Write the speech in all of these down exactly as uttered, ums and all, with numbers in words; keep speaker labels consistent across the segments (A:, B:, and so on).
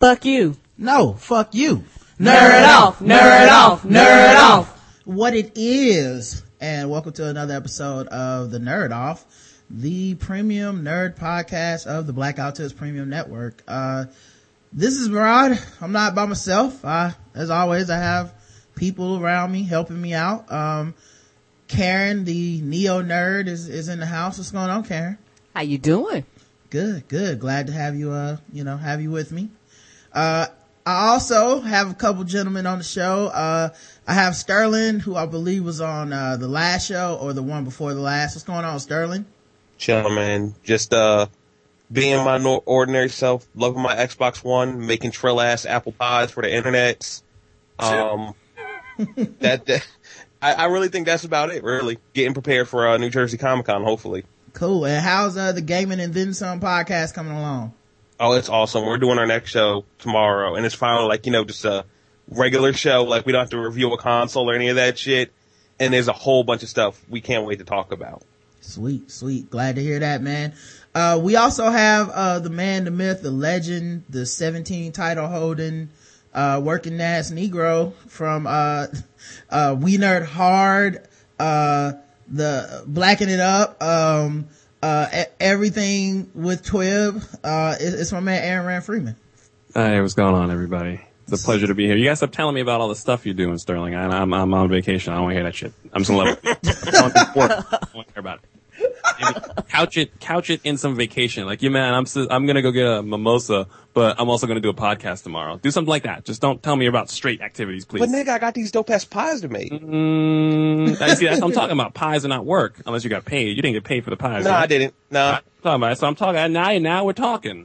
A: Fuck you.
B: No, fuck you.
A: Nerd off, nerd off, nerd off.
B: What it is, and welcome to another episode of the Nerd Off, the premium nerd podcast of the Black Outfits Premium Network. Uh, this is Murad. I'm not by myself. Uh, as always, I have people around me helping me out. Um, Karen, the neo nerd, is, is in the house. What's going on, Karen?
A: How you doing?
B: Good, good. Glad to have you, uh, you know, have you with me. Uh, I also have a couple gentlemen on the show. Uh, I have Sterling, who I believe was on, uh, the last show or the one before the last. What's going on, Sterling?
C: Chilling, man. Just, uh, being my no- ordinary self, loving my Xbox One, making trill ass apple pies for the internet. Um, that, that, I, I really think that's about it, really. Getting prepared for, uh, New Jersey Comic Con, hopefully.
B: Cool. And how's, uh, the Gaming and Then Some podcast coming along?
C: Oh, it's awesome. We're doing our next show tomorrow, and it's finally like, you know, just a regular show. Like, we don't have to review a console or any of that shit. And there's a whole bunch of stuff we can't wait to talk about.
B: Sweet, sweet. Glad to hear that, man. Uh, we also have, uh, the man, the myth, the legend, the seventeen title holding, uh, working ass Negro from, uh, uh, We Nerd Hard, uh, the Blacking It Up, um, uh, everything with Twib. Uh, it's my man, Aaron Rand Freeman.
D: Hey, what's going on, everybody? It's a pleasure to be here. You guys stop telling me about all the stuff you're doing, Sterling. I, I'm, I'm on vacation. I don't want to hear that shit. I'm just gonna let it. I don't want to hear about it. Maybe couch it, couch it in some vacation. Like, you man, I'm, I'm gonna go get a mimosa, but I'm also gonna do a podcast tomorrow. Do something like that. Just don't tell me about straight activities, please.
C: But nigga, I got these dope ass pies to make.
D: Mm, I see, that's what I'm talking about. Pies are not work unless you got paid. You didn't get paid for the pies.
C: No,
D: right?
C: I didn't. No.
D: I'm talking about it. So I'm talking, now, now we're talking.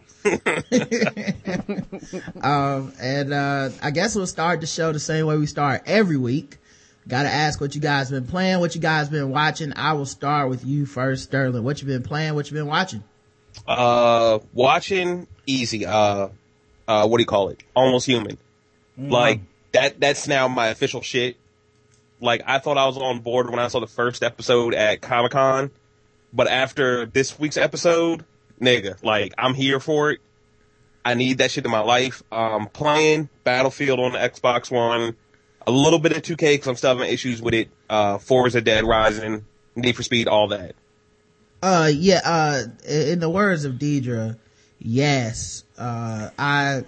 B: um, and, uh, I guess we'll start the show the same way we start every week. Gotta ask what you guys been playing, what you guys been watching. I will start with you first, Sterling. What you been playing, what you been watching?
C: Uh, watching, easy. Uh, uh, what do you call it? Almost Human. Mm. Like, that, that's now my official shit. Like, I thought I was on board when I saw the first episode at Comic-Con, but after this week's episode, nigga, like, I'm here for it. I need that shit in my life. Um, playing Battlefield on the Xbox One, a little bit of two K because I'm still having issues with it. Uh, Forza Dead Rising, Need for Speed, all that.
B: Uh, yeah, uh, in the words of Deidre, yes, uh, I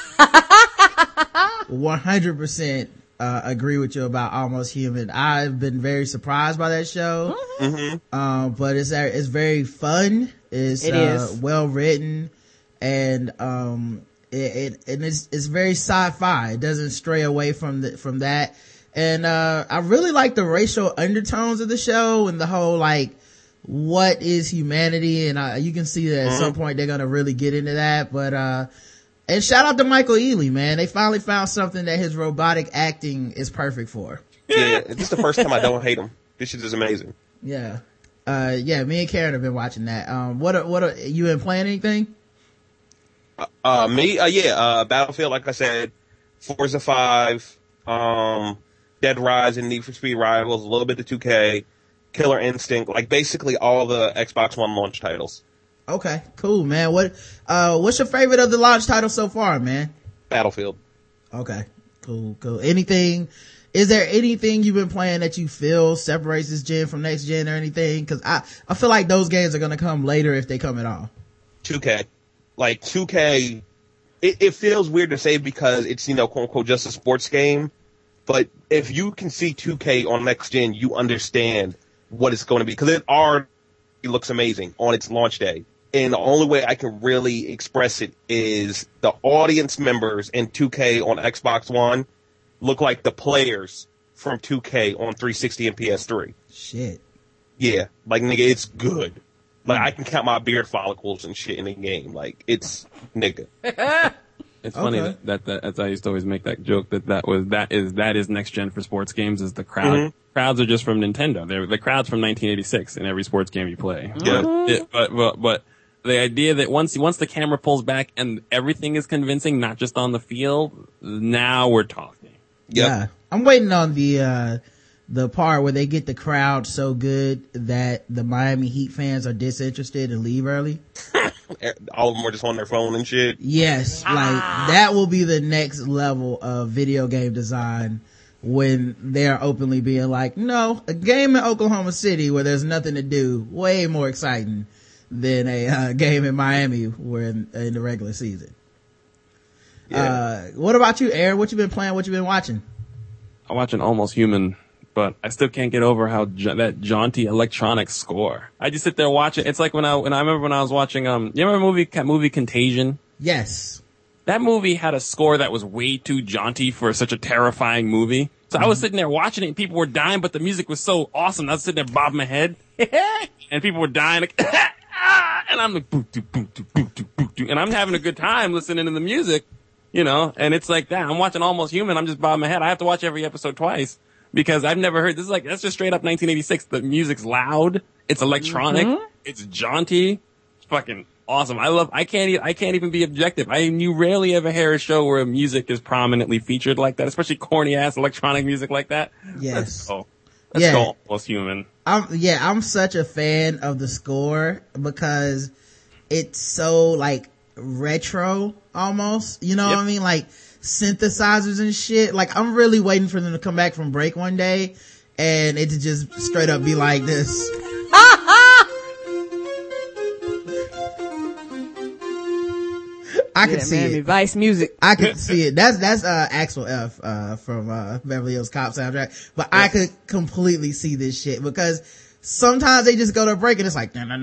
B: one hundred percent uh, agree with you about Almost Human. I've been very surprised by that show.
C: Mm-hmm.
B: Um, but it's, it's very fun. It's,
A: it
B: uh,
A: is.
B: well written, and, um, It, it and it's it's very sci-fi. It doesn't stray away from the from that. And uh I really like the racial undertones of the show and the whole like what is humanity, and uh, you can see that at mm-hmm. some point they're gonna really get into that. But uh and shout out to Michael Ealy, man. They finally found something that his robotic acting is perfect for.
C: Yeah, this is the first time I don't hate him. This shit is amazing.
B: Yeah. Uh yeah, me and Karen have been watching that. Um what are, what are, you been playing anything?
C: Uh, me, uh, yeah, uh, Battlefield, like I said, Forza five, um, Dead Rising, Need for Speed Rivals, a little bit of two K, Killer Instinct, like basically all the Xbox One launch titles.
B: Okay, cool, man. What, uh, what's your favorite of the launch titles so far, man?
C: Battlefield.
B: Okay, cool, cool. Anything, is there anything you've been playing that you feel separates this gen from next gen or anything? Cause I, I feel like those games are gonna come later if they come at all.
C: two K. Like, two K, it, it feels weird to say because it's, you know, quote unquote, just a sports game. But if you can see two K on next gen, you understand what it's going to be. Because it already looks amazing on its launch day. And the only way I can really express it is the audience members in two K on Xbox One look like the players from two K on three sixty and P S three.
B: Shit.
C: Yeah. Like, nigga, it's good. Like, I can count my beard follicles and shit in the game. Like, it's nigga.
D: It's funny
B: Okay.
D: that, that, that, as I used to always make that joke, that that was, that is, that is next gen for sports games, is the crowd.
C: Mm-hmm.
D: Crowds are just from Nintendo. They're the crowds from nineteen eighty-six in every sports game you play.
C: Yeah.
D: But, it, but, but, but the idea that once, once the camera pulls back and everything is convincing, not just on the field, now we're talking.
C: Yep.
B: Yeah. I'm waiting on the, uh, the part where they get the crowd so good that the Miami Heat fans are disinterested and leave early.
C: All of them were just on their phone and shit.
B: Yes, like that will be the next level of video game design when they're openly being like, no, a game in Oklahoma City where there's nothing to do, way more exciting than a uh, game in Miami where in, in the regular season. Yeah. Uh, what about you, Aaron? What you been playing? What you been watching?
D: I'm watching Almost Human, but I still can't get over how ja- that jaunty electronic score. I just sit there watching. It's like when I when I remember when I was watching um. You remember movie movie Contagion?
B: Yes.
D: That movie had a score that was way too jaunty for such a terrifying movie. So mm-hmm. I was sitting there watching it and people were dying, but the music was so awesome. I was sitting there bobbing my head, and people were dying, like, and I'm like, boop, doo, boop, doo, boop, doo, boop, doo, and I'm having a good time listening to the music, you know. And it's like that. I'm watching Almost Human. I'm just bobbing my head. I have to watch every episode twice because I've never heard this. Is like that's just straight up nineteen eighty-six. The music's loud. It's electronic. Mm-hmm. It's jaunty. It's fucking awesome. I love, I can't, e- I can't even be objective. I, you rarely ever hear a show where music is prominently featured like that, especially corny ass electronic music like that.
B: Yes.
D: Let's go. Let's
B: yeah.
D: go Almost Human.
B: I'm, yeah, I'm such a fan of the score because it's so like retro almost, you know
D: yep.
B: what I mean? Like synthesizers and shit. Like I'm really waiting for them to come back from break one day and it to just straight up be like this. I can
A: yeah,
B: see
A: Miami
B: it.
A: Vice music.
B: I can see it. That's, that's, uh, Axel F, uh, from, uh, Beverly Hills Cop soundtrack. But yeah. I could completely see this shit because sometimes they just go to a break and it's like, and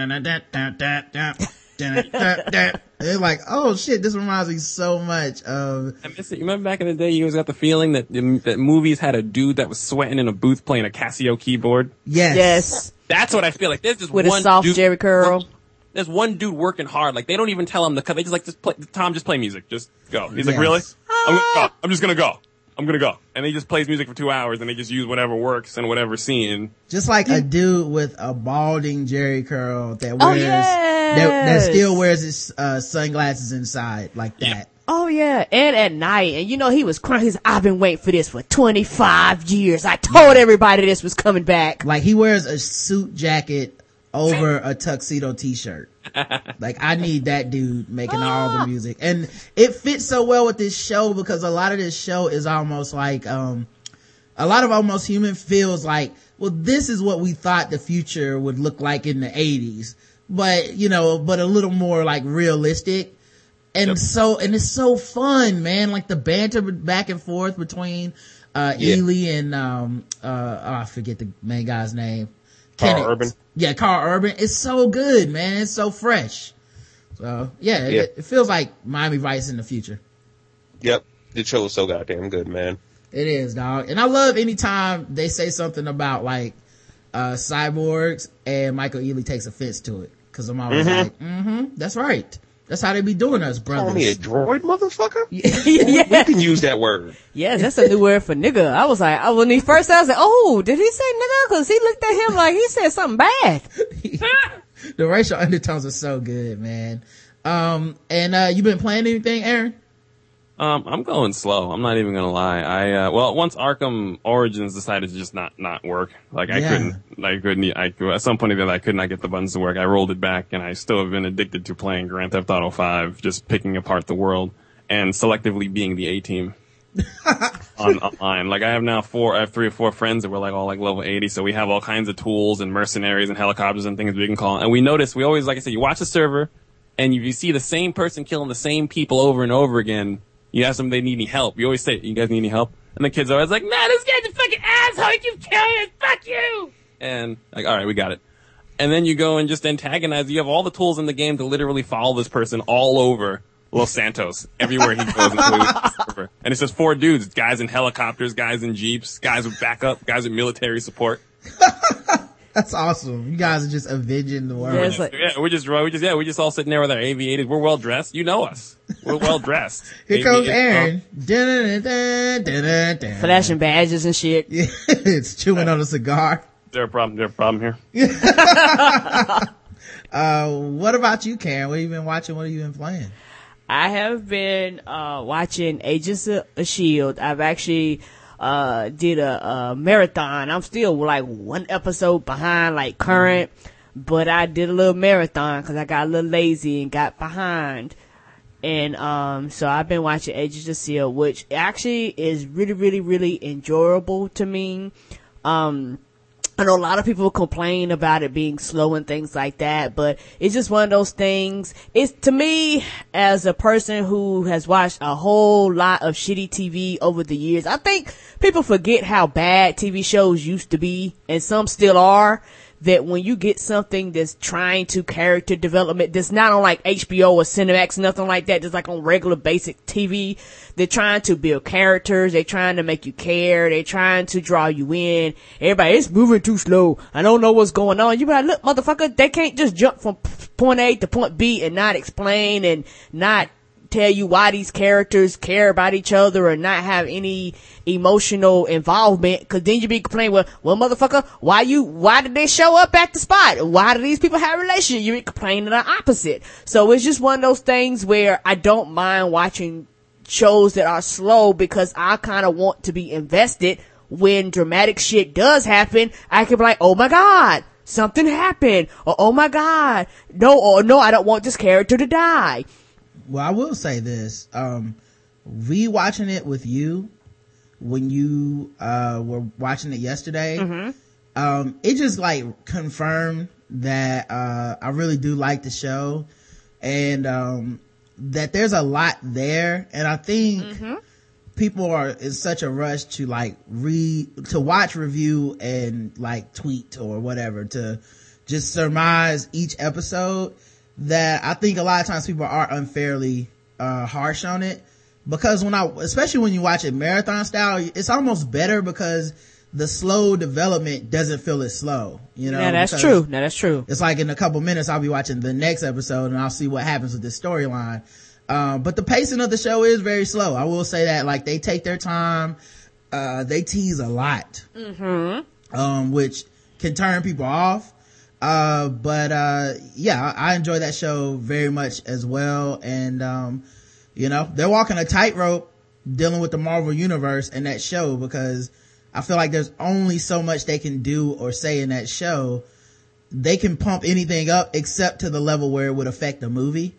B: they're like, oh shit, this reminds me so much of.
D: I miss it. You remember back in the day, you always got the feeling that, that movies had a dude that was sweating in a booth playing a Casio keyboard?
B: Yes.
A: Yes.
D: That's what I feel like. There's just
A: With
D: one
A: a soft
D: dude,
A: Jerry curl.
D: There's one dude working hard. Like, they don't even tell him to cut. They just like, just play, Tom, just play music. Just go. He's
B: yes.
D: like, really? I'm gonna go. I'm just gonna go. I'm gonna go. And he just plays music for two hours and they just use whatever works and whatever scene.
B: Just like a dude with a balding Jerry curl that wears,
A: oh, yes.
B: that, that still wears his, uh, sunglasses inside like that.
D: Yeah.
A: Oh yeah, and at night, and you know he was crying. He's, I've been waiting for this for twenty-five years. I told everybody this was coming back.
B: Like he wears a suit jacket over a tuxedo t-shirt. Like I need that dude making all the music, and it fits so well with this show because a lot of this show is almost like um a lot of Almost Human feels like, well, this is what we thought the future would look like in the eighties, but you know, but a little more like realistic. And yep. so, and it's so fun, man. Like the banter back and forth between, uh, yeah. Ely and, um, uh, oh, I forget the main guy's name.
C: Carl Urban.
B: Yeah, Carl Urban. It's so good, man. It's so fresh. So, yeah,
C: yeah.
B: It, it feels like Miami Vice in the future.
C: Yep. The show is so goddamn good, man.
B: It is, dog. And I love anytime they say something about, like, uh, cyborgs and Michael Ealy takes offense to it. Cause I'm always mm-hmm. like, mm-hmm, that's right. That's how they be doing us, brothers.
C: Call me a droid, motherfucker?
A: yeah.
C: We can use that word.
A: Yeah, that's a new word for nigga. I was like, I, when he first said, I was like, oh, did he say nigga? Cause he looked at him like he said something bad.
B: The racial undertones are so good, man. Um, and, uh, you been playing anything, Aaron?
D: Um, I'm going slow. I'm not even gonna lie. I, uh, well, once Arkham Origins decided to just not, not work, like I yeah. couldn't, I couldn't, I, at some point that I could not get the buttons to work. I rolled it back and I still have been addicted to playing Grand Theft Auto five, just picking apart the world and selectively being the A-team. on online. Like I have now four, I have three or four friends that were like all like level eighty, so we have all kinds of tools and mercenaries and helicopters and things we can call. And we notice, we always, like I said, you watch the server and if you see the same person killing the same people over and over again, you ask them if they need any help. You always say, you guys need any help? And the kids are always like, nah, this guy's a fucking asshole, he keeps killing us, fuck you! And, like, alright, we got it. And then you go and just antagonize, you have all the tools in the game to literally follow this person all over Los Santos, everywhere he goes until he and it's just four dudes, guys in helicopters, guys in jeeps, guys with backup, guys with military support.
B: That's awesome. You guys are just avenging the world.
A: Yeah,
D: We're, like, yeah, we're just, we just, yeah, we're just all sitting there with our aviators. We're well dressed. You know us. We're well dressed.
B: Here comes Aaron. Dun, dun, dun, dun, dun.
A: Flashing badges and shit.
B: Yeah, it's chewing on a cigar.
D: Is there a problem? Is there a problem here?
B: uh, what about you, Karen? What have you been watching? What have you been playing?
A: I have been, uh, watching Agents of S H I E L D. I've actually, uh, did a, a marathon. I'm still like one episode behind, like current, but I did a little marathon because I got a little lazy and got behind. And um so I've been watching Agents of S H I E L D, which actually is really, really, really enjoyable to me. Um I know a lot of people complain about it being slow and things like that, but it's just one of those things. It's, to me, as a person who has watched a whole lot of shitty T V over the years, I think people forget how bad T V shows used to be, and some still are, that when you get something that's trying to character development, that's not on like H B O or Cinemax, nothing like that, just like on regular basic T V, they're trying to build characters, they're trying to make you care, they're trying to draw you in. Everybody, it's moving too slow, I don't know what's going on. You be like, look, motherfucker, they can't just jump from point A to point B and not explain and not tell you why these characters care about each other or not have any emotional involvement, cause then you be complaining, well, well, motherfucker, why you, why did they show up at the spot? Why do these people have a relationship? You be complaining the opposite. So it's just one of those things where I don't mind watching shows that are slow because I kind of want to be invested. When dramatic shit does happen, I can be like, oh my god, something happened, or oh my god, no, or no, I don't want this character to die.
B: Well, I will say this, um, rewatching it with you when you, uh, were watching it yesterday, mm-hmm. um, it just like confirmed that, uh, I really do like the show and, um, that there's a lot there. And I think mm-hmm. people are in such a rush to like read, to watch, review and like tweet or whatever to just surmise each episode, that I think a lot of times people are unfairly uh harsh on it, because when I, especially when you watch it marathon style, it's almost better because the slow development doesn't feel as slow, you know.
A: Yeah, that's true. No, that's true.
B: It's like in a couple minutes I'll be watching the next episode and I'll see what happens with this storyline. Um, but the pacing of the show is very slow. I will say that, like, they take their time, uh, they tease a lot, mm-hmm. um, which can turn people off. Uh, but, uh, yeah, I enjoy that show very much as well. And, um, you know, they're walking a tightrope dealing with the Marvel universe in that show, because I feel like there's only so much they can do or say in that show. They can pump anything up except to the level where it would affect the movie.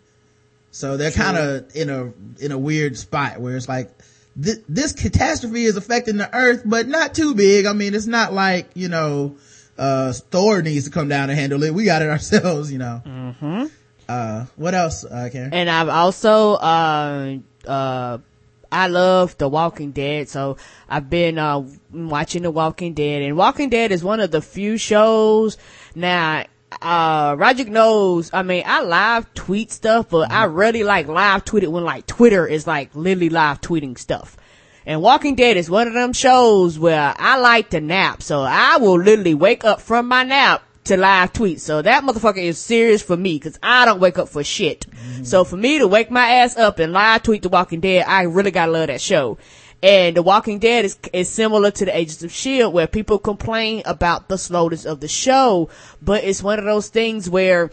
B: So they're kind of in a, in a weird spot where it's like, th- this catastrophe is affecting the earth, but not too big. I mean, it's not like, you know, uh, Thor needs to come down and handle it. We got it ourselves, you know. Mm-hmm. Uh, what else, uh, Karen?
A: And I've also, uh, uh, I love The Walking Dead, so I've been, uh, watching The Walking Dead, and Walking Dead is one of the few shows. Now, uh, Roger knows, I mean, I live tweet stuff, but mm-hmm. I really like live tweet it when like Twitter is like literally live tweeting stuff. And Walking Dead is one of them shows where I like to nap, so I will literally wake up from my nap to live tweet. So that motherfucker is serious for me, cause I don't wake up for shit. Mm-hmm. So for me to wake my ass up and live tweet The Walking Dead, I really gotta love that show. And The Walking Dead is, is similar to the Agents of S H I E L D, where people complain about the slowness of the show, but it's one of those things where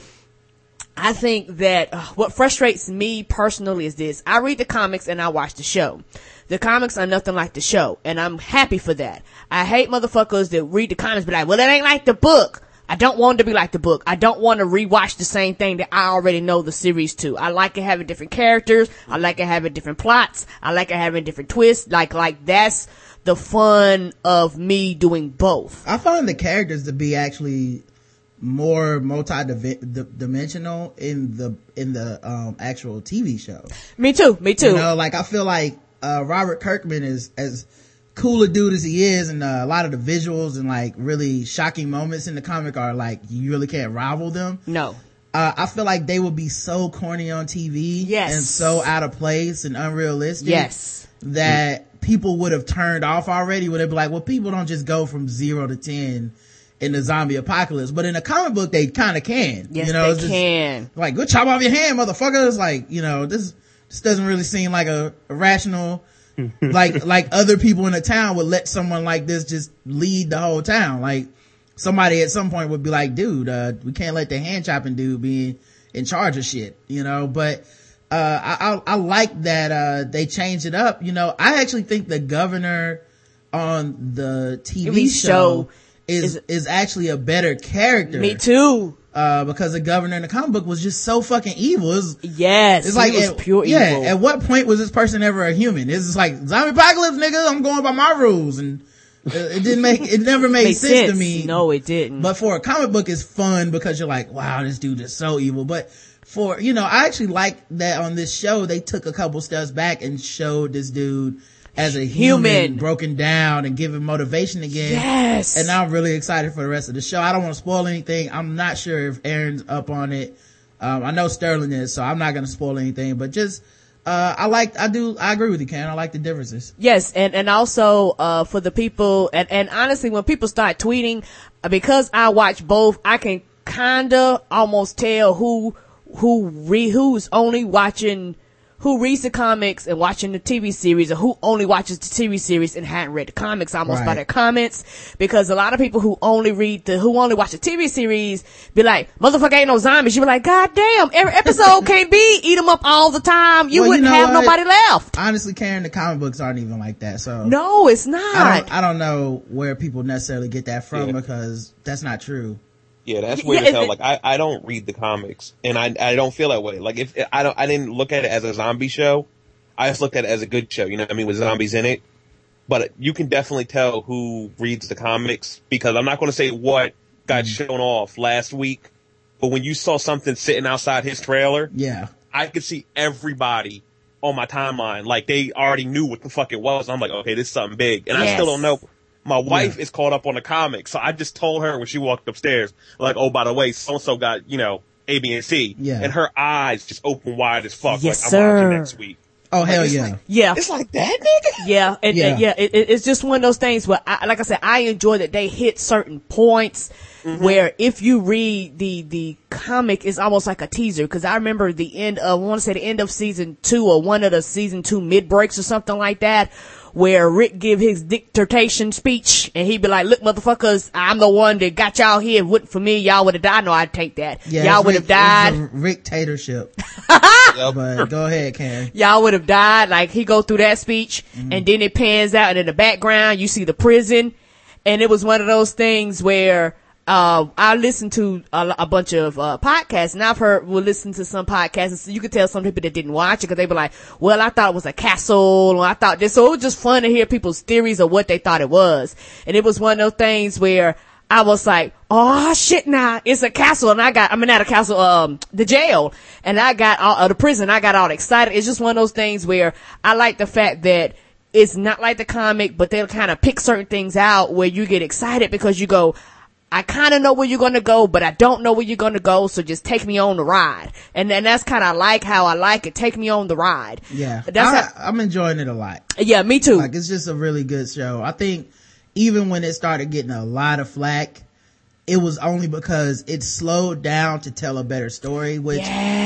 A: I think that uh, what frustrates me personally is this. I read the comics and I watch the show. The comics are nothing like the show, and I'm happy for that. I hate motherfuckers that read the comics but like, well, it ain't like the book. I don't want it to be like the book. I don't want to rewatch the same thing that I already know the series to. I like it having different characters. I like it having different plots. I like it having different twists. Like, like that's the fun of me doing both.
B: I find the characters to be actually more multi-dimensional in the, in the, um, actual T V show.
A: Me too. Me too.
B: You know, like I feel like, uh, Robert Kirkman is, as cool a dude as he is, and uh, a lot of the visuals and like really shocking moments in the comic are like, you really can't rival them.
A: No.
B: Uh, I feel like they would be so corny on T V.
A: Yes.
B: And so out of place and unrealistic.
A: Yes.
B: That mm. people would have turned off already, would have been like, well, people don't just go from zero to ten in the zombie apocalypse. But in a comic book, they kind of can.
A: Yes,
B: you know,
A: they
B: it's just
A: can.
B: Like, go chop off your hand, motherfucker. It's like, you know, this, this doesn't really seem like a, a rational, like, like other people in the town would let someone like this just lead the whole town. Like, somebody at some point would be like, dude, uh, we can't let the hand chopping dude be in charge of shit, you know. But, uh, I, I, I like that, uh, they changed it up. You know, I actually think the governor on the T V show, show is, is, is actually a better character.
A: Me too.
B: uh, because the governor in the comic book was just so fucking evil. It was,
A: yes.
B: It's like,
A: he was
B: at,
A: pure
B: yeah,
A: evil.
B: at what point was this person ever a human? It's just like, zombie apocalypse, nigga, I'm going by my rules. And it, it didn't make, it never made sense, sense to me.
A: No, it didn't.
B: But for a comic book, it's fun because you're like, wow, this dude is so evil. But for, you know, I actually like that on this show, they took a couple steps back and showed this dude as a human, human, broken down and given motivation again.
A: Yes.
B: And I'm really excited for the rest of the show. I don't want to spoil anything. I'm not sure if Aaron's up on it. Um, I know Sterling is, so I'm not going to spoil anything, but just, uh, I like, I do, I agree with you, Ken. I like the differences.
A: Yes. And, and also, uh, for the people, and, and honestly, when people start tweeting, because I watch both, I can kinda almost tell who, who re, who's only watching, who reads the comics and watching the T V series, or who only watches the T V series and hadn't read the comics almost
B: right.
A: by their comments. Because a lot of people who only read the, who only watch the T V series be like, motherfucker ain't no zombies. You be like, god damn, every episode can't be eat them up all the time. You
B: well,
A: wouldn't
B: you know
A: have
B: what?
A: nobody left.
B: Honestly, Karen, the comic books aren't even like that. So
A: no, it's not.
B: I don't, I don't know where people necessarily get that from,
C: yeah.
B: because that's not true.
C: Yeah, that's weird
A: Yeah,
C: as hell.
A: it-
C: Like, I, I don't read the comics, and I I don't feel that way. Like, if I don't, I didn't look at it as a zombie show. I just looked at it as a good show. You know what I mean, with zombies in it. But you can definitely tell who reads the comics, because I'm not going to say what got
B: Mm.
C: shown off last week, but when you saw something sitting outside his trailer,
B: Yeah.
C: I could see everybody on my timeline. Like, they already knew what the fuck it was. I'm like, okay, this is something big, and I
A: Yes.
C: still don't know. My wife
B: Yeah.
C: is caught up on the comics, so I just told her when she walked upstairs, like, oh, by the way, so-and-so got, you know, A, B, and C.
B: Yeah.
C: And her eyes just open wide as fuck.
A: Yes,
C: like, I'm watching
A: sir.
C: next week.
B: Oh, hell
C: it's
B: yeah.
C: like-
A: Yeah.
C: It's like that, nigga?
A: Yeah, and,
B: Yeah.
A: and yeah, it, it- it's just one of those things where, I, like I said, I enjoy that they hit certain points
C: Mm-hmm.
A: where if you read the the comic, it's almost like a teaser. Because I remember the end of, I want to say the end of season two or one of the season two mid breaks or something like that, where Rick give his dissertation speech and he be like, "Look, motherfuckers, I'm the one that got y'all here. If it wasn't for me, y'all would have died." No, I'd take that.
B: Yeah,
A: y'all
B: it's
A: would
B: Rick-
A: have
B: it's
A: died.
B: a Rick-tatorship.
C: Yep.
B: But go ahead, Karen.
A: Y'all would have died. Like, he go through that speech, and then it pans out, and in the background you see the prison. And it was one of those things where uh I listened to a, a bunch of uh podcasts, and I've heard we'll listen to some podcasts, and so you could tell some people that didn't watch it because they were like, well, I thought it was a castle, or I thought this. So it was just fun to hear people's theories of what they thought it was. And it was one of those things where I was like, oh shit, now it's a castle. And I got, I mean, not a castle, um, the jail. And I got all, uh, the prison. I got all excited. It's just one of those things where I like the fact that it's not like the comic, but they'll kind of pick certain things out where you get excited because you go, I kind of know where you're going to go, but I don't know where you're going to go. So just take me on the ride. And then that's kind of like how I like it. Take me on the ride.
B: Yeah.
A: That's
B: I,
A: how,
B: I'm enjoying it a lot.
A: yeah, me too.
B: Like, it's just a really good show. I think even when it started getting a lot of flack, it was only because it slowed down to tell a better story, which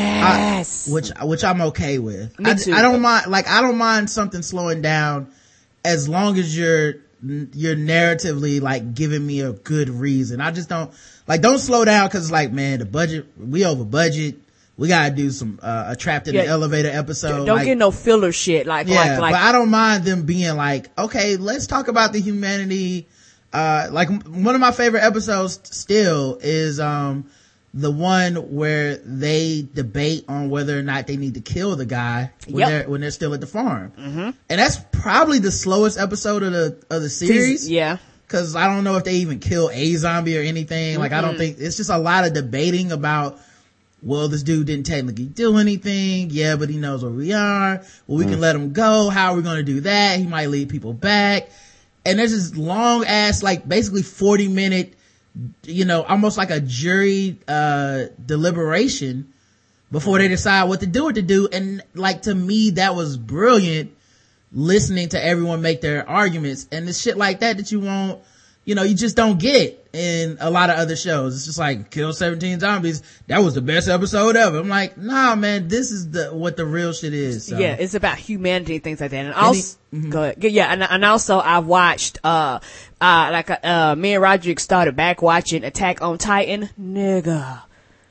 A: yes.
B: I, which which I'm okay with.
A: Me
B: I,
A: too.
B: I don't mind, like, I don't mind something slowing down as long as you're you're narratively like giving me a good reason. I just don't like don't slow down because it's like, man, the budget, we over budget. We gotta do some uh a trapped in
A: Yeah.
B: the elevator episode.
A: Don't
B: like,
A: get no filler shit. Like,
B: yeah,
A: like, like.
B: but I don't mind them being like, okay, let's talk about the humanity. Uh, like m- one of my favorite episodes still is, um, the one where they debate on whether or not they need to kill the guy when
A: Yep.
B: they're, when they're still at the farm. Mm-hmm. And that's probably the slowest episode of the, of the series.
A: Yeah.
B: Cause I don't know if they even kill a zombie or anything. Like, I don't think, it's just a lot of debating about, well, this dude didn't technically do anything. Yeah, but he knows where we are. Well, we can let him go. How are we going to do that? He might lead people back. And there's this long ass, like basically forty minute, you know, almost like a jury, uh, deliberation before they decide what to do, what to do. And like, to me, that was brilliant, listening to everyone make their arguments. And it's shit like that that you won't, you know, you just don't get in a lot of other shows. It's just like, kill seventeen zombies. That was the best episode ever. I'm like, nah, man, this is the, what the real shit is. So.
A: Yeah, it's about humanity and things like that. And also, go ahead. Yeah, and, and also I've watched, uh, uh, like, uh, me and Roderick started back watching Attack on Titan. Nigga.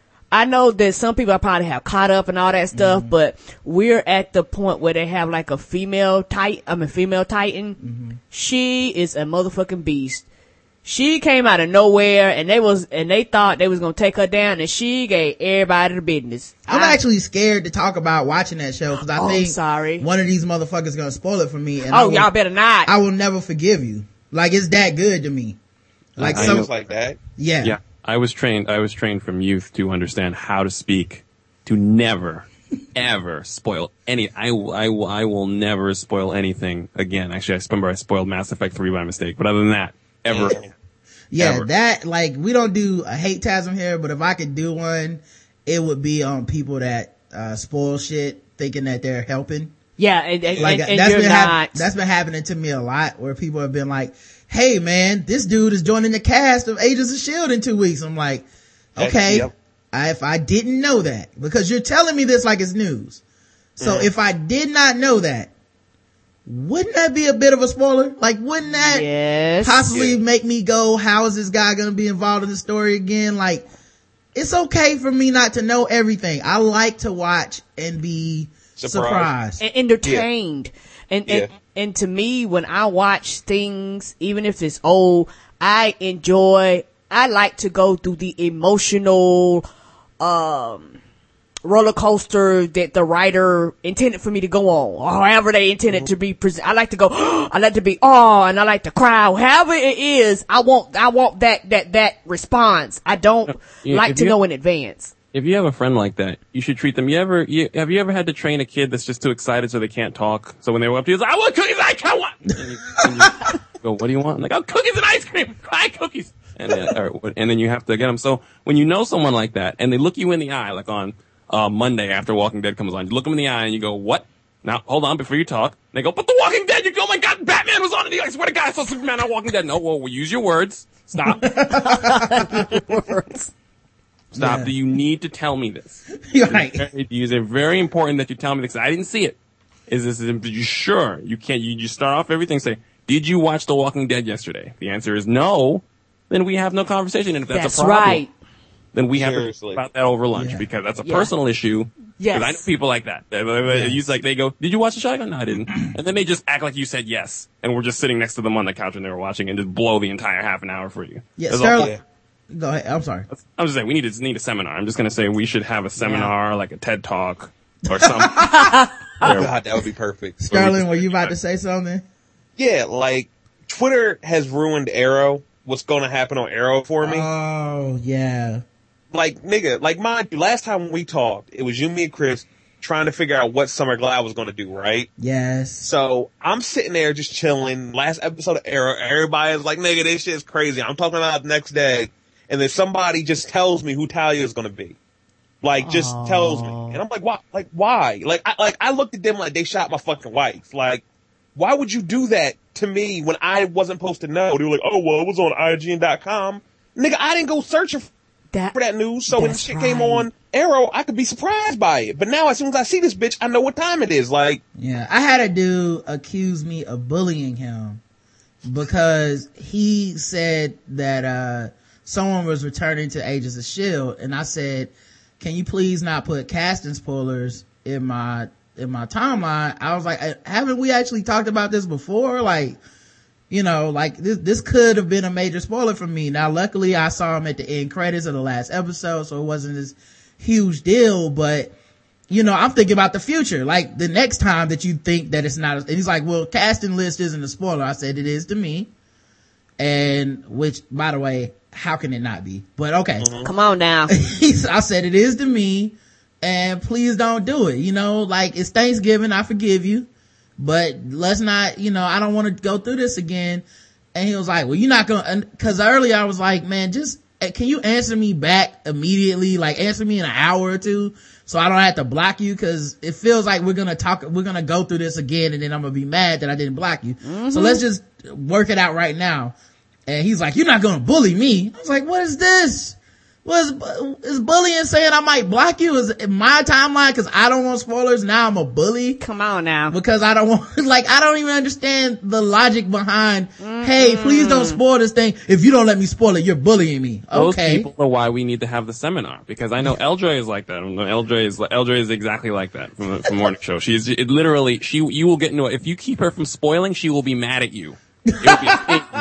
A: I know that some people probably have caught up and all that stuff, mm-hmm. but we're at the point where they have like a female titan, I mean female titan. Mm-hmm. She is a motherfucking beast. She came out of nowhere, and they was and they thought they was gonna take her down, and she gave everybody the business.
B: I'm
A: I,
B: actually scared to talk about watching that show because I
A: oh,
B: think
A: sorry.
B: one of these motherfuckers gonna spoil it for me. And
A: oh,
B: I will,
A: y'all better not.
B: I will never forgive you. Like it's that good to me. Like
C: I
B: so,
C: was like that.
B: yeah,
D: Yeah, I was trained. I was trained from youth to understand how to speak, to never, ever spoil any. I, will- I, will- I will never spoil anything again. Actually, I remember I spoiled Mass Effect three by mistake, but other than that, ever.
B: yeah.
D: Ever.
B: That like we don't do a hate tasm here, but if I could do one, it would be on people that uh spoil shit, thinking that they're helping.
A: yeah, and, and,
B: Like
A: and, and
B: that's
A: you're
B: been
A: not.
B: hap- that's been happening to me a lot, where people have been like, "Hey, man, this dude is joining the cast of Agents of S H I E L D in two weeks." I'm like, okay,
C: Yep.
B: I, if I didn't know that, because you're telling me this like it's news. So
C: Mhm.
B: if I did not know that, wouldn't that be a bit of a spoiler? Like, wouldn't that
A: Yes.
B: possibly
C: Yeah.
B: make me go, how is this guy going to be involved in the story again? Like, it's okay for me not to know everything. I like to watch and be
C: Surprised.
B: surprised.
A: and entertained. And, and,
C: Yeah.
A: and to me, when I watch things, even if it's old, I enjoy, I like to go through the emotional, um, roller coaster that the writer intended for me to go on, or however they intended to be present. I like to go, I like to be, oh, and I like to cry. However it is, I want, I want that, that, that response. I don't
D: Yeah,
A: like
D: if
A: to
D: you-
A: know in advance.
D: If you have a friend like that, you should treat them. You ever, you, have you ever had to train a kid that's just too excited so they can't talk? So when they walk up to you, it's like, I want cookies, I can't want. And you, and you go, what do you want? I'm like, oh, cookies and ice cream. Cry cookies. And then, or, and then you have to get them. So when you know someone like that and they look you in the eye, like on, uh, Monday after Walking Dead comes on, you look them in the eye and you go, what? Now, hold on before you talk. They go, but The Walking Dead, you go, oh my God, Batman was on it. I swear to God, I saw Superman on Walking Dead. No, well, we'll use your words. Stop.
A: Words.
D: Stop.
B: Yeah.
D: Do you need to tell me this?
B: You're right.
D: It is very important that you tell me this. I didn't see it. Is this, are you sure? You can't, you just start off everything, say, did you watch The Walking Dead yesterday? The answer is no. Then we have no conversation. And if that's,
A: That's
D: a problem,
A: right.
D: then we have
C: Seriously.
D: to talk about that over lunch
B: Yeah.
D: because that's a
A: Yeah.
D: personal issue.
A: Yes.
D: Because I know people like that. They, they, they use like, they go, did you watch the show? I go, no, I didn't. And then they just act like you said yes. And we're just sitting next to them on the couch and they were watching and just blow the entire half an hour for you.
B: Yeah,
D: That's all.
B: Sterling,
C: Yeah.
B: go ahead. I'm sorry.
D: I'm just saying we need to need a seminar. I'm just going to say we should have a seminar, like a TED Talk or something.
C: Oh
D: Where-
C: God, that would be perfect.
B: Sterling, were you about to say something?
C: Yeah, like Twitter has ruined Arrow. What's going to happen on Arrow for me?
B: Oh, yeah.
C: like, nigga, like mind you, last time we talked, it was you, me, and Chris trying to figure out what Summer Glau was going to do, right?
B: Yes.
C: So I'm sitting there just chilling. Last episode of Arrow, everybody is like, nigga, this shit's crazy. I'm talking about it the next day. And then somebody just tells me who Talia is going to be. Like, just
A: Aww.
C: tells me. And I'm like, why? Like, why? Like, I, like, I looked at them like they shot my fucking wife. Like, why would you do that to me when I wasn't supposed to know? They were like, oh, well, it was on I G N dot com. Nigga, I didn't go searching
A: That,
C: for that news. So when
A: That's
C: shit came
A: right.
C: on Arrow, I could be surprised by it. But now, as soon as I see this bitch, I know what time it is. Like,
B: Yeah, I had a dude accuse me of bullying him because he said that uh someone was returning to Agents of S H I E L D, and I said, can you please not put casting spoilers in my in my timeline? I was like, haven't we actually talked about this before? Like, you know, like this this could have been a major spoiler for me. Now luckily I saw him at the end credits of the last episode, so it wasn't this huge deal, but you know, I'm thinking about the future. Like the next time that you think that it's not, and he's like, well, casting list isn't a spoiler. I said it is to me. And which, by the way, how can it not be? But okay.
A: come on now.
B: He's, I said it is to me, and please don't do it. You know, like it's Thanksgiving. I forgive you, but let's not, you know, I don't want to go through this again. And he was like, well, you're not going to, cause earlier I was like, man, just, can you answer me back immediately? Like answer me in an hour or two so I don't have to block you, cause it feels like we're gonna talk, we're gonna go through this again and then I'm gonna be mad that I didn't block you. Mm-hmm. So let's just work it out right now. And he's like, you're not gonna bully me. I was like, what is this? What is, is bullying saying I might block you? Is it my timeline cause I don't want spoilers? Now I'm a bully?
A: Come on now.
B: Because I don't want, like, I don't even understand the logic behind, mm-hmm. hey, please don't spoil this thing. If you don't let me spoil it, you're bullying me.
D: Those
B: Okay.
D: people are why we need to have the seminar, because I know L J is like that. L J is L J is exactly like that from the from Morning Show. She's it literally she you will get into it if you keep her from spoiling. She will be mad at you. It will be a thing.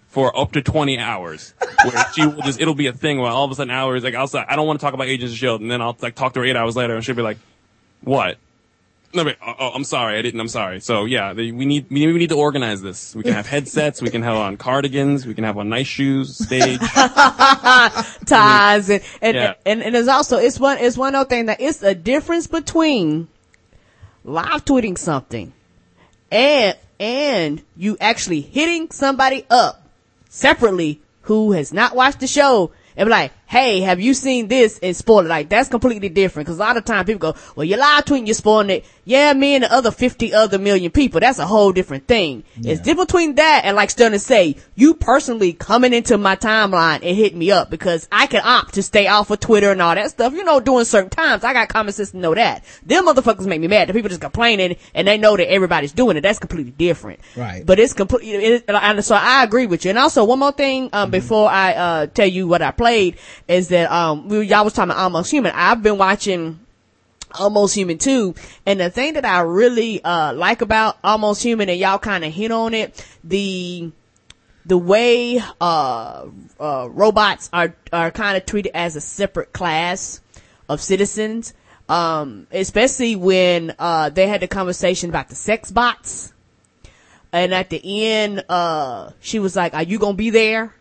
D: for up to twenty hours. Where she will just, it'll be a thing where all of a sudden hours, like, I'll say, I don't want to talk about Agents of S H I E L D, and then I'll, like, talk to her eight hours later, and she'll be like, what? No, but, oh, oh, I'm sorry, I didn't, I'm sorry. So, yeah, they, we need, we need to organize this. We can have headsets, we can have on cardigans, we can have on nice shoes, stage.
A: Ties, and, and,
D: Yeah.
A: and, and it's also, it's one, it's one other thing that it's a difference between live tweeting something and, and you actually hitting somebody up separately who has not watched the show and be like, hey, have you seen this, and spoil it. Like, that's completely different, because a lot of times people go, well, you're live tweeting, you're spoiling it. Yeah, me and the other fifty other million people, that's a whole different thing.
B: Yeah.
A: It's different between that and, like Sterling say, you personally coming into my timeline and hitting me up, because I can opt to stay off of Twitter and all that stuff, you know, during certain times. I got common sense to know that. Them motherfuckers make me mad. The people just complaining and they know that everybody's doing it. That's completely different.
B: Right.
A: But it's completely, it, and so I agree with you. And also, one more thing, um, mm-hmm. before I, uh, tell you what I played, is that, um, we, y'all was talking about Almost Human. I've been watching Almost Human too, and the thing that I really uh like about Almost Human, and y'all kind of hit on it, the the way uh uh robots are are kind of treated as a separate class of citizens, um especially when uh they had the conversation about the sex bots, and at the end uh she was like, are you gonna be there?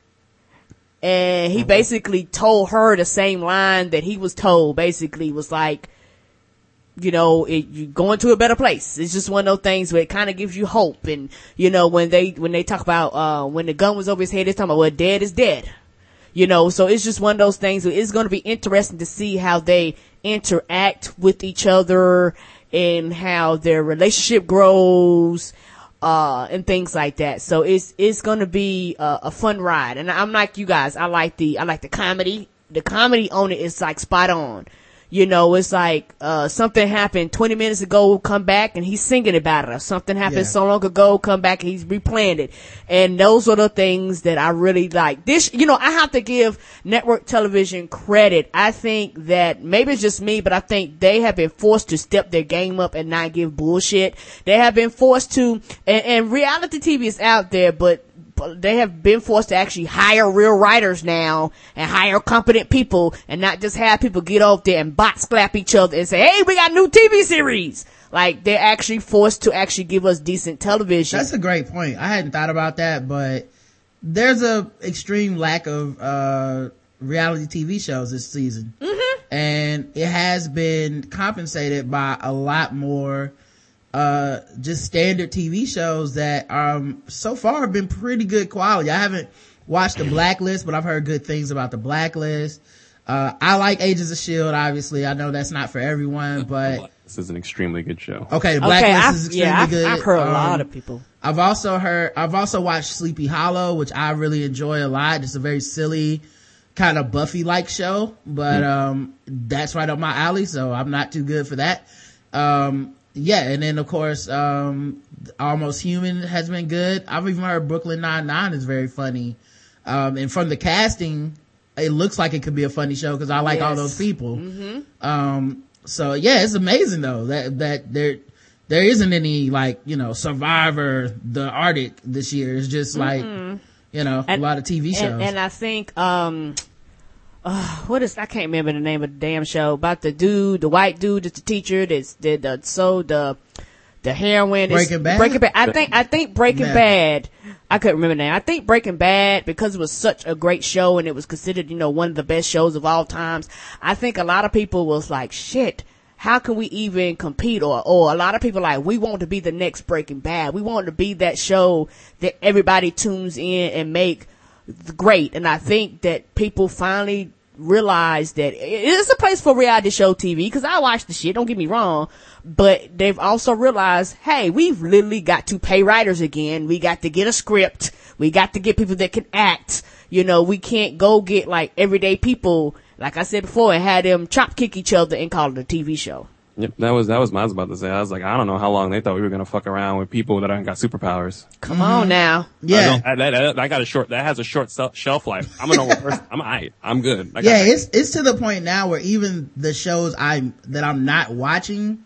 A: And he basically told her the same line that he was told. Basically was like, you know, it, you're going to a better place. It's just one of those things where it kind of gives you hope. And, you know, when they, when they talk about, uh, when the gun was over his head, they're talking about, well, dead is dead. You know, so it's just one of those things where it's going to be interesting to see how they interact with each other and how their relationship grows, uh, and things like that. So it's, it's going to be a, a fun ride. And I'm like you guys. I like the, I like the comedy. The comedy on it is like spot on. You know, it's like, uh, something happened twenty minutes ago, come back and he's singing about it, or something happened yeah. so long ago, come back and he's replaying it. And those are the things that I really like. This, you know, I have to give network television credit. I think that maybe it's just me, but I think they have been forced to step their game up and not give bullshit. They have been forced to, and, and reality T V is out there, but they have been forced to actually hire real writers now and hire competent people and not just have people get off there and bot slap each other and say, hey, we got new T V series. Like, they're actually forced to actually give us decent television.
B: That's a great point. I hadn't thought about that, but there's a extreme lack of, uh, reality T V shows this season. Mm-hmm. And it has been compensated by a lot more uh just standard T V shows that um so far have been pretty good quality. I haven't watched The Blacklist, but I've heard good things about The Blacklist. uh I like Agents of S H I E L D, obviously. I know that's not for everyone, but
D: this is an extremely good show.
B: Okay, The Blacklist
A: okay,
B: is extremely
A: yeah, I've,
B: good.
A: I've heard a
B: um,
A: lot of people.
B: I've also heard I've also watched Sleepy Hollow, which I really enjoy a lot. It's a very silly kind of Buffy like show, but mm. um that's right up my alley, so I'm not too good for that. um Yeah, and then of course, um, Almost Human has been good. I've even heard Brooklyn Nine-Nine is very funny. Um, and from the casting, it looks like it could be a funny show because I like yes. all those people. Mm-hmm. Um, so yeah, it's amazing though that, that there, there isn't any like, you know, Survivor, the Arctic this year. It's just like, mm-hmm. you know, and, a lot of T V shows.
A: And, and I think, um, Uh, what is, I can't remember the name of the damn show, about the dude, the white dude that's the teacher that's did the, so the, the heroin.
B: Breaking Bad?
A: Breaking Bad. I think, I think Breaking Man. Bad, I couldn't remember the name. I think Breaking Bad, because it was such a great show and it was considered, you know, one of the best shows of all times. I think a lot of people was like, shit, how can we even compete? Or, or a lot of people like, we want to be the next Breaking Bad. We want to be that show that everybody tunes in and make great. And I think that people finally realize that it's a place for reality show T V, because I watch the shit, don't get me wrong, but they've also realized, hey, we've literally got to pay writers again. We got to get a script. We got to get people that can act. You know, we can't go get like everyday people, like I said before, and have them chop kick each other and call it a T V show.
D: Yep, that was that was what I was about to say. I was like, I don't know how long they thought we were gonna fuck around with people that ain't got superpowers.
A: Come mm-hmm. on now,
B: yeah.
D: I, that, that, that got a short. That has a short shelf life. I'm a normal person. I'm alright. I'm good. I
B: yeah, it's it's to the point now where even the shows I that I'm not watching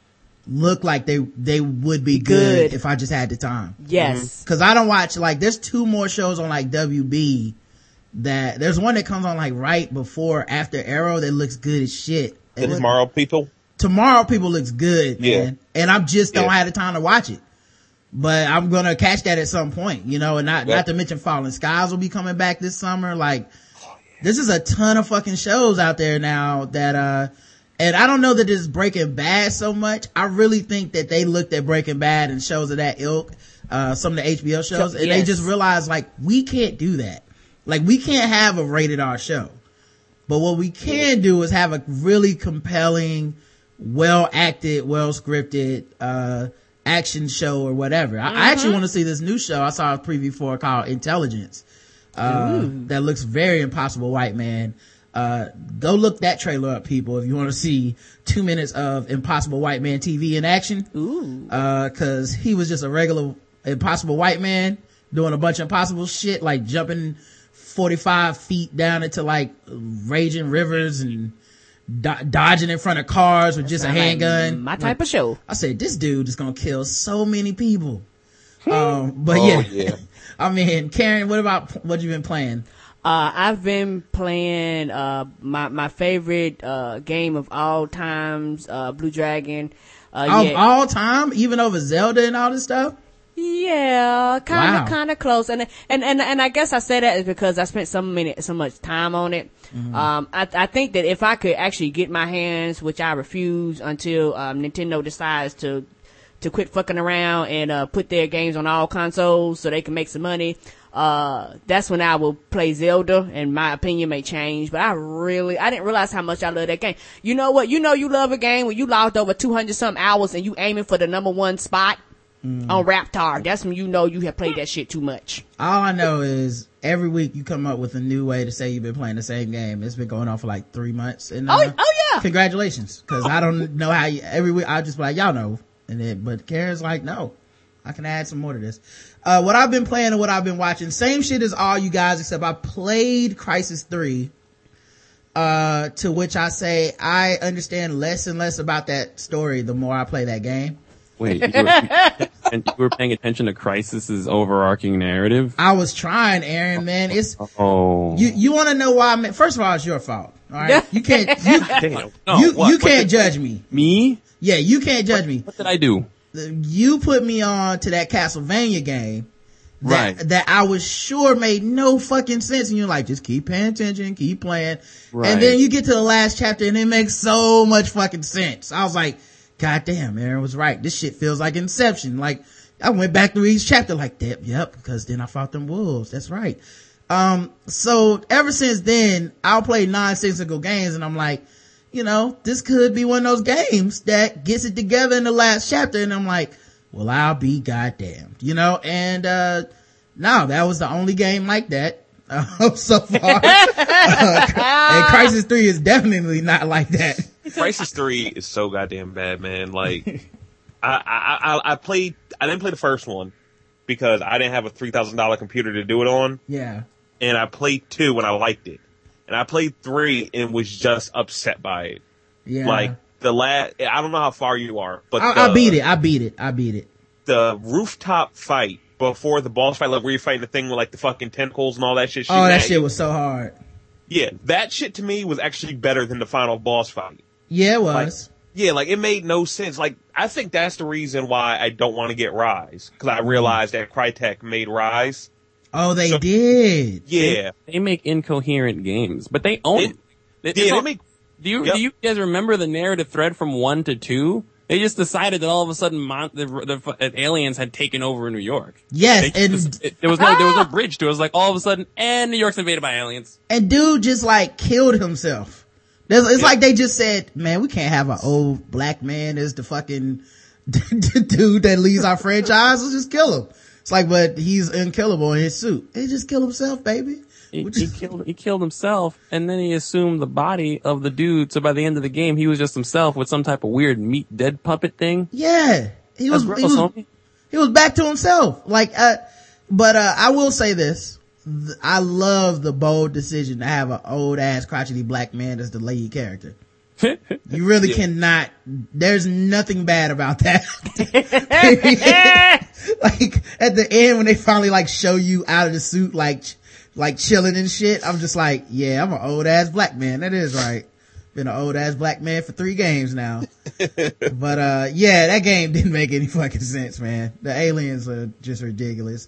B: look like they they would be good,
A: Good.
B: if I just had the time.
A: Yes.
B: Because I don't watch, like, there's two more shows on like W B that there's one that comes on like right before after Arrow that looks good as shit.
C: The
B: And
C: Tomorrow People.
B: Tomorrow People looks good,
C: Yeah.
B: man. And I just don't
C: Yeah.
B: have the time to watch it. But I'm gonna catch that at some point, you know, and not,
C: Yep.
B: not to mention Fallen Skies will be coming back this summer. Like, this is a ton of fucking shows out there now that, uh, and I don't know that it's Breaking Bad so much. I really think that they looked at Breaking Bad and shows of that ilk, uh, some of the H B O shows, and they
A: Yes.
B: just realized, like, we can't do that. Like, we can't have a rated R show. But what we can do is have a really compelling, well acted, well scripted, uh, action show or whatever. I, I actually want to see this new show I saw a preview for called Intelligence, uh, that looks very Impossible White Man. Uh, go look that trailer up, people, if you want to see two minutes of Impossible White Man T V in action.
A: Ooh.
B: Uh, cause he was just a regular Impossible White Man doing a bunch of impossible shit, like jumping forty-five feet down into like raging rivers and do- dodging in front of cars with just a
A: Sound like
B: handgun.
A: my
B: Like,
A: type of show.
B: I said, this dude is gonna kill so many people. um, but
C: Oh,
B: yeah,
C: yeah.
B: I mean, Karen, what about what you been playing?
A: Uh, I've been playing, uh, my, my favorite, uh, game of all times, uh, Blue Dragon. Uh,
B: Of
A: yeah.
B: all time, even over Zelda and all this stuff?
A: Yeah, kind of,
B: Wow.
A: kind of close, and and and and I guess I say that is because I spent so many, so much time on it.
B: Mm-hmm.
A: Um, I I think that if I could actually get my hands, which I refuse until um, Nintendo decides to to quit fucking around and uh, put their games on all consoles so they can make some money. Uh, that's when I will play Zelda, and my opinion may change, but I really, I didn't realize how much I love that game. You know what? You know you love a game when you logged over two hundred something hours and you aiming for the number one spot on Raptor. That's when you know you have played that shit too much.
B: All I know is every week you come up with a new way to say you've been playing the same game. It's been going on for like three months. And, uh,
A: Oh, oh yeah.
B: congratulations. Cause I don't know how you, every week I just be like, y'all know. And then, but Karen's like, no, I can add some more to this. Uh, what I've been playing and what I've been watching, same shit as all you guys, except I played Crysis three, uh, to which I say I understand less and less about that story the more I play that game.
D: Wait, you were, and you were paying attention to Crysis's overarching narrative?
B: I was trying, Aaron, man. It's,
D: Oh.
B: you, you want to know why? I First of all, it's your fault. All right. You can't, you,
C: Damn.
D: No,
B: you,
D: what?
B: you
D: What
B: can't
D: did-
B: judge me.
D: Me?
B: Yeah, you can't judge me.
D: What did I do?
B: You put me on to that Castlevania game that,
D: Right.
B: that I was sure made no fucking sense. And you're like, just keep paying attention, keep playing.
D: Right.
B: And then you get to the last chapter and it makes so much fucking sense. I was like, God damn, Aaron was right. This shit feels like Inception. Like, I went back through each chapter like that. Yep, because then I fought them wolves. That's right. Um, so ever since then, I'll play nonsensical games and I'm like, you know, this could be one of those games that gets it together in the last chapter. And I'm like, well, I'll be goddamned, you know? And, uh, no, that was the only game like that, uh, so far. uh, and Crysis three is definitely not like that.
C: Crysis three is so goddamn bad, man. Like, I, I, I, I played, I didn't play the first one because I didn't have a three thousand dollars computer to do it on.
B: Yeah.
C: And I played two and I liked it. And I played three and was just upset by it.
B: Yeah.
C: Like, the last, I don't know how far you are, but
B: I,
C: the,
B: I beat it. I beat it. I beat it.
C: the rooftop fight before the boss fight, like where you're fighting the thing with like the fucking tentacles and all that shit.
B: Oh, that
C: shooting
B: shit
C: at you.
B: was so hard.
C: Yeah, that shit to me was actually better than the final boss fight.
B: Yeah, it
C: Like,
B: was.
C: yeah, like it made no sense. Like, I think that's the reason why I don't want to get Rise. Cause I realized that Crytek made Rise.
B: Oh, they
C: So-
B: did.
C: Yeah.
D: They make incoherent games, but they own
C: It-
D: it.
C: Yeah, they make,
D: Do you
C: Yep.
D: do you guys remember the narrative thread from one to two? They just decided that all of a sudden mon- the, the, the aliens had taken over New York.
B: Yes,
D: They
B: and
D: just- it, there was no there was no bridge to it. It was like all of a sudden, and New York's invaded by aliens.
B: and dude just like killed himself. There's, it's
C: Yeah.
B: like they just said, man, we can't have an old black man as the fucking dude that leads our franchise. Let's just kill him. It's like, but he's unkillable in his suit. He just killed himself, baby.
D: He,
B: Which
D: he
B: is-
D: killed he killed himself, and then he assumed the body of the dude. So by the end of the game, he was just himself with some type of weird meat dead puppet thing.
B: Yeah, he was,
D: That's
B: he
D: gross,
B: was,
D: homie.
B: he was back to himself. Like, uh, but, uh, I will say this. Th- I love the bold decision to have an old ass crotchety black man as the lead character. You really yeah. cannot, there's nothing bad about that. Like, at the end when they finally like show you out of the suit, like, like chilling and shit, I'm just like, yeah, I'm an old ass black man. That is right. Been an old ass black man for three games now. But, uh, yeah, that game didn't make any fucking sense, man. The aliens are just ridiculous.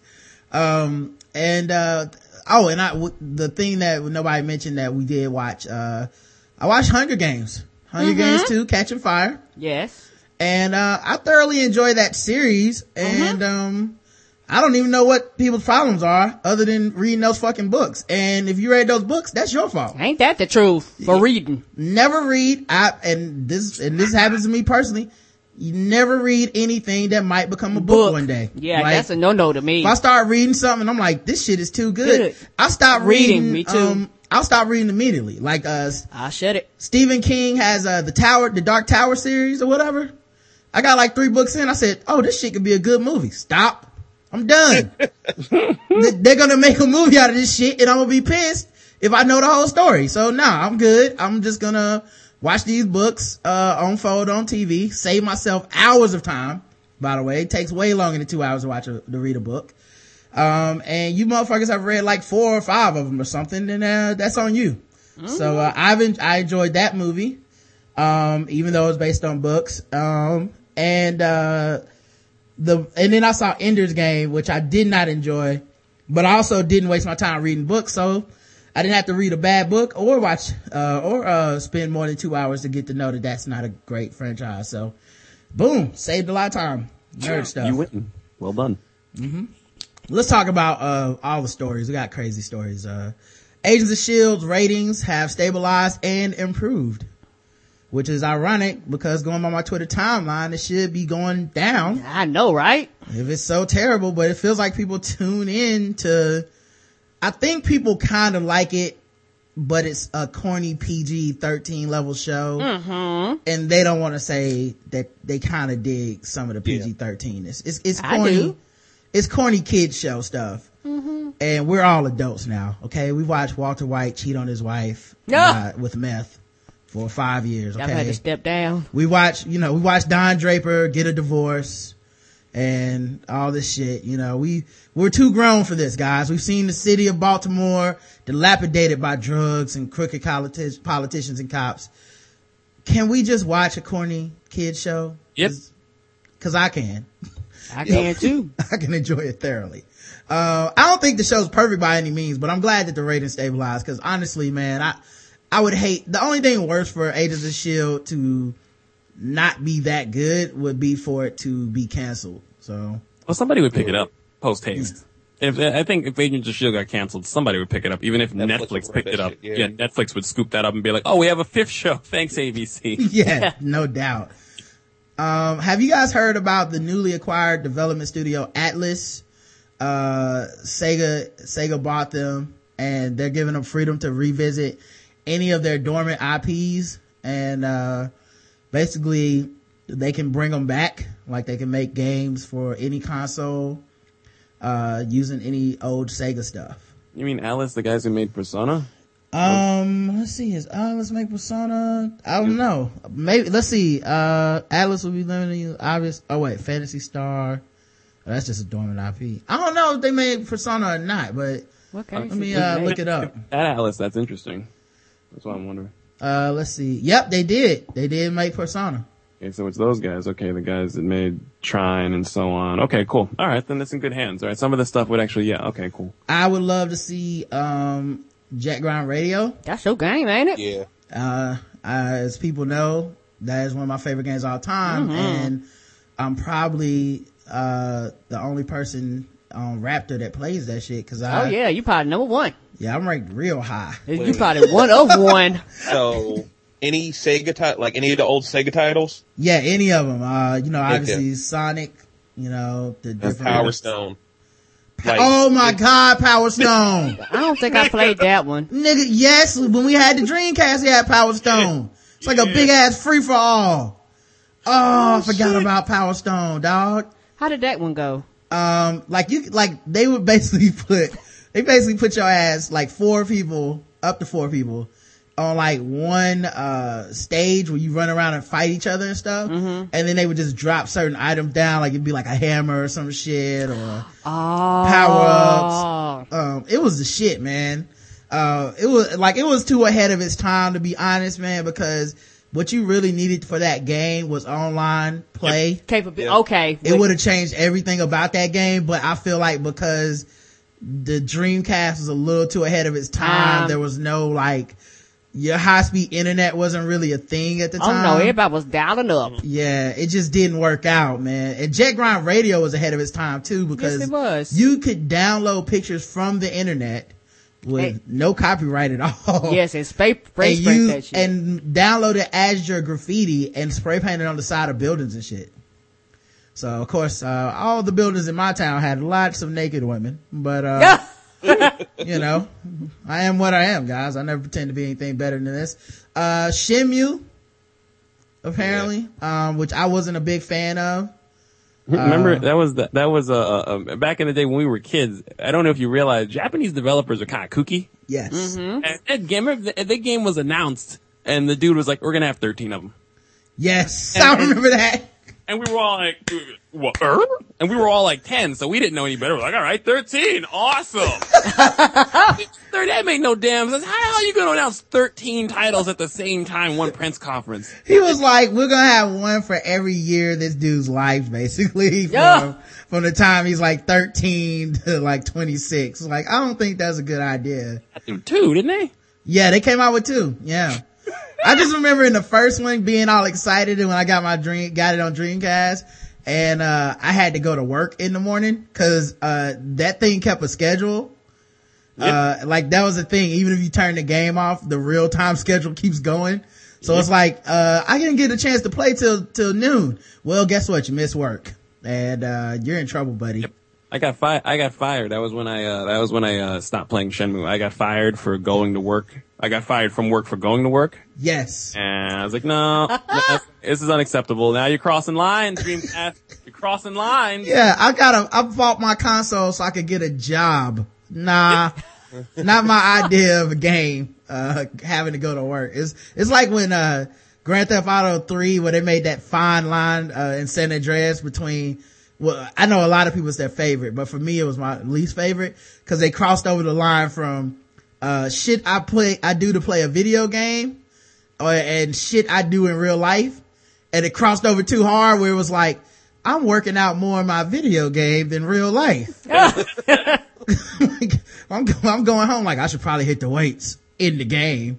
B: Um, and, uh, oh, and I, w- the thing that nobody mentioned that we did watch, uh, I watched Hunger Games. Hunger mm-hmm. Games two, Catching Fire.
A: Yes.
B: And, uh, I thoroughly enjoyed that series. And, mm-hmm. um, I don't even know what people's problems are other than reading those fucking books. And if you read those books, that's your fault.
A: Ain't that the truth for reading?
B: Never read. I, and this, and this happens to me personally. You never read anything that might become a book, book. one day.
A: Yeah,
B: like,
A: that's a no-no to me.
B: If I start reading something, I'm like, this shit is too good. good. I stop
A: reading.
B: reading.
A: Me too.
B: Um, I'll stop reading immediately. Like, uh,
A: I'll shut it.
B: Stephen King has, uh, the Tower, the Dark Tower series or whatever. I got like three books in. I said, oh, this shit could be a good movie. Stop. I'm done. They're gonna make a movie out of this shit and I'm gonna be pissed if I know the whole story. So nah, I'm good. I'm just gonna watch these books, uh, unfold on T V, save myself hours of time. By the way, it takes way longer than two hours to watch a, to read a book. Um, and you motherfuckers have read like four or five of them or something, and, uh, that's on you. Mm-hmm. So, uh, I've, en- I enjoyed that movie, um, even though it's based on books. Um, and, uh, the, and then I saw Ender's Game, which I did not enjoy, but I also didn't waste my time reading books, so I didn't have to read a bad book or watch, uh, or, uh, spend more than two hours to get to know that that's not a great franchise. So, boom, saved a lot of time. Nerd stuff.
D: You win. Well done.
B: Mm-hmm. Let's talk about, uh, all the stories. We got crazy stories. Uh, Agents of S H I E L D's ratings have stabilized and improved, which is ironic because going by my Twitter timeline, it should be going down.
A: I know, right?
B: If it's so terrible, but it feels like people tune in to, I think people kind of like it, but it's a corny P G thirteen level show.
A: Mm-hmm.
B: And they don't want to say that they kind of dig some of the P G thirteen. It's, it's, it's corny.
A: I do.
B: It's corny kid show stuff.
A: Mm-hmm.
B: And we're all adults now. Okay. We watched Walter White cheat on his wife
A: yeah.
B: uh, with meth for five years. Okay.
A: I've had to step down.
B: We watched, you know, we watched Don Draper get a divorce and all this shit. You know, we, we're too grown for this, guys. We've seen the city of Baltimore dilapidated by drugs and crooked politi- politicians and cops. Can we just watch a corny kid show?
D: Yep.
B: Cause, Cause I can.
A: I can too.
B: I can enjoy it thoroughly. Uh, I don't think the show's perfect by any means, but I'm glad that the ratings stabilized. Cause honestly, man, I, I would hate, the only thing worse for Agents of S H I E L D to not be that good would be for it to be canceled. So.
D: Well, somebody would pick it up post haste. If, I think if Agents of S H I E L D got canceled, somebody would pick it up. Even if Netflix, Netflix picked it up. Shit, yeah. yeah, Netflix would scoop that up and be like, oh, we have a fifth show. Thanks, A B C.
B: Yeah, no doubt. Um, have you guys heard about the newly acquired development studio Atlas? Uh, Sega, Sega bought them and they're giving them freedom to revisit any of their dormant I Ps. And, uh, basically they can bring them back. Like they can make games for any console, uh, using any old Sega stuff.
D: You mean Atlas, the guys who made Persona?
B: Um, let's see. Is Atlas make Persona? I don't know. Maybe, let's see. Uh, Atlas will be limiting obvious. Oh wait, Phantasy Star. Oh, that's just a dormant I P. I don't know if they made Persona or not, but
A: okay.
B: let me, uh, look it up.
D: At Atlas, that's interesting. That's what I'm wondering.
B: Uh, let's see. Yep, they did. They did make Persona.
D: Okay, so it's those guys. Okay, the guys that made Trine and so on. Okay, cool. All right, then it's in good hands. All right, some of the stuff would actually, yeah, okay, cool.
B: I would love to see, um, Jet Grind Radio.
A: That's your game, ain't it?
C: Yeah.
B: Uh, as people know, that is one of my favorite games of all time. Mm-hmm. And I'm probably, uh, the only person on Raptor that plays that shit. Cause I,
A: oh yeah, you probably number one.
B: Yeah, I'm ranked real high.
A: You probably one of one.
C: So, any Sega ti- like any of the old Sega titles?
B: Yeah, any of them. Uh, you know, obviously
C: okay.
B: Sonic, you know, the
C: That's
B: different
C: Power Stone.
B: Like, oh my it, god, Power Stone.
A: I don't think I played that one.
B: Nigga, yes, when we had the Dreamcast, we had Power Stone. It's like yeah. a big ass free for all. Oh, oh I forgot shit. about Power Stone, dog.
A: How did that one go?
B: Um, like you, like they would basically put, they basically put your ass like four people, up to four people on like one uh stage where you run around and fight each other and stuff,
A: mm-hmm.
B: and then they would just drop certain items down, like it'd be like a hammer or some shit, or
A: oh.
B: power-ups. Um it was the shit, man. Uh it was like, it was too ahead of its time, to be honest, man, because what you really needed for that game was online play.
A: Capability.
C: Yeah.
A: Okay.
B: It would have changed everything about that game, but I feel like because the Dreamcast was a little too ahead of its time,
A: Um,
B: there was no like, your high speed internet wasn't really a thing at the
A: Oh
B: time.
A: no, everybody was dialing up.
B: Yeah, it just didn't work out, man. And Jet Grind Radio was ahead of its time too, because
A: Yes, it was.
B: you could download pictures from the internet with
A: Hey.
B: no copyright at all.
A: Yes, and spray, spray,
B: and
A: spray
B: you
A: that shit.
B: and download it as your graffiti and spray paint it on the side of buildings and shit. So of course, uh, all the buildings in my town had lots of naked women, but uh, you know, I am what I am, guys. I never pretend to be anything better than this. Uh, Shenmue, apparently, yeah. um, which I wasn't a big fan of.
D: Remember,
B: Uh,
D: that was the, that was uh, uh, back in the day when we were kids. I don't know if you realize Japanese developers are kind of kooky.
B: Yes.
A: Mm-hmm.
D: And that game, that that game was announced, and the dude was like, "We're gonna have thirteen of them."
B: Yes,
D: And-
B: I remember that.
D: And we were all like, what? Er? And we were all like ten, so we didn't know any better. We're like, all right, thirteen, awesome. That made no damn sense. How the hell are you going to announce thirteen titles at the same time, one press conference?
B: He was like, we're gonna have one for every year of this dude's life, basically. From,
A: Yeah.
B: from the time he's like thirteen to like twenty-six. Like, I don't think that's a good idea.
D: I think two, didn't they?
B: Yeah, they came out with two. Yeah. I just remember in the first one being all excited and when I got my dream, got it on Dreamcast, and, uh, I had to go to work in the morning cause, uh, that thing kept a schedule. Uh, like that was the thing. Even if you turn the game off, the real time schedule keeps going. So it's like, uh, I didn't get a chance to play till, till noon. Well, guess what? You missed work and, uh, you're in trouble, buddy.
D: Yep. I got fired. I got fired. That was when I, uh, that was when I, uh, stopped playing Shenmue. I got fired for going to work. I got fired from work for going to work.
B: Yes.
D: And I was like, no, no, this is unacceptable. Now you're crossing lines, Dreamcast. You're crossing lines.
B: Yeah, I gotta, I bought my console so I could get a job. Nah, not my idea of a game, uh, having to go to work. It's, it's like when, uh, Grand Theft Auto three, where they made that fine line, uh, in San Andreas between, well, I know a lot of people it's their favorite, but for me it was my least favorite, cause they crossed over the line from, uh, shit I play, I do to play a video game, or, and shit I do in real life. And it crossed over too hard where it was like, I'm working out more in my video game than real life. Like, I'm, I'm going home like I should probably hit the weights in the game.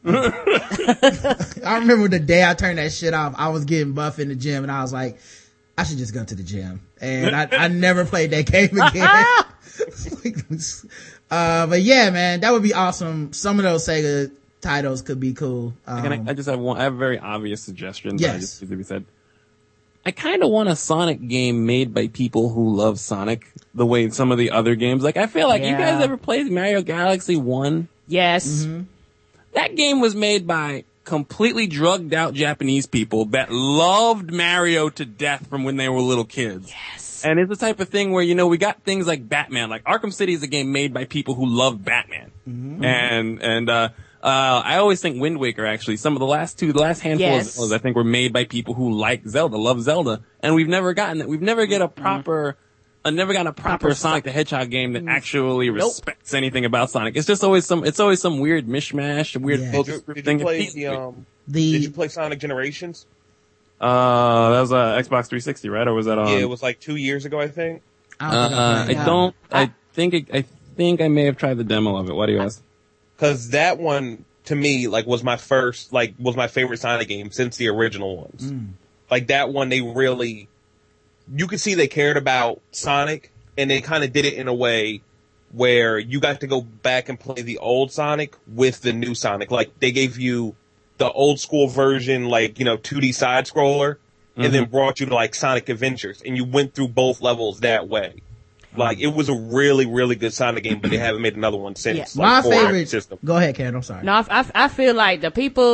B: I remember the day I turned that shit off, I was getting buff in the gym and I was like, I should just go to the gym. And I, I never played that game again. uh, but yeah, man, that would be awesome. Some of those Sega titles could be cool. Um,
D: Can I, I just have one, I have a very obvious suggestion.
B: Yes.
D: That I just need to be said. I kind of want a Sonic game made by people who love Sonic the way some of the other games. Like, I feel like, you
A: Yeah.
D: guys ever played Mario Galaxy one?
A: Yes.
B: Mm-hmm.
D: That game was made by completely drugged out Japanese people that loved Mario to death from when they were little kids.
A: Yes.
D: And it's the type of thing where, you know, we got things like Batman. Like, Arkham City is a game made by people who love Batman.
B: Mm-hmm.
D: And, and, uh, Uh, I always think Wind Waker, actually. Some of the last two, the last handful
A: Yes.
D: of Zeldas, I think, were made by people who like Zelda, love Zelda. And we've never gotten it. We've never get a proper, uh, never gotten a proper
A: Proper
D: Sonic the Hedgehog game that actually
A: Nope.
D: respects anything about Sonic. It's just always some, it's always some weird mishmash, weird
B: Yeah.
C: Did
D: focus
C: you,
D: group
C: did
D: thing.
C: you play
D: It
C: the, um,
B: The,
C: did you play Sonic Generations?
D: Uh, that was, uh, Xbox three sixty, right? Or was that on?
C: Yeah, it was like two years ago, I think.
B: I don't think
D: Uh,
B: I
D: I
B: played that.
D: don't, I think, it, I think I may have tried the demo of it. Why do you ask?
C: Cause that one, to me, like, was my first, like, was my favorite Sonic game since the original ones.
B: Mm.
C: Like, that one, they really, you could see they cared about Sonic, and they kind of did it in a way where you got to go back and play the old Sonic with the new Sonic. Like, they gave you the old school version, like, you know, two D side scroller, and then brought you to, like, Sonic Adventures, and you went through both levels that way. Like, it was a really, really good Sonic game, but they haven't made another one since.
A: Yeah.
C: Like,
B: My
C: for our
B: favorite,
C: system.
B: go ahead, Ken, I'm sorry.
A: No, I, I, I feel like the people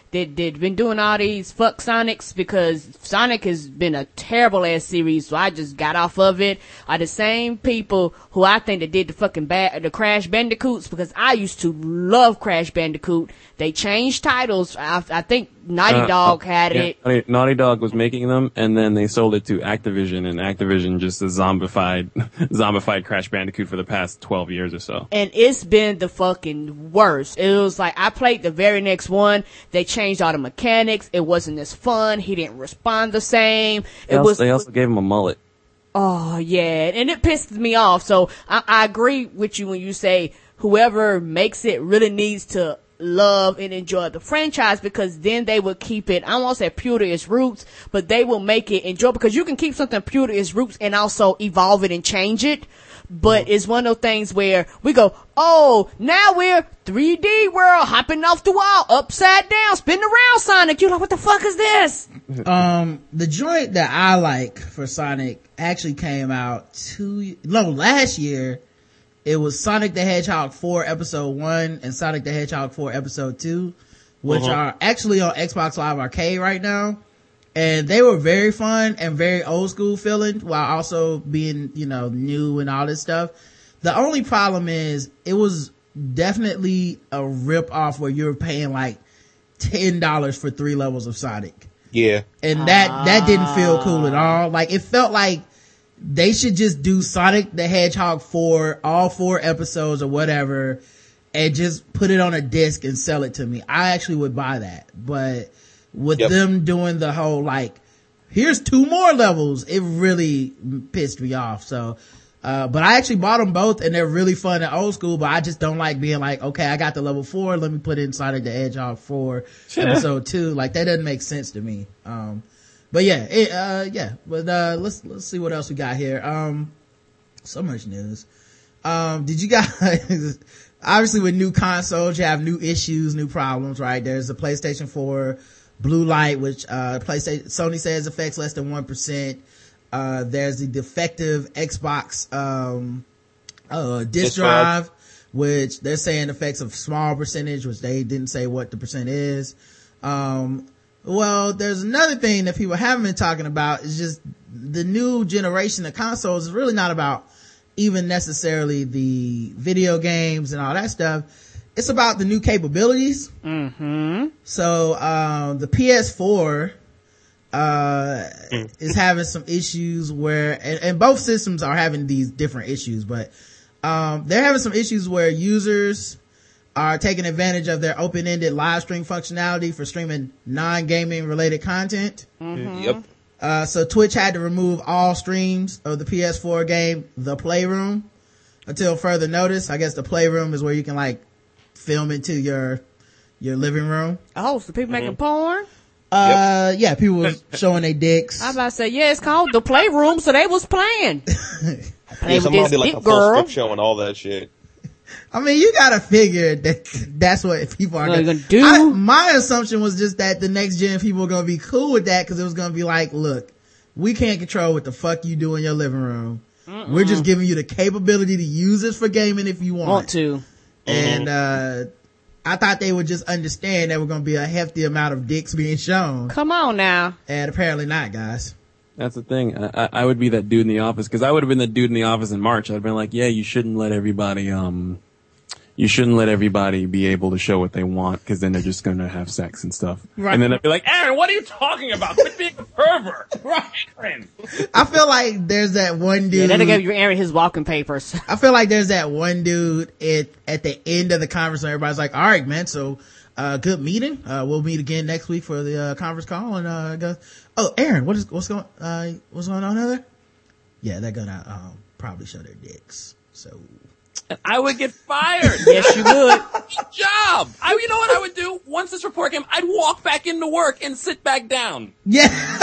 A: that that been doing all these fuck Sonics, because Sonic has been a terrible ass series, so I just got off of it, are the same people who I think that did the fucking bad the Crash Bandicoots, because I used to love Crash Bandicoot. They changed titles. I, I think Naughty
D: Uh,
A: Dog
D: uh,
A: had
D: yeah,
A: it.
D: Naughty, Naughty Dog was making them, and then they sold it to Activision, and Activision just has zombified, zombified Crash Bandicoot for the past twelve years or so.
A: And it's been the fucking worst. It was like, I played the very next one. They changed all the mechanics. It wasn't as fun. He didn't respond the same.
D: They
A: It
D: also,
A: was,
D: they also gave him a mullet.
A: oh yeah. And it pissed me off. So I, I agree with you when you say whoever makes it really needs to love and enjoy the franchise, because then they will keep it, I won't say pure to its roots, but they will make it enjoy, because you can keep something pure to its roots and also evolve it and change it. But mm-hmm. it's one of those things where we go, oh, now we're three D world, hopping off the wall, upside down, spinning around Sonic. You're like, what the fuck is this?
B: Um, the joint that I like for Sonic actually came out two, no, last year. It was Sonic the Hedgehog four episode one and Sonic the Hedgehog four episode two, which uh-huh. are actually on Xbox Live Arcade right now. And they were very fun and very old school feeling, while also being, you know, new and all this stuff. The only problem is it was definitely a rip off where you're paying like ten dollars for three levels of Sonic.
C: Yeah.
B: And that, that didn't feel cool at all. Like, it felt like they should just do Sonic the Hedgehog four, all four episodes or whatever, and just put it on a disc and sell it to me. I actually would buy that. But with yep. them doing the whole, like, here's two more levels, it really pissed me off. So, uh, but I actually bought them both, and they're really fun and old school, but I just don't like being like, okay, I got the level four, let me put in Sonic the Hedgehog four, yeah. episode two. Like, that doesn't make sense to me. Um, But yeah, it, uh, yeah, but, uh, let's, let's see what else we got here. Um, so much news. Um, did you guys, obviously with new consoles, you have new issues, new problems, right? There's the PlayStation four blue light, which, uh, PlayStation, Sony says affects less than one percent. Uh, there's the defective Xbox, um, uh, disk drive, which they're saying affects a small percentage, which they didn't say what the percent is. Um, Well, there's another thing that people haven't been talking about, is just the new generation of consoles is really not about even necessarily the video games and all that stuff. It's about the new capabilities.
A: Mm-hmm.
B: So, um, the P S four, uh, mm. is having some issues where, and, and both systems are having these different issues, but, um, they're having some issues where users are taking advantage of their open-ended live stream functionality for streaming non-gaming related content.
A: Mm-hmm.
C: Yep.
B: Uh, so Twitch had to remove all streams of the P S four game, The Playroom, until further notice. I guess The Playroom is where you can like film into your, your living room.
A: Oh, so people
C: Mm-hmm.
A: making porn?
B: Uh, yep. yeah, people was showing their dicks.
A: I was about to say, yeah, it's called The Playroom, so they was playing. Play
C: Yeah, somebody
A: with
C: did like
A: this
C: a full
A: girl.
C: script show and all that shit.
B: I mean, you gotta figure that that's what people are
A: What
B: gonna,
A: gonna do.
B: I, my assumption was just that the next gen people were gonna be cool with that, because it was gonna be like, look, we can't control what the fuck you do in your living room. Mm-mm. We're just giving you the capability to use this for gaming if you want.
A: Want to.
B: And, uh, I thought they would just understand there were gonna be a hefty amount of dicks being shown.
A: Come on now.
B: And apparently not, guys.
D: That's the thing. I, I would be that dude in the office, because I would have been the dude in the office in March. I'd have been like, yeah, you shouldn't let everybody, um, you shouldn't let everybody be able to show what they want, because then they're just going to have sex and stuff.
B: Right.
D: And then I'd be like, Aaron, what are you talking about? Quit being a pervert.
B: Right.
D: Aaron.
B: I feel like there's that one dude.
A: Yeah, that'll give you Aaron his walking papers.
B: I feel like there's that one dude at, at the end of the conference where everybody's like, all right, man, so, uh, good meeting. Uh, we'll meet again next week for the, uh, conference call. And, uh, goes, oh, Aaron, what is, what's going, uh, what's going on there? Yeah, they're gonna, um, probably show their dicks. So.
D: And I would get fired.
A: Yes, you would.
D: Good job. I, you know what I would do? Once this report came, I'd walk back into work and sit back down.
B: Yeah.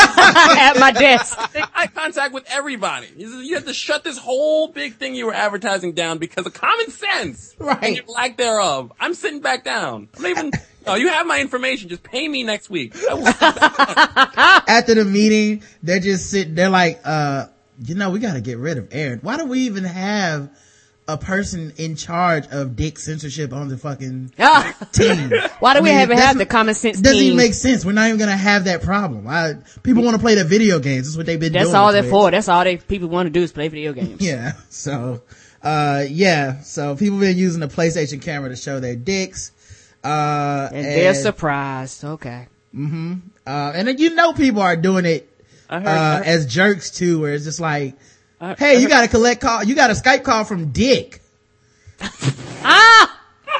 A: At my desk.
D: Make eye contact with everybody. You have to shut this whole big thing you were advertising down because of common sense.
B: Right.
D: And your lack thereof. I'm sitting back down. I'm not even, no, you have my information. Just pay me next week. I will sit back down.
B: After the meeting, they're just sitting, they're like, uh, you know, we gotta get rid of Aaron. Why do we even have a person in charge of dick censorship on the fucking
A: Ah.
B: team.
A: Why do
B: I
A: we
B: mean,
A: haven't
B: that's
A: have the
B: not-
A: common sense
B: It doesn't
A: team?
B: even make sense. We're not even gonna have that problem. I, people want to play the video games. That's what they've been
A: That's
B: doing.
A: all
B: with
A: they're
B: Twitch.
A: for. That's all they people want to do is play video games.
B: Yeah. So, uh, yeah. So people been using the PlayStation camera to show their dicks. Uh,
A: And, they're surprised. Okay.
B: Uh, and then you know people are doing it,
D: I heard,
B: uh,
D: I heard-
B: as jerks too, where it's just like,
D: I-
B: hey,
D: I
B: you
D: heard-
B: got a collect call, you got a Skype call from Dick.
A: Ah!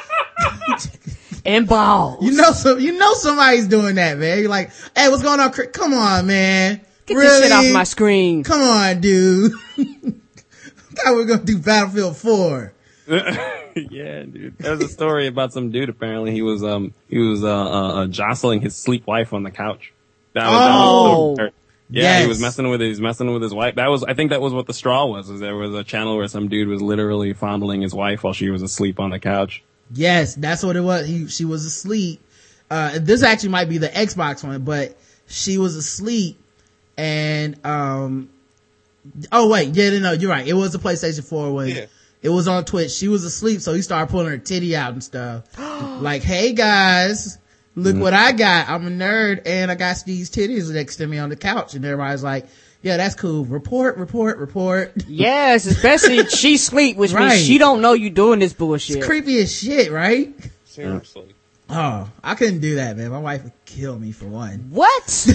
A: And balls.
B: You know, so, you know somebody's doing that, man. You're like, hey, what's going on, Chris? Come on, man.
A: Get
B: really?
A: this shit off my screen.
B: Come on, dude. Thought we were gonna do Battlefield four.
D: Yeah, dude. There's a story about some dude. Apparently, he was um he was uh, uh, uh jostling his sleep wife on the couch. That was,
A: Oh.
D: that was so, yeah. He
B: Yes.
D: was messing with he's messing with his wife. That was I think that was what the straw was. Was there was a channel where some dude was literally fondling his wife while she was asleep on the couch.
B: Yes, that's what it was. He, she was asleep. Uh, this actually might be the Xbox one, but she was asleep and, um, oh wait, yeah, no, you're right. It was the PlayStation four one.
C: Yeah.
B: It was on Twitch. She was asleep, so he started pulling her titty out and stuff. Like, hey guys, look what I got. I'm a nerd and I got these titties next to me on the couch. And everybody's like, yeah, that's cool. Report, report, report.
A: Yes, especially she sleep, which
B: Right.
A: means she don't know you doing this bullshit.
B: It's creepy as shit, right?
C: Seriously.
B: Oh, I couldn't do that, man. My wife would kill me for one.
A: What?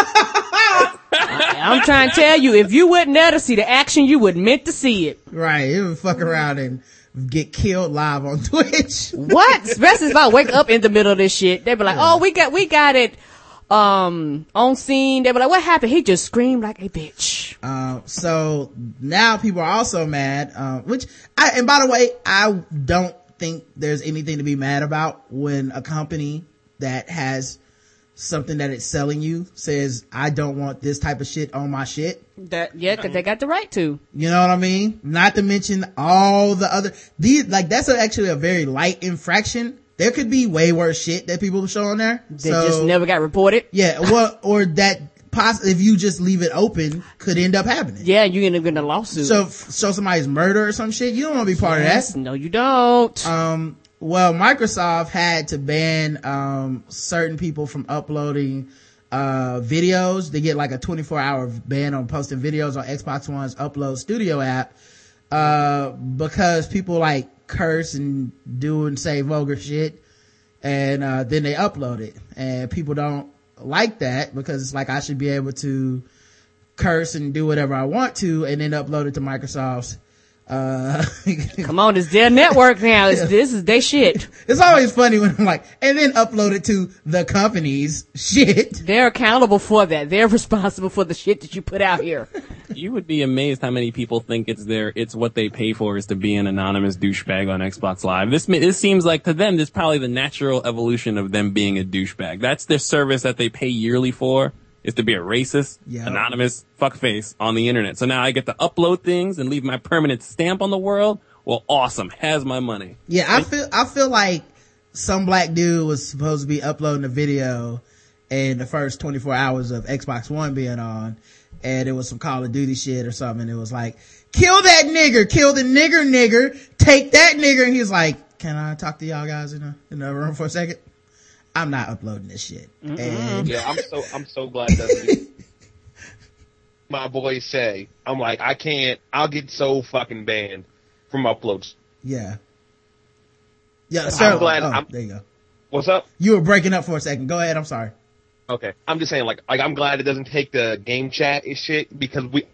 A: I, I'm trying to tell you, if you wasn't there to see the action, you would meant to see it.
B: Right. It would fuck around and get killed live on Twitch.
A: What? Especially if I wake up in the middle of this shit. They be like, oh, we got, we got it, um, on scene. They be like, what happened? He just screamed like a bitch.
B: Uh, so now people are also mad, uh, which I, and by the way, I don't think there's anything to be mad about when a company that has something that it's selling you says, I don't want this type of shit on my shit.
A: That, yeah, cause they got the right to.
B: You know what I mean? Not to mention all the other, these, like, that's actually a very light infraction. There could be way worse shit that people show on there.
A: They
B: so,
A: just never got reported.
B: yeah, well, or that poss- if you just leave it open could end up happening.
A: Yeah, you're gonna get a lawsuit.
B: So, f- show somebody's murder or some shit, you don't want to be part
A: Yes,
B: of that.
A: no, you don't.
B: Um, well, Microsoft had to ban, um, certain people from uploading, uh, videos. They get like a twenty-four hour ban on posting videos on Xbox One's Upload Studio app, uh, because people like curse and do and say vulgar shit. And, uh, then they upload it. And people don't like that because it's like I should be able to curse and do whatever I want to and then upload it to Microsoft's, uh,
A: Come on, it's their network now. It's, this is their shit.
B: It's always funny when I'm like, and then upload it to the company's shit.
A: They're accountable for that. They're responsible for the shit that you put out here.
D: You would be amazed how many people think it's their, it's what they pay for is to be an anonymous douchebag on Xbox Live. This, ma- this seems like to them, this is probably the natural evolution of them being a douchebag. That's their service that they pay yearly for, is to be a racist,
B: Yeah.
D: anonymous fuckface on the internet. So now I get to upload things and leave my permanent stamp on the world. Well, awesome. Has my money.
B: Yeah, I feel, I feel like some black dude was supposed to be uploading a video in the first twenty-four hours of Xbox One being on, and it was some Call of Duty shit or something. It was like, kill that nigger, kill the nigger nigger, take that nigger. And he was like, can I talk to y'all guys in the, in the room for a second? I'm not uploading this shit. And
C: Yeah, I'm so I'm so glad it doesn't. My boys say, I'm like, I can't. I'll get so fucking banned from uploads.
B: yeah. Yeah,
C: I'm
B: sir.
C: glad
B: Oh,
C: I'm-
B: there you go.
C: What's up?
B: You were breaking up for a second. Go ahead. I'm sorry.
C: Okay, I'm just saying, like, like I'm glad it doesn't take the game chat and shit because we.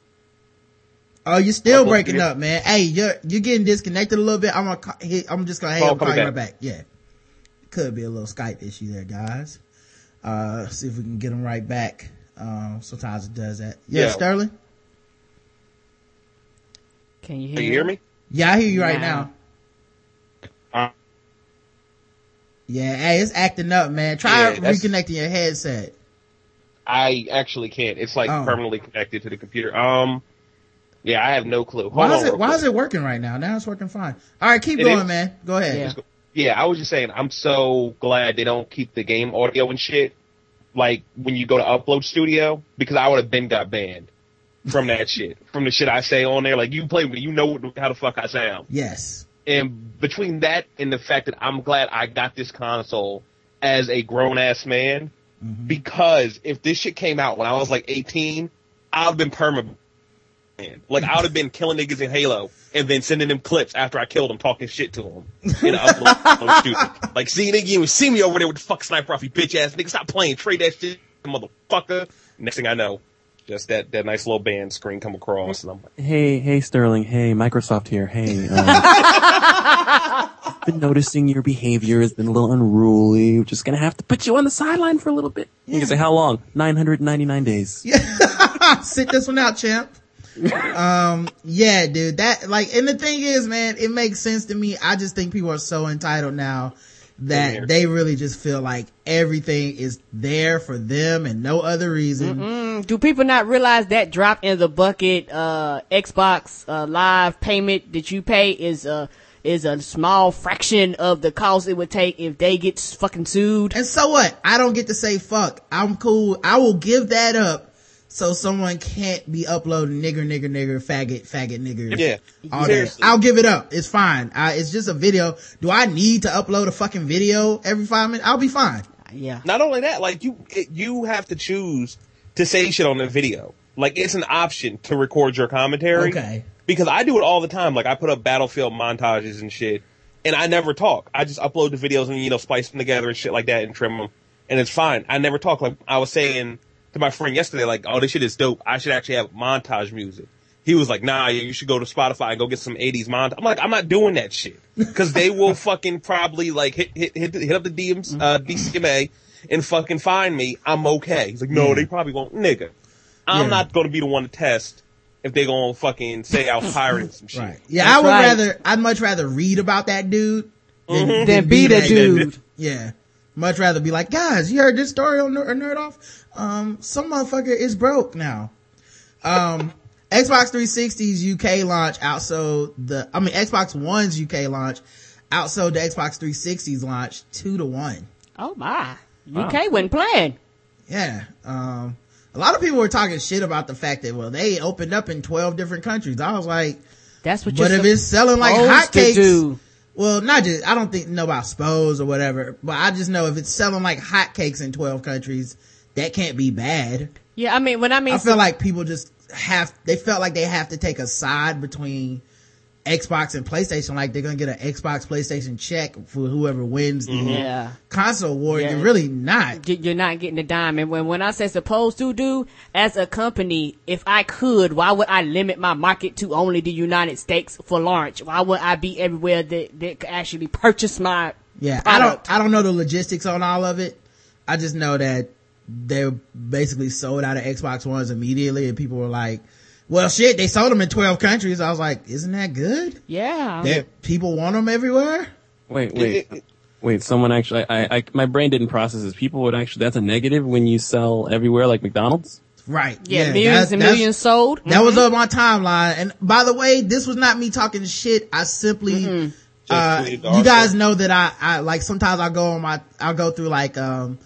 B: Oh, you're still
C: Upload
B: breaking
C: video.
B: up, man. Hey, you're, you're getting disconnected a little bit. I'm gonna, ca- hit- I'm just gonna hang
C: Oh,
B: up, call
C: coming
B: you right
C: back.
B: back. Yeah. Could be a little Skype issue there, guys. Uh, see if we can get them right back. Um, sometimes it does that. Yeah,
C: Yeah.
B: Sterling?
A: Can you hear,
C: Can you hear me?
B: Yeah, I hear you right
A: Now.
B: now.
C: Uh,
B: Yeah, hey, it's acting up, man. Try
C: Yeah, that's-
B: reconnecting your headset.
C: I actually can't. It's like
B: Oh.
C: permanently connected to the computer. Um, yeah, I have no clue. Hold
B: Why
C: on
B: is it,
C: real
B: why
C: quick.
B: is it working right now? Now it's working fine. All right, keep
C: It
B: going,
C: is?
B: man. Go ahead.
A: Yeah.
C: Yeah, I was just saying, I'm so glad they don't keep the game audio and shit, like, when you go to Upload Studio, because I would have been got banned. from that shit, from the shit I say on there. Like, you play with me, you know how the fuck I sound.
B: Yes.
C: And between that and the fact that I'm glad I got this console as a grown ass man, mm-hmm. because if this shit came out when I was like eighteen, I'd have been perma. Like, I would have been killing niggas in Halo and then sending them clips after I killed them, talking shit to them. You know, I'm stupid. Like, see, nigga, you see me over there with the fuck sniper off, you bitch ass nigga. Stop playing, trade that shit, motherfucker. Next thing I know, just that, that nice little band screen come across, and I'm like,
D: hey, hey, Sterling, hey, Microsoft here, hey. Um, I've been noticing your behavior has been a little unruly. We're just gonna have to put you on the sideline for a little bit. Yeah. You can say, how long? nine hundred ninety-nine days.
B: Yeah. Sit this one out, champ. um yeah dude, that, like, and the thing is, man, it makes sense to me. I just think people are so entitled now that they really just feel like everything is there for them and no other reason.
A: Mm-mm. Do people not realize that drop in the bucket uh Xbox uh live payment that you pay is uh is a small fraction of the cost it would take if they get fucking sued?
B: And so what? I don't get to say fuck. I'm cool. I will give that up so someone can't be uploading nigger, nigger, nigger, faggot, faggot, nigger.
C: Yeah.
B: All that. I'll give it up. It's fine. I, it's just a video. Do I need to upload a fucking video every five minutes? I'll be fine.
A: Yeah.
C: Not only that, like, you, it, you have to choose to say shit on the video. Like, it's an option to record your commentary.
B: Okay.
C: Because I do it all the time. Like, I put up Battlefield montages and shit, and I never talk. I just upload the videos and, you know, splice them together and shit like that and trim them. And it's fine. I never talk. Like, I was saying to my friend yesterday, like, oh, this shit is dope. I should actually have montage music. He was like, nah, you should go to Spotify and go get some eighties montage. I'm like, I'm not doing that shit. Cause they will fucking probably like hit, hit, hit, hit up the D Ms, uh, D C M A and fucking find me. I'm okay. He's like, no, yeah. They probably won't. Nigga, I'm yeah. not gonna be the one to test if they gonna fucking say I was pirating some shit.
B: Right. Yeah, That's I would right. rather, I'd much rather read about that dude than,
A: mm-hmm. than be the dude.
B: dude. Yeah. Much rather be like, guys, you heard this story on Nerd, Nerd Off? Um, some motherfucker is broke now. Um, Xbox three sixty's U K launch outsold the, I mean, Xbox One's U K launch outsold the Xbox three sixty's launch two to one.
A: Oh my. Wow. U K wasn't playing.
B: Yeah. Um, a lot of people were talking shit about the fact that, well, they opened up in twelve different countries. I was like,
A: that's what
B: but
A: you're
B: if it's selling like hotcakes,
A: do.
B: Well, not just, I don't think, know about Spose or whatever, but I just know if it's selling like hotcakes in twelve countries, that can't be bad.
A: Yeah, I mean, when I mean,
B: I feel like people just have, they felt like they have to take a side between Xbox and PlayStation, like they're gonna get an Xbox PlayStation check for whoever wins the
A: yeah.
B: console war.
A: Yeah.
B: You're really not.
A: You're not getting the dime. And when, when I say supposed to do, as a company, if I could, why would I limit my market to only the United States for launch? Why would I be everywhere that, that could actually purchase my
B: Yeah,
A: product?
B: I don't, I don't know the logistics on all of it. I just know that they basically sold out of Xbox Ones immediately, and people were like, well, shit, they sold them in twelve countries. I was like, isn't that good?
A: Yeah.
B: That people want them everywhere?
D: Wait, wait, wait, someone actually, I, I, my brain didn't process this. People would actually, that's a negative when you sell everywhere like McDonald's?
B: Right.
A: Yeah, yeah millions and millions sold.
B: That mm-hmm. was on my timeline. And by the way, this was not me talking shit. I simply, mm-hmm. uh, you guys know that I, I, like, sometimes I go on my, I'll go through like, um,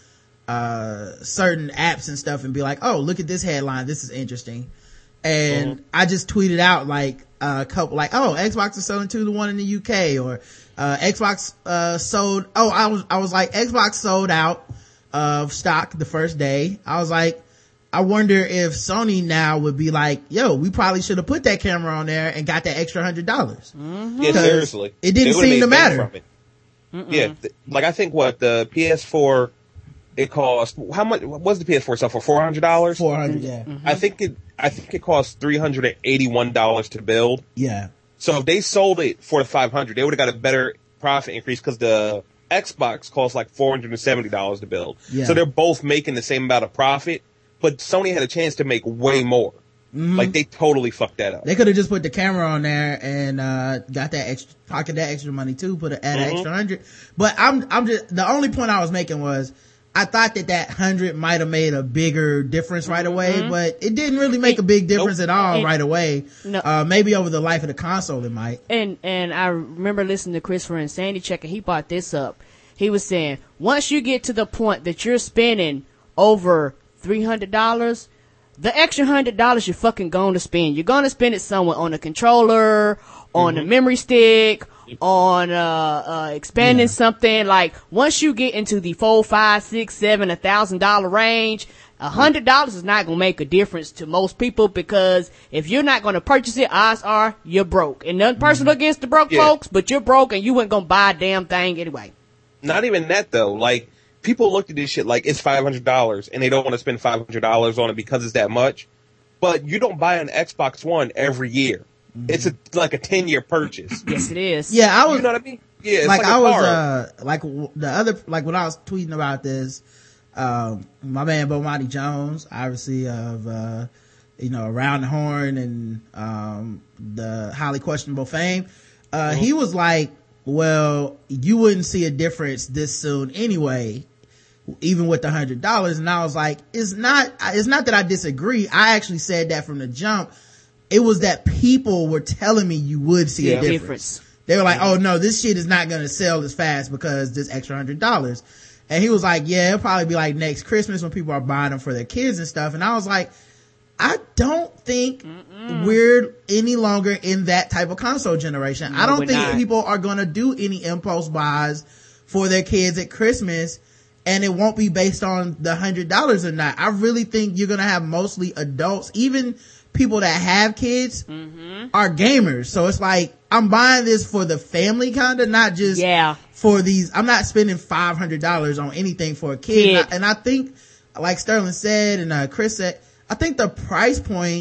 B: uh, certain apps and stuff and be like, oh, look at this headline. This is interesting. And mm-hmm. I just tweeted out like a couple, like, oh, Xbox is selling two to one in the U K, or, uh, Xbox, uh, sold, oh, I was, I was like, Xbox sold out of stock the first day. I was like, I wonder if Sony now would be like, yo, we probably should have put that camera on there and got that extra hundred dollars.
C: Mm-hmm. Yeah, seriously.
B: It didn't seem to matter.
C: Yeah. Th- like I think what the P S four, it cost, how much, what was the P S four sell for? four hundred dollars?
B: four hundred, yeah.
C: Mm-hmm. I think it, I think it cost three hundred eighty-one dollars to build.
B: Yeah.
C: So if they sold it for the five hundred, they would have got a better profit increase because the Xbox cost like four hundred seventy dollars to build. Yeah. So they're both making the same amount of profit, but Sony had a chance to make way more. Mm-hmm. Like they totally fucked that up.
B: They could have just put the camera on there and, uh, got that extra, pocket that extra money too, put it at mm-hmm. an extra hundred. But I'm, I'm just, the only point I was making was, I thought that that hundred might have made a bigger difference right away, mm-hmm. but it didn't really make a big difference nope. at all and, right away. No. Uh, maybe over the life of the console it might.
A: And, and I remember listening to Christopher and Sandy Checker, he brought this up. He was saying, once you get to the point that you're spending over three hundred dollars, the extra hundred dollars you're fucking going to spend, you're going to spend it somewhere on a controller, on mm-hmm. a memory stick, on uh uh expanding yeah. something. Like once you get into the four, five, six, seven, a thousand dollar range, a hundred dollars is not gonna make a difference to most people, because if you're not gonna purchase it, odds are you're broke. And nothing personal mm-hmm. against the broke yeah. folks, but you're broke and you weren't gonna buy a damn thing anyway.
C: Not even that though. Like people look at this shit like it's five hundred dollars and they don't want to spend five hundred dollars on it because it's that much. But you don't buy an Xbox One every year. It's a, like a ten year purchase.
A: Yes, it is.
B: Yeah, I was.
C: You know what I mean? Yeah, it's
B: like,
C: like
B: I
C: a
B: was,
C: car.
B: uh, like the other, like when I was tweeting about this, um, my man Bomani Jones, obviously of, uh, you know, Around the Horn and, um, the highly questionable fame, uh, mm-hmm. he was like, well, you wouldn't see a difference this soon anyway, even with the hundred dollars. And I was like, it's not, it's not that I disagree. I actually said that from the jump. It was that people were telling me you would see
C: yeah.
B: a difference.
A: difference.
B: They were like, oh no, this shit is not going to sell as fast because this extra hundred dollars. And he was like, yeah, it'll probably be like next Christmas when people are buying them for their kids and stuff. And I was like, I don't think Mm-mm. we're any longer in that type of console generation. No, I don't think not. people are going to do any impulse buys for their kids at Christmas, and it won't be based on the hundred dollars or not. I really think you're going to have mostly adults, even people that have kids mm-hmm. are gamers. So it's like, I'm buying this for the family kind of, not just
A: yeah.
B: for these. I'm not spending five hundred dollars on anything for a kid.
A: kid.
B: And, I, and I think, like Sterling said and uh, Chris said, I think the price point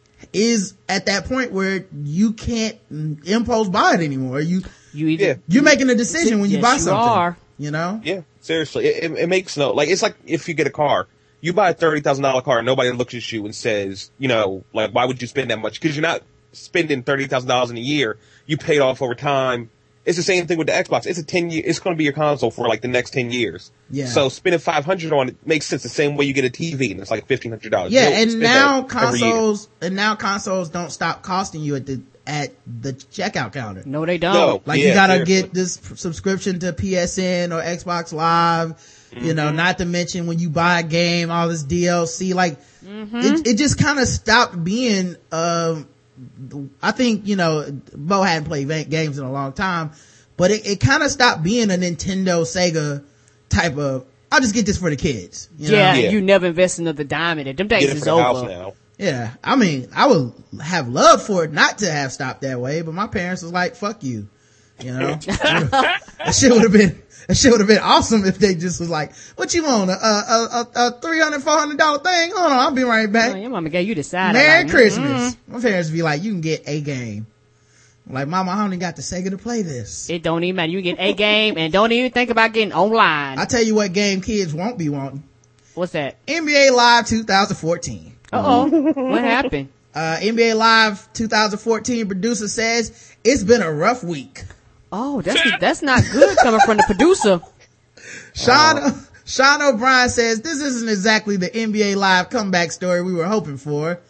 B: is at that point where you can't impulse buy it anymore. You,
A: you either,
C: yeah.
B: you're making a decision when you
A: yes,
B: buy
A: you
B: something.
A: Are.
B: You know?
C: Yeah, seriously. It, it, it makes no, like, it's like if you get a car. You buy a thirty thousand dollars car and nobody looks at you and says, you know, like, why would you spend that much? Because you're not spending thirty thousand dollars in a year. You pay it off over time. It's the same thing with the Xbox. It's a ten year, it's going to be your console for like the next ten years.
B: Yeah.
C: So spending five hundred dollars on it makes sense the same way you get a T V and it's like fifteen hundred dollars.
B: Yeah, and now consoles, and now consoles don't stop costing you at the, at the checkout counter.
A: No, they don't.
C: No,
B: like
C: yeah,
B: you gotta
C: seriously.
B: get this subscription to P S N or Xbox Live. Mm-hmm. You know, not to mention when you buy a game, all this D L C, like, mm-hmm. it, it just kind of stopped being, um, I think, you know, Bo hadn't played games in a long time, but it, it kind of stopped being a Nintendo, Sega type of, I'll just get this for the kids. You
A: yeah,
B: know?
A: yeah, you never invest another dime in it. Them days
C: Get it
A: is
C: for the
A: over.
C: house now.
B: Yeah, I mean, I would have loved for it not to have stopped that way, but my parents was like, fuck you. You know? That shit would have been, that shit would have been awesome if they just was like, what you want? A, a, a, a three hundred, four hundred dollar thing? Hold on, I'll be right back.
A: Oh, your mama gave you the side.
B: Merry
A: like,
B: Christmas.
A: Mm-hmm.
B: My parents be like, you can get a game. I'm like, mama, I only got the Sega to play this.
A: It don't even matter. You get a game and don't even think about getting online.
B: I tell you what game kids won't be wanting.
A: What's that?
B: N B A Live twenty fourteen.
A: Uh-oh. What happened?
B: Uh, N B A Live twenty fourteen producer says, it's been a rough week.
A: Oh, that's that's not good coming from the producer.
B: Sean, oh. Sean O'Brien says, this isn't exactly the N B A Live comeback story we were hoping for.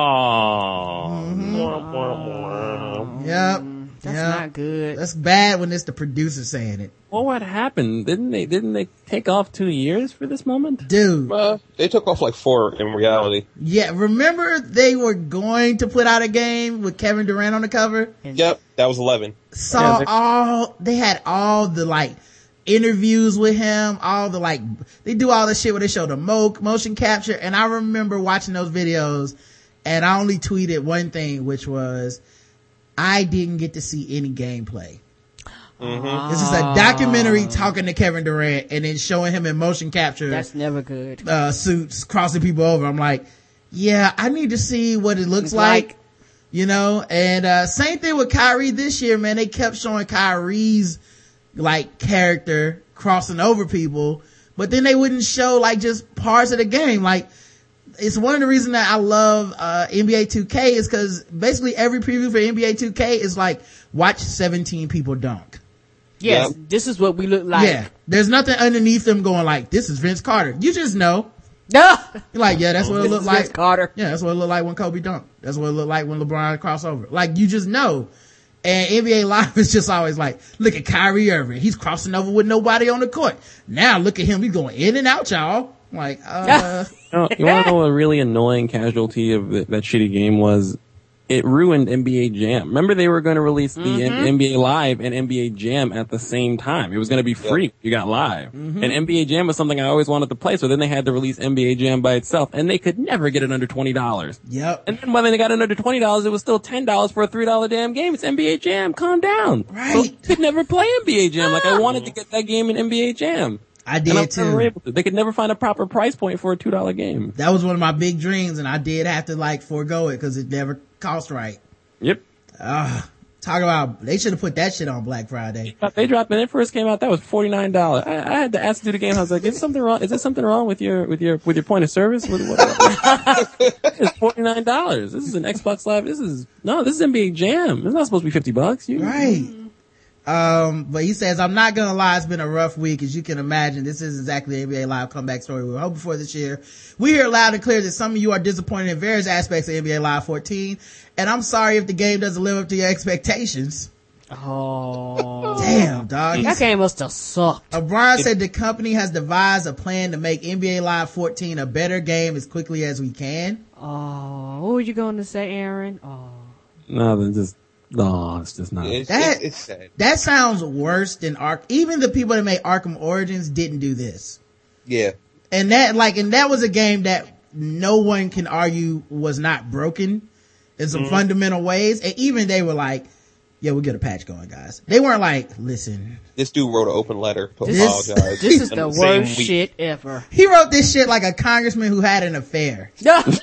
D: Oh.
B: Mm-hmm.
A: Oh.
B: Yep.
A: That's
B: yep.
A: not good.
B: That's bad when it's the producer saying it.
D: Well, what happened? Didn't they, didn't they take off two years for this moment?
B: Dude.
C: Uh, they took off like four in reality.
B: Yeah, remember they were going to put out a game with Kevin Durant on the cover?
C: Yep, that was eleven.
B: Saw
D: Yeah,
B: all, they had all the like interviews with him, all the like, they do all the shit where they show the mo- motion capture, and I remember watching those videos and I only tweeted one thing, which was, I didn't get to see any gameplay.
C: Mm-hmm.
B: It's just a documentary talking to Kevin Durant and then showing him in motion capture.
A: That's never good.
B: Uh, suits crossing people over. I'm like, yeah, I need to see what it looks like,
A: like,
B: you know, and, uh, same thing with Kyrie this year, man. They kept showing Kyrie's like character crossing over people, but then they wouldn't show like just parts of the game. Like, it's one of the reasons that I love, uh, N B A two K is cause basically every preview for N B A two K is like, watch seventeen people dunk.
A: yes,
C: Yep.
A: this is what we look like.
B: Yeah. There's nothing underneath them going like, this is Vince Carter. You just know.
A: No.
B: You're like, yeah, that's what it
A: This
B: looked
A: is
B: like.
A: Vince Carter.
B: Yeah, that's what it looked like when Kobe dunked. That's what it looked like when LeBron crossed over. Like, you just know. And N B A Live is just always like, look at Kyrie Irving. He's crossing over with nobody on the court. Now look at him. He's going in and out, y'all. I'm like, uh,
D: You, know, you want to know what a really annoying casualty of the, that shitty game was? It ruined N B A Jam. Remember they were going to release the
A: Mm-hmm.
D: N- NBA Live and N B A Jam at the same time. It was going to be free. Yep. You got Live. Mm-hmm. And N B A Jam was something I always wanted to play, so then they had to release N B A Jam by itself, and they could never get it under twenty dollars.
B: Yep.
D: And then when they got it under twenty dollars, it was still ten dollars for a three dollar damn game. It's N B A Jam. Calm down.
B: Right.
D: So they could never play N B A Jam. Like, I wanted to get that game in N B A Jam.
B: I did
D: and
B: too.
D: Never able to. They could never find a proper price point for a two dollar game.
B: That was one of my big dreams, and I did have to like forego it because it never cost right.
D: Yep.
B: Uh, talk about, they should have put that shit on Black Friday.
D: They dropped, when it first came out, that was forty-nine dollars. I, I had to ask to do the game. I was like, is something wrong? Is there something wrong with your, with your, with your point of service? What, what, it's forty-nine dollars. This is an Xbox Live. This is, no, this is N B A Jam. It's not supposed to be fifty bucks. You,
B: Right. Um, but he says, I'm not gonna lie, it's been a rough week. As you can imagine, this is exactly the N B A Live comeback story we were hoping for this year. We hear loud and clear that some of you are disappointed in various aspects of N B A Live fourteen, and I'm sorry if the game doesn't live up to your expectations.
A: Oh.
B: Damn, dog.
A: That game must have sucked.
B: O'Brien said the company has devised a plan to make N B A Live fourteen a better game as quickly as we can.
A: Oh, what were you going to say, Aaron? Oh.
D: no, then just, no, it's just not.
C: It's,
B: That-
C: it's, it's sad.
B: That sounds worse than Ark. Even the people that made Arkham Origins didn't do this.
C: Yeah.
B: And that, like, and that was a game that no one can argue was not broken in some
C: Mm-hmm.
B: fundamental ways. And even they were like, yeah, we'll get a patch going, guys. They weren't like, listen.
C: This dude wrote an open letter to
B: This-
C: apologize.
A: This is
C: in
A: the
C: same
A: worst
C: week.
A: shit ever.
B: He wrote this shit like a congressman who had an affair.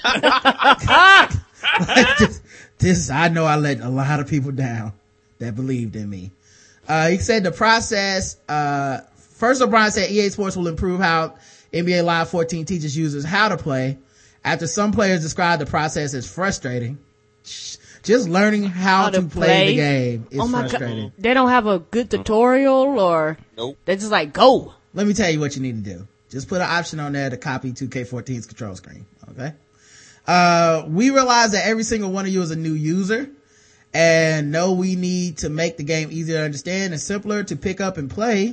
B: Like, this, this, I know I let a lot of people down that believed in me. Uh, he said the process, uh, first O'Brien said E A Sports will improve how N B A Live fourteen teaches users how to play. After some players described the process as frustrating. Just learning how,
A: How
B: to,
A: to
B: play.
A: play?
B: the game is
A: Oh my
B: frustrating.
A: god. They don't have a good tutorial, or
C: Nope.
A: they're just like, go.
B: Let me tell you what you need to do. Just put an option on there to copy two K fourteen's control screen. Okay. Uh, we realize that every single one of you is a new user, and know we need to make the game easier to understand and simpler to pick up and play.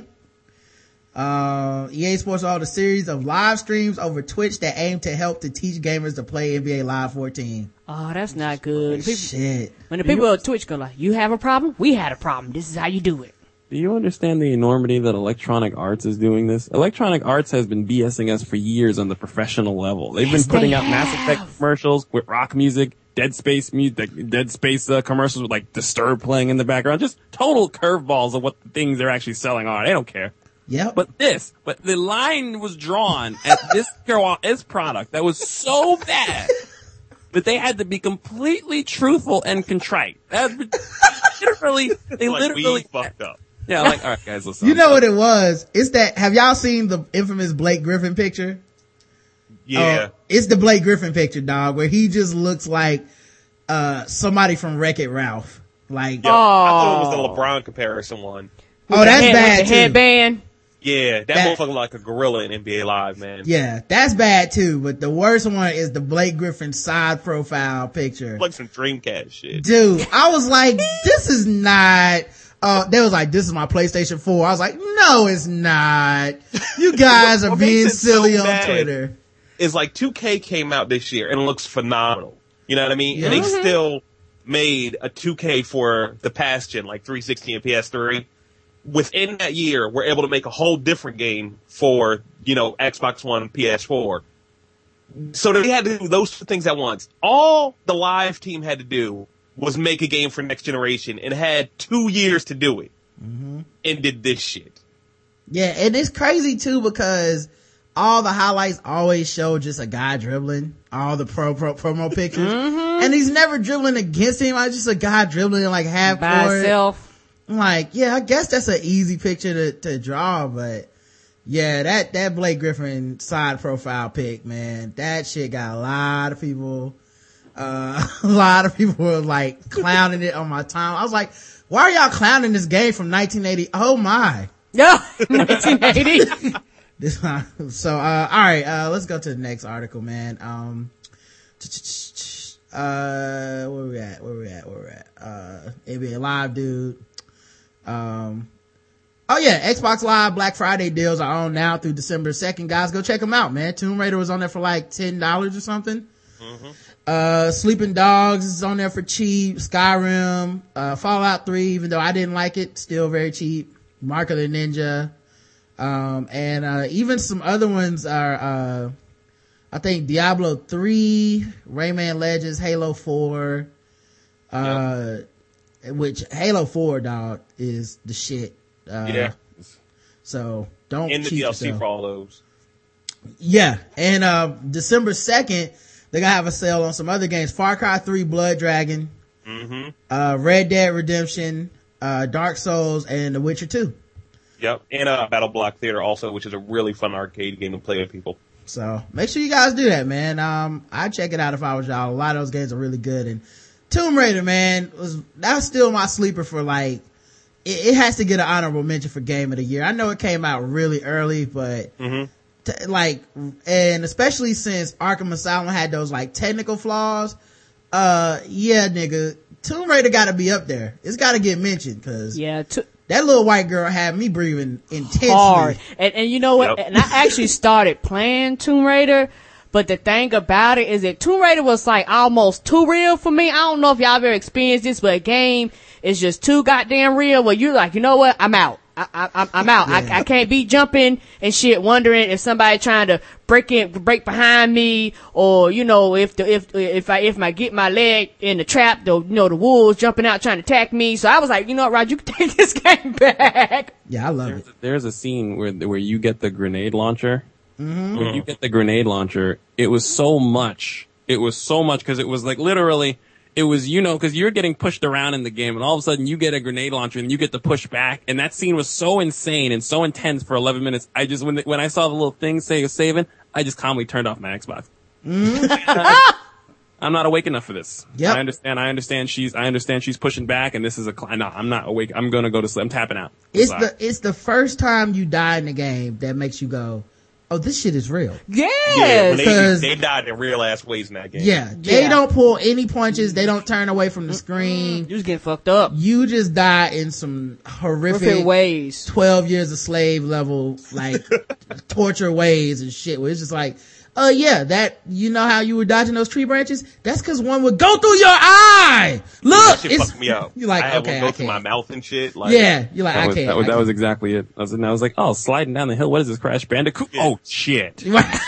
B: Uh, E A Sports offered a series of live streams over Twitch that aim to help to teach gamers to play N B A Live fourteen.
A: Oh, that's not good. People,
B: Shit.
A: when the people on Twitch go like, you have a problem? We had a problem. This is how you do it.
D: Do you understand the enormity that Electronic Arts is doing this? Electronic Arts has been BSing us for years on the professional level. They've
A: Yes,
D: been putting
A: they
D: out Mass
A: have.
D: Effect commercials with rock music, Dead Space music, Dead Space uh, commercials with like Disturbed playing in the background. Just total curveballs of what the things they're actually selling are. They don't care.
B: Yep.
D: But this, but the line was drawn at this this product that was so bad that they had to be completely truthful and contrite. That's literally, they
C: Like,
D: literally
C: we fucked up.
D: Yeah, like, all right, guys, listen.
B: You know what it was? It's that, have y'all seen the infamous Blake Griffin picture?
C: Yeah.
B: Uh, it's the Blake Griffin picture, dog, where he just looks like, uh, somebody from Wreck-It Ralph. Like,
C: Yeah. I thought it was the
A: Oh.
C: LeBron comparison one.
B: oh, that's
A: Head-
B: bad
A: with the
B: too.
A: headband.
C: Yeah, that,
B: That-
C: motherfucker like a gorilla in N B A Live, man.
B: Yeah, that's bad too, but the worst one is the Blake Griffin side profile picture.
C: Like some Dreamcast shit.
B: Dude, I was like, this is not, uh, they was like, this is my PlayStation four. I was like, no, it's not. You guys are
C: What
B: being
C: makes it so
B: silly on
C: bad
B: Twitter.
C: Is like two K came out this year and it looks phenomenal. You know what I mean?
B: Yeah.
C: And they
B: Mhm.
C: still made a two K for the past gen, like three sixty and P S three. Within that year, we're able to make a whole different game for, you know, Xbox One, P S four. So they had to do those two things at once. All the live team had to do was make a game for next generation and had two years to do it.
B: Mm-hmm.
C: And did this shit.
B: Yeah, and it's crazy too because all the highlights always show just a guy dribbling, all the pro, pro promo pictures, and he's never dribbling against him. I just a guy dribbling like half
A: By
B: court.
A: itself.
B: I'm like, yeah, I guess that's an easy picture to, to draw, but yeah, that, that Blake Griffin side profile pic, man, that shit got a lot of people, uh, a lot of people were like clowning it on my time. I was like, why are y'all clowning this game from nineteen eighty? Oh my.
A: Yeah, nineteen eighty.
B: This one. So, uh, all right, uh, let's go to the next article, man. Um, uh, where we at? Where we at? Where we at? Uh, N B A Live, dude. Um, Oh yeah, Xbox Live Black Friday deals are on now through December second. Guys, go check them out, man. Tomb Raider was on there for like ten dollars or something. Mm-hmm. Uh, Sleeping Dogs is on there for cheap. Skyrim, uh, Fallout three, even though I didn't like it, still very cheap. Mark of the Ninja. Um, and, uh, even some other ones are, uh, I think Diablo three, Rayman Legends, Halo four, uh, yep. which Halo four, dog, is the shit. Uh,
C: yeah.
B: So don't
C: in the
B: cheat
C: D L C
B: yourself.
C: for all those.
B: Yeah. And, uh, December second, they're gonna have a sale on some other games. Far Cry three, Blood Dragon, mm-hmm. uh, Red Dead Redemption, uh, Dark Souls, and The Witcher two.
C: Yep, and uh, Battle Block Theater also, which is a really fun arcade game to play with people.
B: So make sure you guys do that, man. Um, I'd check it out if I was y'all. A lot of those games are really good. And Tomb Raider, man, was that's still my sleeper for like. It, it has to get an honorable mention for Game of the Year. I know it came out really early, but mm-hmm. t- like, and especially since Arkham Asylum had those like technical flaws. Uh, yeah, nigga, Tomb Raider got to be up there. It's got to get mentioned because
A: yeah. T-
B: that little white girl had me breathing intensely.
A: Hard. And, and you know what?
C: Yep.
A: And I actually started playing Tomb Raider, but the thing about it is that Tomb Raider was like almost too real for me. I don't know if y'all ever experienced this, but a game is just too goddamn real where you're like, you know what? I'm out. I, I, I'm out. Yeah. I, I can't be jumping and shit, wondering if somebody trying to break in, break behind me, or you know, if the if if I if I get my leg in the trap, the you know the wolves jumping out trying to attack me. So I was like, you know what, Rod, you can take this game back.
B: Yeah, I love
D: there's,
B: it.
D: There's a scene where where you get the grenade launcher.
B: Mm-hmm.
D: When you get the grenade launcher, it was so much. It was so much because it was like literally. It was, you know, because you're getting pushed around in the game, and all of a sudden you get a grenade launcher and you get to push back, and that scene was so insane and so intense for eleven minutes. I just when the, when I saw the little thing say it was saving, I just calmly turned off my Xbox. Mm-hmm. I'm not awake enough for this.
B: Yep.
D: I understand. I understand she's. I understand she's pushing back, and this is a. Cl- no, I'm not awake. I'm gonna go to sleep. I'm tapping out.
B: It's
D: Sorry.
B: the it's the first time you die in the game that makes you go, oh, this shit is real.
A: Yes.
C: Yeah, when
B: Because-
C: they, they died in real ass ways in that game.
B: Yeah, they
A: Yeah.
B: don't pull any punches. They don't turn away from the screen.
A: You just getting fucked up.
B: You just die in some horrific
A: Horrific ways.
B: twelve years a slave level, like, torture ways and shit, where it's just like, uh, yeah, that, you know how you were dodging those tree branches? That's cause one would go through your eye! Look!
C: That shit
B: it's,
C: fucked me up.
B: You're like,
C: I had
B: okay,
C: one go
B: I
C: through
B: can't.
C: my mouth and shit. Like,
B: Yeah, you're like,
D: That
B: I
D: was,
B: can't.
D: that was,
B: I
D: that was
B: can't.
D: exactly it. I was, and I was like, oh, sliding down the hill. What is this, Crash Bandicoot?
C: Yeah.
D: Oh, shit.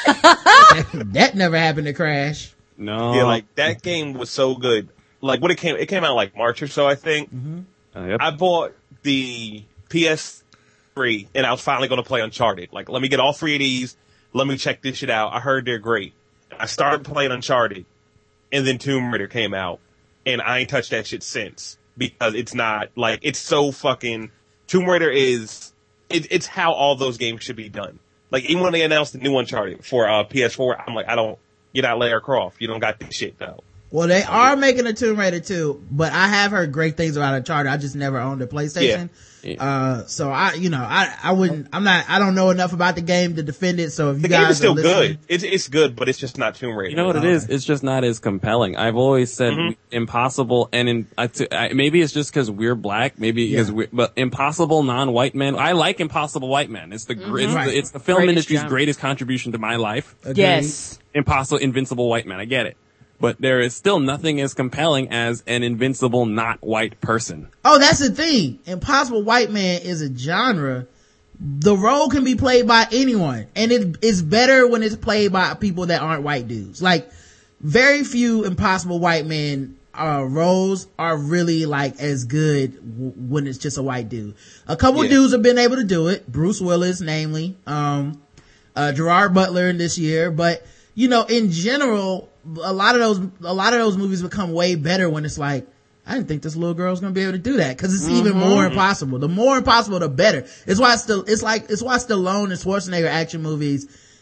B: That never happened to Crash.
D: No.
C: Yeah, like that game was so good. Like when it came, it came out like March or so, I think.
B: Mm-hmm.
D: Uh, yep.
C: I bought the P S three and I was finally going to play Uncharted. Like, let me get all three of these. Let me check this shit out. I heard they're great. I started playing Uncharted, and then Tomb Raider came out, and I ain't touched that shit since because it's not like it's so fucking. Tomb Raider is it, it's how all those games should be done. Like even when they announced the new Uncharted for uh, P S four, I'm like, I don't. You're not Lara Croft. You don't got this shit though.
B: Well, they are making a Tomb Raider too, but I have heard great things about Uncharted. I just never owned a PlayStation.
D: Yeah.
B: Uh, so I, you know, I, I wouldn't, I'm not, I don't know enough about the game to defend it. So if you
C: The
B: guys
C: game is still
B: are listening,
C: good. It's it's good, but it's just not Tomb Raider.
D: You know what it
B: Okay.
D: is? It's just not as compelling. I've always said
C: Mhm.
D: impossible, and in, I, t- I, maybe it's just because we're black. Maybe because
B: Yeah.
D: we're, but impossible non-white men. I like Impossible White Men. It's the gr- it's,
B: Right.
D: the it's the film
A: Greatest
D: industry's
A: genre.
D: greatest contribution to my life.
B: Agreed.
A: Yes.
D: Impossible, Invincible White Men. I get it, but there is still nothing as compelling as an invincible not white person.
B: Oh, that's the thing. Impossible White Man is a genre. The role can be played by anyone, and it is better when it's played by people that aren't white dudes. Like, very few Impossible White Men uh roles are really like as good w- when it's just a white dude. A couple
C: Yeah.
B: dudes have been able to do it. Bruce Willis, namely, um, uh, Gerard Butler this year, but you know, in general, a lot of those, a lot of those movies become way better when it's like, I didn't think this little girl was gonna be able to do that, cause it's even more impossible. The more impossible, the better. It's why it's still, it's like, it's why Stallone and Schwarzenegger action movies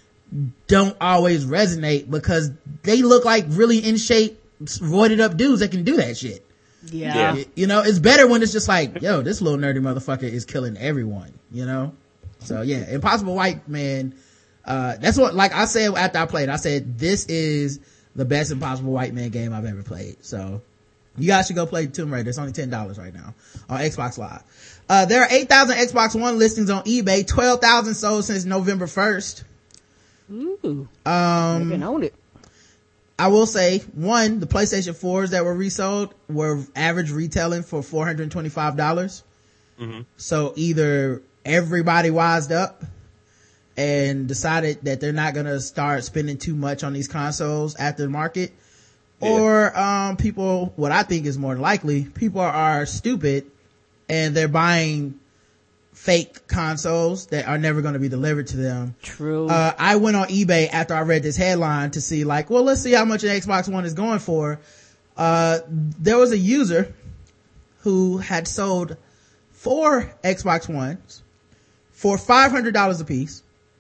B: don't always resonate, because they look like really in shape, roided up dudes that can do that shit.
A: Yeah.
C: Yeah.
B: You know, it's better when it's just like, yo, this little nerdy motherfucker is killing everyone, you know? So yeah, Impossible White Man, uh, that's what, like I said after I played, I said, this is the best Impossible White Man game I've ever played. So You guys should go play Tomb Raider. It's only ten dollars right now on Xbox Live. Uh, there are eight thousand Xbox One listings on eBay, twelve thousand sold since November first.
A: Ooh.
B: Um,
A: They've been on it.
B: I will say, one, the PlayStation fours that were resold were average retailing for four hundred twenty-five dollars. Mm-hmm. So either everybody wised up and decided that they're not going to start spending too much on these consoles after the market, yeah. or um, people, what I think is more likely, people are stupid and they're buying fake consoles that are never going to be delivered to them.
A: True.
B: Uh, I went on eBay after I read this headline to see like, well, let's see how much an Xbox One is going for. Uh, there was a user who had sold four Xbox Ones for five hundred dollars a piece.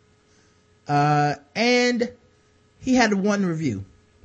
B: Uh, and he had one review.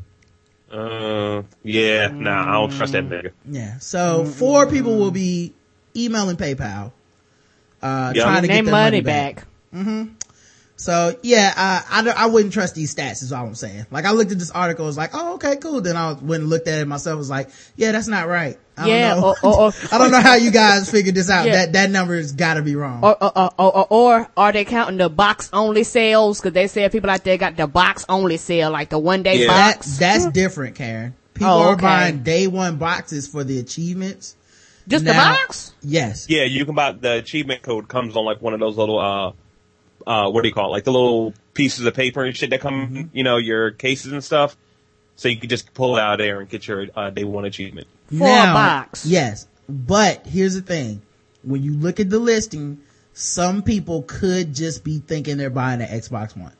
C: Uh, yeah, nah, I don't trust that nigga.
B: Yeah. So four people will be emailing PayPal. Uh,
C: yeah,
B: trying to get their money,
A: money
B: back.
A: back.
B: Mm-hmm. So yeah, uh, I, I wouldn't trust these stats is all I'm saying. Like I looked at this article, I was like, oh, okay, cool. Then I went and looked at it myself, was like, yeah, that's not right. I
A: Yeah,
B: don't know.
A: or- or- or-
B: I don't know how you guys figured this out.
A: Yeah.
B: That, that number has gotta be wrong.
A: Or, or, or, or, or are they counting the box only sales? Cause they said people out there got the box only sale, like the one day
C: Yeah.
B: that,
A: box.
B: that's different, Karen. People
A: Oh,
B: are
A: okay.
B: buying day one boxes for the achievements.
A: Just
B: Now-
A: the box?
B: Yes.
C: Yeah, you can buy the achievement code comes on like one of those little uh uh what do you call it? Like the little pieces of paper and shit that come,
B: Mm-hmm.
C: you know, your cases and stuff. So you can just pull it out of there and get your uh, day one achievement.
A: For a
B: Now,
A: box.
B: Yes. But here's the thing. When you look at the listing, some people could just be thinking they're buying an Xbox One.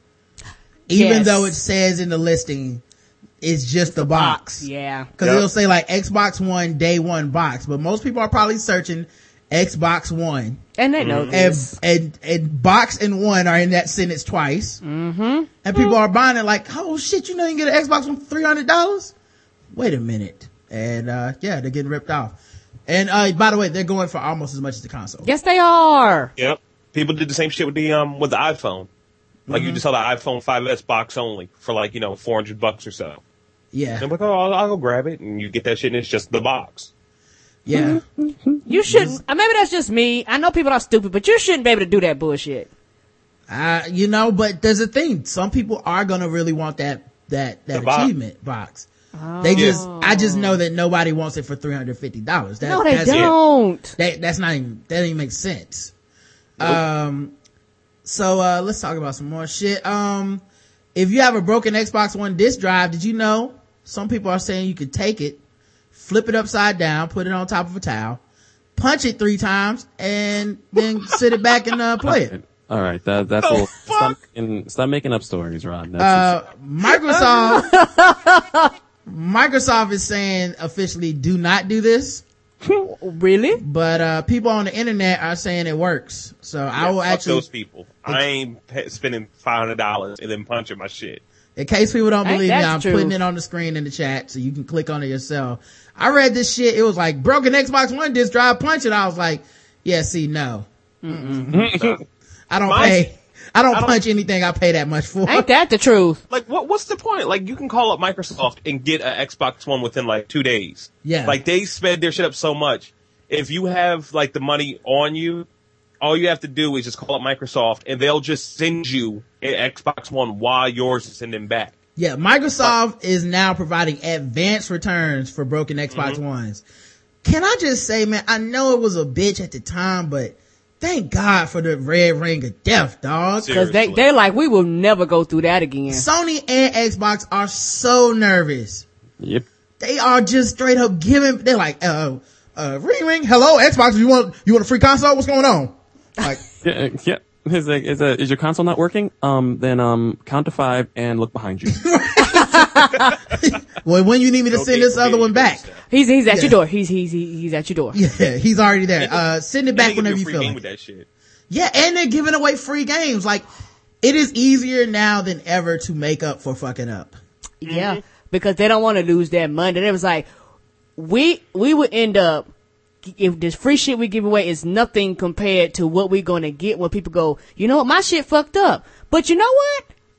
B: Even
A: Yes.
B: though it says in the listing, it's just the box.
A: Yeah.
B: Cause
C: Yep.
B: it'll say like Xbox One day one box, but most people are probably searching Xbox One.
A: And they know
B: And,
A: this.
B: and, and box and one are in that sentence twice. Mm-hmm. And people are buying it like, oh shit, you know you can get an Xbox One for three hundred dollars? Wait a minute. And, uh, yeah, they're getting ripped off. And, uh, by the way, they're going for almost as much as the console.
A: Yes, they are.
C: Yep. People did the same shit with the um with the iPhone. Like you just saw the iPhone five S box only for like, you know, four hundred bucks or so.
B: Yeah.
C: And I'm like, oh, I'll, I'll go grab it, and you get that shit, and it's just the box.
B: Yeah.
A: You shouldn't. uh, Maybe that's just me. I know people are stupid, but you shouldn't be able to do that bullshit.
B: Uh, you know, but there's a thing. Some people are gonna really want that, that, that
C: The box.
B: achievement box. They just, I just know that nobody wants it for three hundred fifty dollars. That,
A: No, they
B: that's,
A: don't.
B: That, that's not even, that doesn't even make sense. Um, so, uh, let's talk about some more shit. Um, if you have a broken Xbox One disk drive, did you know some people are saying you could take it, flip it upside down, put it on top of a towel, punch it three times, and then sit it back and, uh, play it.
D: All right, that that's
C: Oh,
D: a little,
C: fuck.
D: stop, making, stop making up stories, Rod. That's
B: Uh, Microsoft, Microsoft is saying officially do not do this,
A: Really?
B: but, uh, people on the internet are saying it works. So I
C: Yeah,
B: will
C: fuck
B: actually,
C: those people. I ain't pe- spending five hundred dollars and then punching my shit.
B: in case people don't
A: Ain't
B: believe me,
A: that
B: I'm
A: true?
B: putting it on the screen in the chat so you can click on it yourself. I read this shit. It was like broken Xbox One disk drive, punch it. I was like, yeah, see, no. Mm-mm. I don't
C: Mine-
B: pay. I don't
C: I don't-
B: punch anything I pay that much for.
A: Ain't that the truth?
C: Like, what? What's the point? Like, you can call up Microsoft and get an Xbox One within like two days.
B: Yeah.
C: Like, they sped their shit up so much. If you have like the money on you, all you have to do is just call up Microsoft, and they'll just send you an Xbox One while yours is sending back.
B: Yeah, Microsoft is now providing advanced returns for broken Xbox
C: Mm-hmm.
B: Ones. Can I just say, man, I know it was a bitch at the time, but thank God for the red ring of death, dog.
A: Cause they,
C: Seriously.
A: they're like, we will never go through that again.
B: Sony and Xbox are so nervous.
D: Yep.
B: They are just straight up giving, they're like, uh, uh, ring ring, hello, Xbox, you want, you want a free console? What's going on? Like,
D: Yeah, yeah. Is, like, is, a, is your console not working? Um, then um, count to five and look behind you.
B: well, when you need me to
C: No
B: send
C: need
B: this
C: for
B: other
C: video
B: one back.
C: games,
A: He's, he's at
B: Yeah.
A: your door. He's, he's, he's at your door.
B: Yeah, he's already there. Uh, send it
C: And they
B: back
C: give
B: whenever
C: a
B: you
C: free
B: feel
C: game
B: like
C: with
B: it.
C: that shit.
B: Yeah, and they're giving away free games. Like, it is easier now than ever to make up for fucking up.
A: Yeah. Because they don't want to lose that money. It was like, we, we would end up, if this free shit we give away is nothing compared to what we're going to get when people go, you know what, my shit fucked up. But you know what?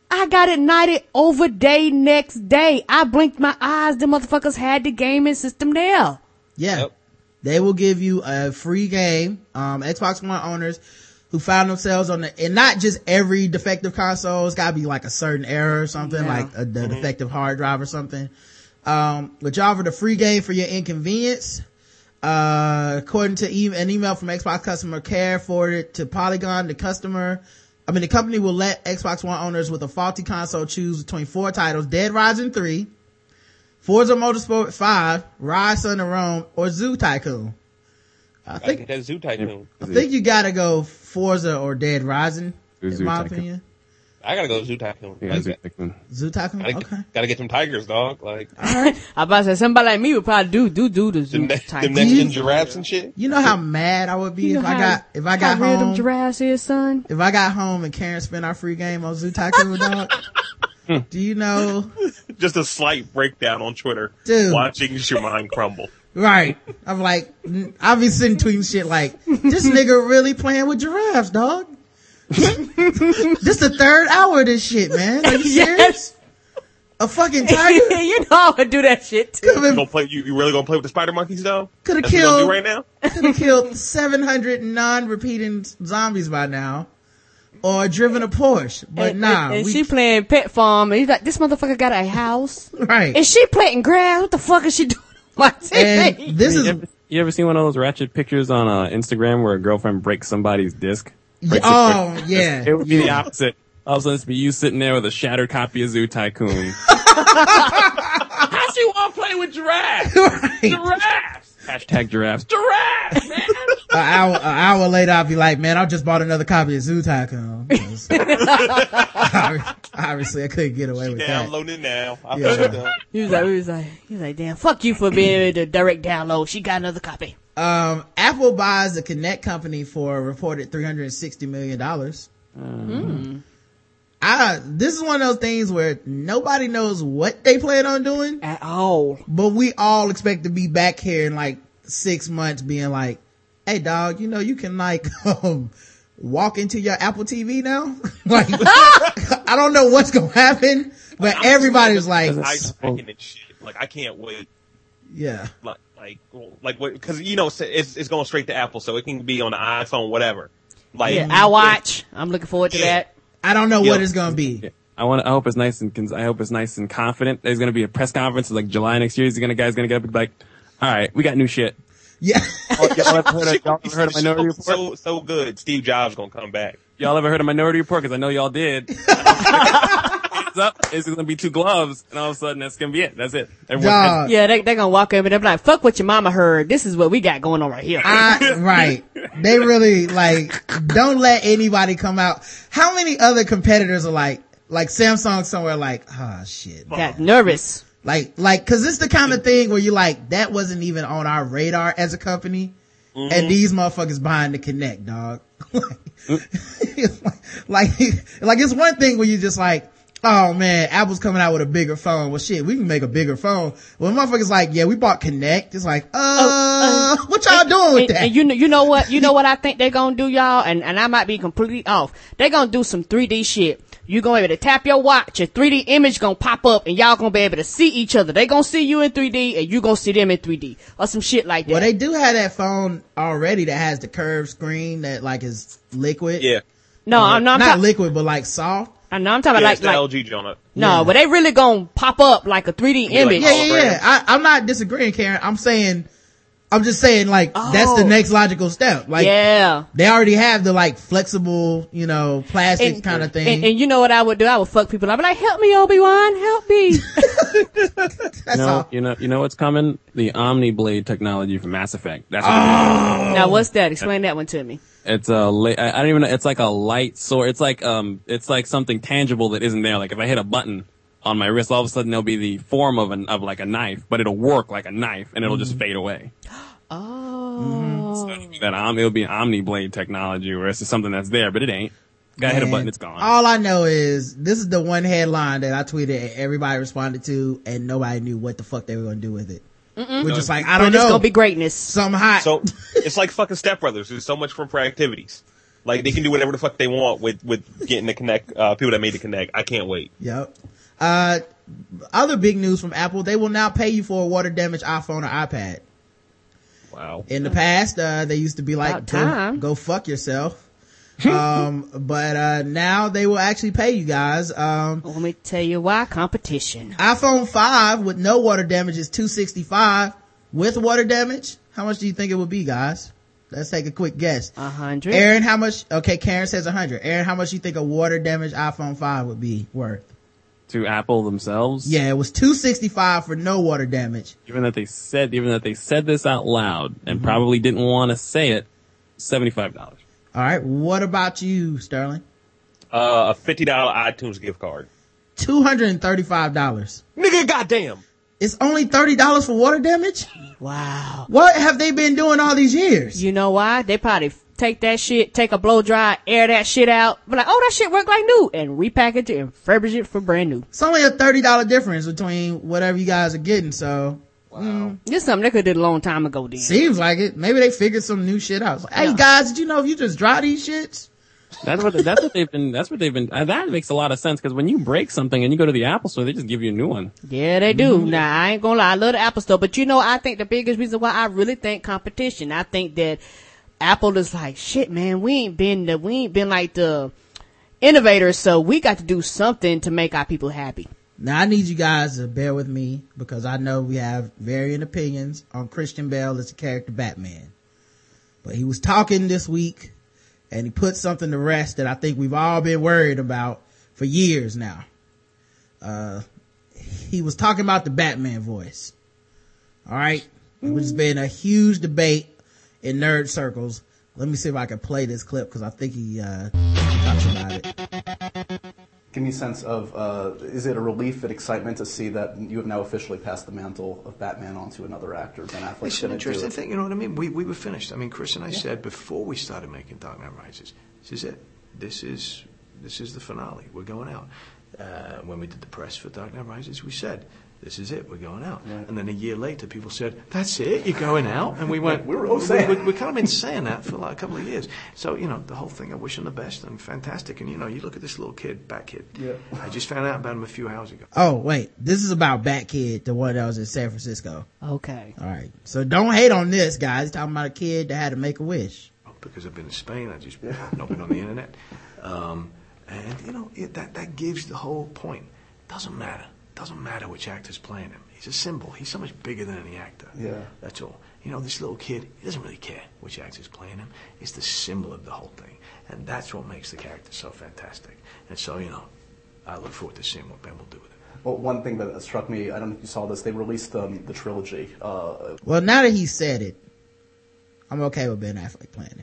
A: I got ignited over day next day. I blinked my eyes. The motherfuckers had the gaming system there.
B: Yeah.
C: Yep.
B: They will give you a free game. Um, Xbox One owners who found themselves on the, and not just every defective console. It's gotta be like a certain error or something,
A: Yeah.
B: like a, the
C: Mm-hmm.
B: defective hard drive or something. Um, which offered a free game for your inconvenience. Uh, according to e- an email from Xbox customer care forwarded to Polygon, the customer, I mean, the company will let Xbox One owners with a faulty console choose between four titles: Dead Rising three, Forza Motorsport five, Rise Son of Rome, or Zoo Tycoon. I
C: I
B: think,
C: think that Zoo Tycoon.
B: I think you gotta go Forza or Dead Rising, in
D: Zoo
B: my
D: Tycoon.
B: opinion.
C: I gotta go Zoo Tycoon.
D: Yeah,
C: Like,
D: Zoo Tycoon.
B: Zoo Tycoon?
C: gotta,
B: Okay.
C: gotta get them tigers, dog. Like
A: I about to say somebody like me would probably do do do the
C: them,
A: zoo
C: ne-
A: type.
C: them next
B: You-
C: gen giraffes and shit.
B: You know how mad I would be
A: You know
B: if I
A: how-
B: got, if I got
A: how real them
B: home,
A: giraffes is, son.
B: if I got home and Karen spent our free game on Zoo Tycoon, dog. Do you know?
C: Just a slight breakdown on Twitter.
B: Dude.
C: Watching your mind crumble.
B: Right. I'm like, I'll be sitting tweeting shit like, this nigga really playing with giraffes, dog. This the third hour of this shit, man. Are you serious?
A: Yes.
B: A fucking tiger
A: You know I would do that shit too.
C: You gonna play? You, you really gonna play with the spider monkeys though?
B: could have
C: That's what you gonna
B: killed,
C: do right now?
B: could have killed seven hundred non-repeating zombies by now. Or driven a Porsche. But
A: and,
B: nah.
A: and, and
B: we,
A: she playing Pet Farm, and he's like, this motherfucker got a house.
B: right.
A: And she planting grass. What the fuck is she doing on my T V?
B: And this
D: You
B: is,
D: ever, you ever seen one of those ratchet pictures on uh, Instagram where a girlfriend breaks somebody's disc? Breaks it-
B: oh, yeah.
D: It would be the opposite. All of a sudden, it's be you sitting there with a shattered copy of Zoo Tycoon. How she want to play with giraffes?
B: Right.
D: Giraffes! Hashtag giraffes. Giraffes, man!
B: An hour, an hour later, I'll be like, man, I just bought another copy of Zoo Tycoon. Obviously, I couldn't get away with that.
C: Downloading it now. I
B: Yeah.
C: fucked up.
A: He was like, he was like, he was like, damn, fuck you for being able to direct download. She got another copy.
B: Um, Apple buys the Kinect company for a reported three hundred sixty million dollars.
A: Mm.
B: I, this is one of those things where nobody knows what they plan on doing,
A: At all.
B: but we all expect to be back here in like six months being like, hey dog, you know, you can like, um, walk into your Apple T V now. Like, I don't know what's gonna happen, but
C: I'm
B: everybody's
C: just
B: like,
C: mad at the ice packing and shit. Like I can't wait.
B: yeah,
C: Like like like what? Because you know it's it's going straight to Apple, so it can be on the iPhone, whatever. Like
A: Yeah, I watch. I'm looking forward to
C: Yeah.
A: that.
B: I don't know
C: Yeah.
B: what it's gonna be.
D: Yeah. I want. I hope it's nice and. cons- I hope it's nice and confident. There's going to be a press conference like July next year. He's going to guys going to get up and be like, "All right, we got new shit."
B: Yeah.
D: Oh, y'all ever heard of, y'all ever heard of Minority Report?
C: so so good. Steve Jobs gonna come back.
D: Y'all ever heard of Minority Report? Because I know y'all did. Hands up. It's going to be two gloves, and all of a sudden that's going to be it. That's it. Everyone,
B: Dog.
A: Yeah, they they gonna walk over and they're like, fuck what your mama heard. This is what we got going on right here.
B: I, right. They really like, don't let anybody come out. How many other competitors are like, like Samsung somewhere like, ah, shit.
A: Got nervous.
B: Like, like, cause it's the kind of thing where you're like, that wasn't even on our radar as a company.
C: Mm-hmm.
B: And these motherfuckers behind the Kinect, dog. like, like, like, it's one thing where you just like, oh man, Apple's coming out with a bigger phone. Well shit, we can make a bigger phone. Well, motherfuckers like, yeah, we bought Kinect. It's like, uh,
A: Oh, uh,
B: what y'all doing with
A: and,
B: that?
A: and you know, you know what, you know what I think they're gonna do, y'all, and, and I might be completely off. They're gonna do some three D shit. You gonna be able to tap your watch, your three D image gonna pop up, and y'all gonna be able to see each other. They gonna see you in three D, and you gonna see them in three D, or some shit like that.
B: Well, they do have that phone already that has the curved screen that like is liquid.
C: Yeah.
A: no, I'm not.
B: Not
A: I'm, ta-
B: liquid, but like soft.
A: I know, I'm talking
C: Yeah,
A: about
C: it's the
A: like,
C: L
A: like
C: G joint.
A: no,
B: Yeah.
A: but they really gonna pop up like a three D
C: Yeah, like
A: image.
B: Yeah, yeah,
C: Hologram.
B: yeah. I, I'm not disagreeing, Karen. I'm saying, I'm just saying like, that's the
A: Oh.
B: next logical step. Like,
A: yeah.
B: they already have the like flexible, you know, plastic kind of thing.
A: And, and you know what I would do? I would fuck people. I'd be like, help me, Obi-Wan, help me.
B: that's
D: you know,
B: all.
D: you know, you know what's coming? The Omni Blade technology from Mass Effect. That's what
B: Oh.
A: Now what's that? Explain that one to me.
D: It's a, la- I I don't even know, it's like a light sword. It's like, um, it's like something tangible that isn't there. Like if I hit a button on my wrist, all of a sudden there'll be the form of an, of like a knife, but it'll work like a knife and it'll just fade away.
A: Oh.
D: That um, it'll be an Omni Blade technology where it's just something that's there, but it ain't. Gotta hit a
B: Man,
D: button, it's gone.
B: All I know is this is the one headline that I tweeted and everybody responded to and nobody knew what the fuck they were going to do with it. We're just like, I
A: But
B: don't
A: it's
B: know.
A: gonna be greatness.
B: Something hot.
C: So it's like fucking Step Brothers. There's so much room for activities. Like they can do whatever the fuck they want with with getting the Connect. Uh, people that made the Connect. I can't wait.
B: Yep. Uh, other big news from Apple: they will now pay you for a water damaged iPhone or iPad.
C: Wow.
B: In the past, uh, they used to be like, go, go fuck yourself. um, but, uh, now they will actually pay you guys. Um,
A: let me tell you why. Competition.
B: iPhone five with no water damage is two hundred sixty-five dollars. With water damage, how much do you think it would be, guys? Let's take a quick guess.
A: A hundred.
B: Aaron, how much? Okay, Karen says a hundred. Aaron, how much do you think a water damaged iPhone five would be worth?
D: To Apple themselves?
B: Yeah, it was two hundred sixty-five dollars for no water damage.
D: Even that they said, even that they said this out loud and mm-hmm. probably didn't want to say it, seventy-five dollars.
B: All right. What about you, Sterling?
C: Uh, a fifty dollars iTunes gift card.
B: two hundred thirty-five dollars.
C: Nigga, goddamn.
B: It's only thirty dollars for water damage?
A: Wow.
B: What have they been doing all these years?
A: You know why? They probably take that shit, take a blow dry, air that shit out, be like, oh, that shit worked like new, and repackage it and refurbish it for brand new.
B: It's only a thirty dollars difference between whatever you guys are getting, so.
C: Wow.
B: Mm.
A: This is something they could have did a long time ago then.
B: Seems like it. Maybe they figured some new shit out. Like, hey yeah. guys, did you know if you just dry these shits?
D: That's what, that's what they've been, that's what they've been, uh, that makes a lot of sense, because when you break something and you go to the Apple store, they just give you a new one.
A: Yeah, they do. Mm-hmm. Now, I ain't gonna lie, I love the Apple store, but you know, I think the biggest reason why I really think competition, I think that Apple is like, shit, man, we ain't been the, we ain't been like the innovators, so we got to do something to make our people happy.
B: Now, I need you guys to bear with me, because I know we have varying opinions on Christian Bale as the character Batman. But he was talking this week, and he put something to rest that I think we've all been worried about for years now. Uh, he was talking about the Batman voice. All right. Which has been a huge debate in nerd circles. Let me see if I can play this clip, because I think he, uh, talks about it.
E: Give me a sense of, uh, is it a relief and excitement to see that you have now officially passed the mantle of Batman onto another actor, Ben Affleck?
F: It's an interesting thing, you know what I mean? We we were finished. I mean, Chris and I yeah. said before we started making Dark Knight Rises, this is it. This is this is the finale. We're going out. Uh, when we did the press for Dark Knight Rises, we said, this is it, we're going out. Right. And then a year later, people said, that's it, you're going out? And we went, we were all saying, we, we, we kind of been saying that for like a couple of years. So, you know, the whole thing, I wish him the best and fantastic. And, you know, you look at this little kid, Bat Kid. Yeah. I just found out about him a few hours ago.
B: Oh, wait, this is about Bat Kid, the one that was in San Francisco.
A: Okay.
B: All right. So don't hate on this, guys. He's talking about a kid that had to make a wish.
F: Oh, because I've been in Spain, I just, I've not been on the internet. Um, and, you know, it, that, that gives the whole point. Doesn't matter. Doesn't matter which actor's playing him. He's a symbol. He's so much bigger than any actor.
E: Yeah.
F: That's all. You know, this little kid, he doesn't really care which actor's playing him. It's the symbol of the whole thing. And that's what makes the character so fantastic. And so, you know, I look forward to seeing what Ben will do with it.
E: Well, one thing that struck me, I don't know if you saw this, they released um, the trilogy. Uh,
B: well, now that he said it, I'm okay with Ben Affleck playing it.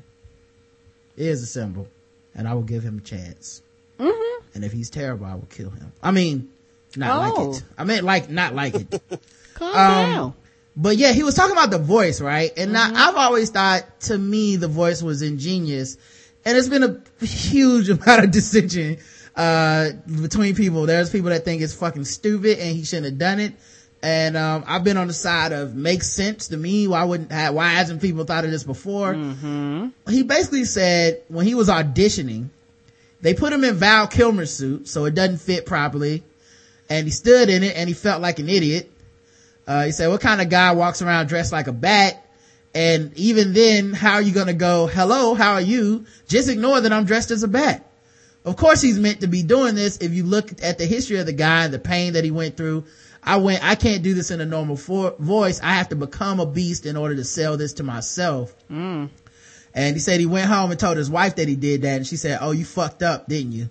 B: It is a symbol, and I will give him a chance.
A: Mm-hmm.
B: And if he's terrible, I will kill him. I mean... Not
A: oh.
B: like it. I meant like, not like it.
A: Calm
B: um,
A: down.
B: But yeah, he was talking about the voice, right? And mm-hmm. now, I've always thought, to me, the voice was ingenious. And it's been a huge amount of dissension, uh, between people. There's people that think it's fucking stupid and he shouldn't have done it. And, um, I've been on the side of makes sense to me. Why wouldn't, have, why hasn't people thought of this before?
A: Mm-hmm.
B: He basically said when he was auditioning, they put him in Val Kilmer's suit, so it doesn't fit properly. And he stood in it and he felt like an idiot. Uh, he said, what kind of guy walks around dressed like a bat? And even then, how are you going to go, hello, how are you? Just ignore that I'm dressed as a bat. Of course he's meant to be doing this. If you look at the history of the guy and the pain that he went through, I went, I can't do this in a normal for- voice. I have to become a beast in order to sell this to myself.
A: Mm.
B: And he said he went home and told his wife that he did that. And she said, oh, you fucked up, didn't you?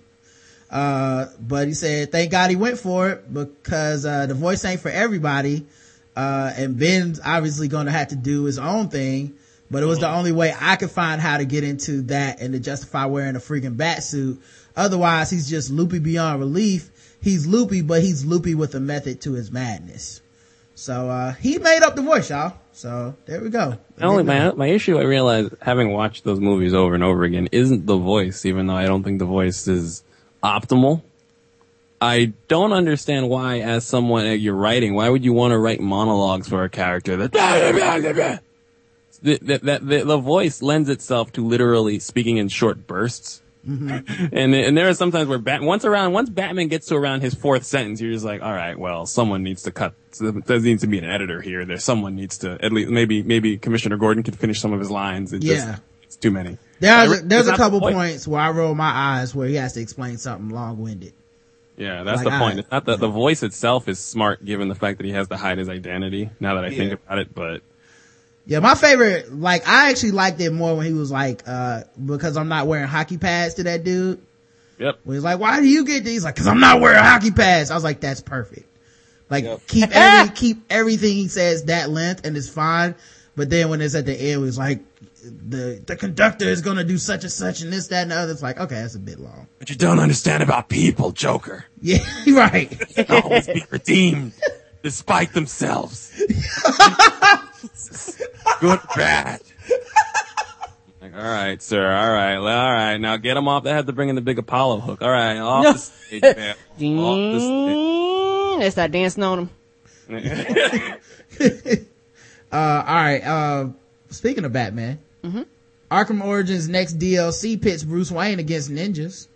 B: Uh, but he said, thank God he went for it because, uh, the voice ain't for everybody. Uh, and Ben's obviously going to have to do his own thing, but it was the only way I could find how to get into that and to justify wearing a freaking bat suit. Otherwise, he's just loopy beyond relief. He's loopy, but he's loopy with a method to his madness. So, uh, he made up the voice, y'all. So there we go.
D: Only my, my issue, I realize, having watched those movies over and over again, isn't the voice, even though I don't think the voice is optimal. I don't understand why, as someone you're writing, why would you want to write monologues for a character that the, the, the, the, the voice lends itself to literally speaking in short bursts. Mm-hmm. and and there are sometimes where Bat, once around once Batman gets to around his fourth sentence, you're just like, all right, well, someone needs to cut. There needs to be an editor here. There, someone needs to at least maybe maybe Commissioner Gordon could finish some of his lines. It
B: yeah,
D: just, it's too many.
B: There's a, there's a couple
D: the
B: points where I roll my eyes where he has to explain something long winded.
D: Yeah, that's
B: like,
D: the point.
B: I,
D: It's not that the voice itself is smart, given the fact that he has to hide his identity. Now that I yeah. think about it, but.
B: Yeah, my favorite, like, I actually liked it more when he was like, uh, because I'm not wearing hockey pads to that dude.
D: Yep.
B: When he's like, why do you get these? Like, cause I'm not wearing hockey pads. I was like, that's perfect. Like,
C: yep.
B: keep every, keep everything he says that length and it's fine. But then when it's at the end, it's like, the, the conductor is gonna do such and such and this, that, and the other. It's like, okay, that's a bit long.
D: But you don't understand about people, Joker.
B: Yeah, right.
D: They can always be redeemed, despite themselves. Good or bad. Like, all right, sir. All right. All right. Now get him off. They have to bring in the big Apollo hook. All right. Off the stage, man. Off the stage.
A: They start dancing on him.
B: uh, all right. Uh, speaking of Batman, mm-hmm. Arkham Origins next D L C pits Bruce Wayne against ninjas.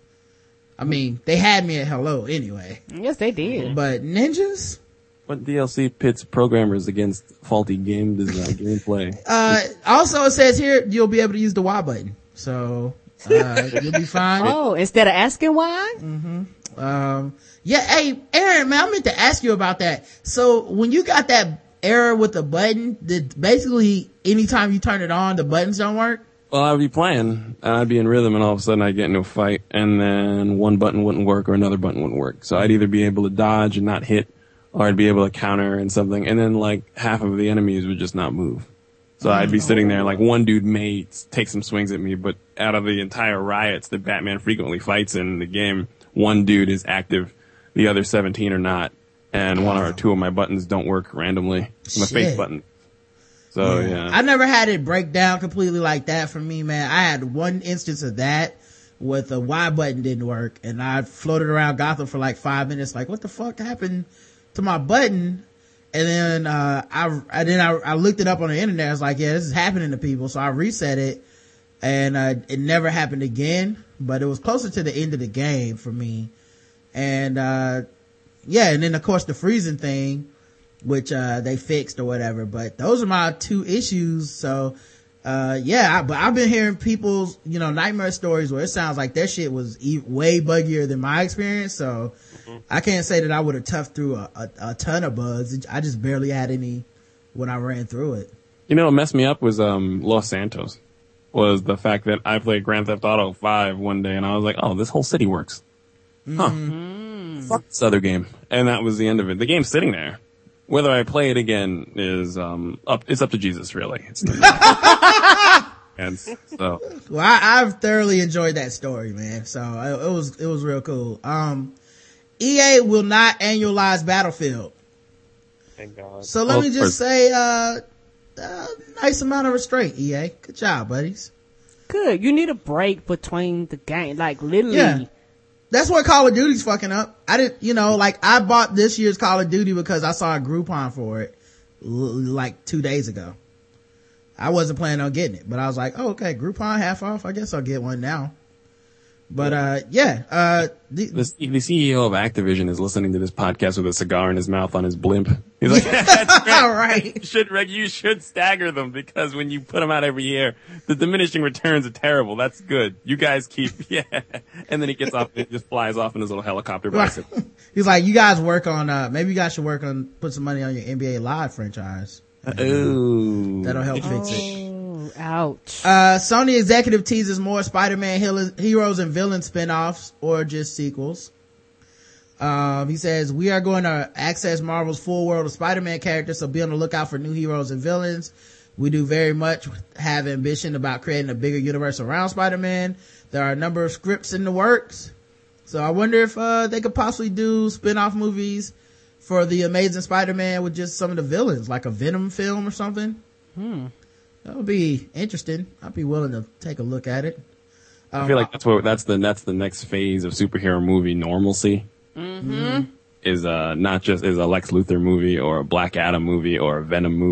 B: I mean, they had me at hello anyway.
A: Yes, they did.
B: But ninjas?
D: What D L C pits programmers against faulty game design, gameplay?
B: Uh, also it says here you'll be able to use the Y button. So, uh, you'll be fine.
A: Oh, instead of asking why?
B: Mm-hmm. Um, yeah, hey, Aaron, man, I meant to ask you about that. So when you got that error with the button, did basically anytime you turn it on, the buttons don't work?
D: Well, I'd be playing, and I'd be in rhythm, and all of a sudden I'd get into a fight, and then one button wouldn't work or another button wouldn't work. So I'd either be able to dodge and not hit, or I'd be able to counter and something, and then like half of the enemies would just not move. So I'd be sitting there, like one dude may take some swings at me, but out of the entire riots that Batman frequently fights in the game, one dude is active, the other seventeen are not, and one or two of my buttons don't work randomly. I'm a fake button. So yeah. yeah.
B: I never had it break down completely like that for me, man. I had one instance of that with the Y button didn't work, and I floated around Gotham for like five minutes, like, what the fuck happened to my button? And then uh I, I then I, I looked it up on the internet. I was like, yeah, this is happening to people. So I reset it, and uh it never happened again, but it was closer to the end of the game for me. And uh yeah, and then of course the freezing thing, which uh they fixed or whatever. But those are my two issues. So uh yeah, I, but I've been hearing people's, you know, nightmare stories where it sounds like their shit was e- way buggier than my experience. So mm-hmm. I can't say that I would have toughed through a, a, a ton of bugs. I just barely had any when I ran through it.
D: You know what messed me up was um Los Santos, was the fact that I played Grand Theft Auto five one day and I was like, oh, this whole city works. Huh. Mm-hmm. Fuck this other game. And that was the end of it. The game's sitting there. Whether I play it again is um up. It's up to Jesus, really. It's and so.
B: Well, I, I've thoroughly enjoyed that story, man. So it, it was it was real cool. Um, E A will not annualize Battlefield.
C: Thank God.
B: So let
D: well,
B: me just say, uh, uh, nice amount of restraint, E A. Good job, buddies.
A: Good. You need a break between the game, like literally.
B: Yeah. That's what Call of Duty's fucking up. I didn't, you know, like I bought this year's Call of Duty because I saw a Groupon for it l- like two days ago. I wasn't planning on getting it, but I was like, oh, okay, Groupon half off. I guess I'll get one now. But, uh, yeah, uh, the,
D: the, the C E O of Activision is listening to this podcast with a cigar in his mouth on his blimp. He's like, that's
B: all right.
D: You should, you should stagger them because when you put them out every year, the diminishing returns are terrible. That's good. You guys keep, yeah. And then he gets off, he just flies off in his little helicopter bicycle.
B: He's like, you guys work on, uh, maybe you guys should work on, put some money on your N B A Live franchise.
D: Ooh.
B: That'll help
A: oh,
B: fix it.
A: Ouch.
B: Uh, Sony executive teases more Spider-Man heroes and villain spin-offs or just sequels. Um, he says, we are going to access Marvel's full world of Spider-Man characters, so be on the lookout for new heroes and villains. We do very much have ambition about creating a bigger universe around Spider-Man. There are a number of scripts in the works. So I wonder if, uh, they could possibly do spin-off movies for the Amazing Spider-Man with just some of the villains, like a Venom film or something.
A: Hmm.
B: That would be interesting. I'd be willing to take a look at it. Um,
D: I feel like that's what, that's the, that's the next phase of superhero movie normalcy.
A: Mm-hmm.
D: Is, uh, not just, is a Lex Luthor movie or a Black Adam movie or a Venom movie.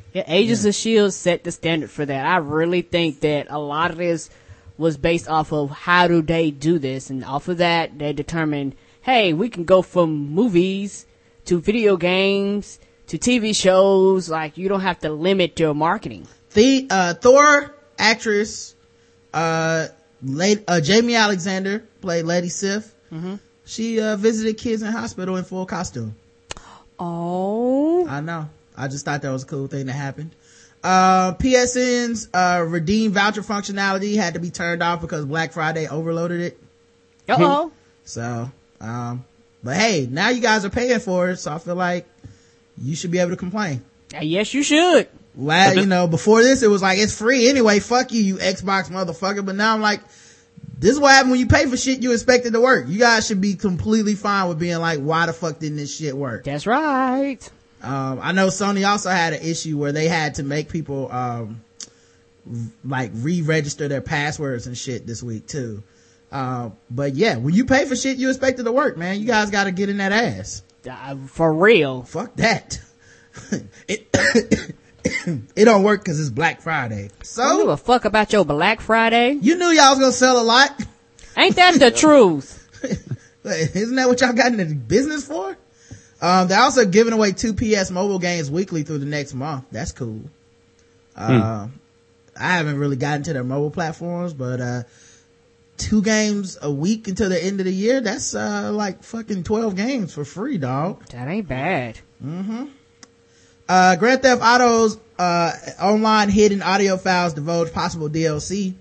A: Yeah, Agents
B: Yeah.
A: of S H I E L D set the standard for that. I really think that a lot of this was based off of how do they do this, and off of that, they determined, hey, we can go from movies to video games to T V shows. Like, you don't have to limit your marketing.
B: The uh, Thor actress, uh, late, uh, Jamie Alexander played Lady Sif. Mm-hmm. She uh, visited kids in hospital in full costume.
A: Oh,
B: I know. I just thought that was a cool thing that happened. Uh, P S N's uh, redeem voucher functionality had to be turned off because Black Friday overloaded it.
A: uh oh.
B: So, um, but hey, now you guys are paying for it, so I feel like you should be able to complain.
A: Yes, you should.
B: La- you know, before this, it was like, it's free anyway, fuck you, you Xbox motherfucker. But now I'm like, this is what happens when you pay for shit you expect it to work. You guys should be completely fine with being like, why the fuck didn't this shit work?
A: That's right.
B: Um, I know Sony also had an issue where they had to make people, um, like re-register their passwords and shit this week too. Uh, but yeah, when you pay for shit you expect it to work, man, you guys gotta get in that ass.
A: Uh, for real.
B: Fuck that. it, it don't work cause it's Black Friday.
A: I don't give
B: So,
A: a fuck about your Black Friday.
B: you knew y'all was gonna sell a lot.
A: Ain't that the truth?
B: Isn't that what y'all got into business for? Um, they're also giving away two P S mobile games weekly through the next month. That's cool. Uh,
D: Hmm.
B: I haven't really gotten to their mobile platforms, but, uh, two games a week until the end of the year, that's, uh, like fucking twelve games for free, dog.
A: That ain't bad.
B: Uh, Grand Theft Auto's, uh, online hidden audio files divulge possible D L C.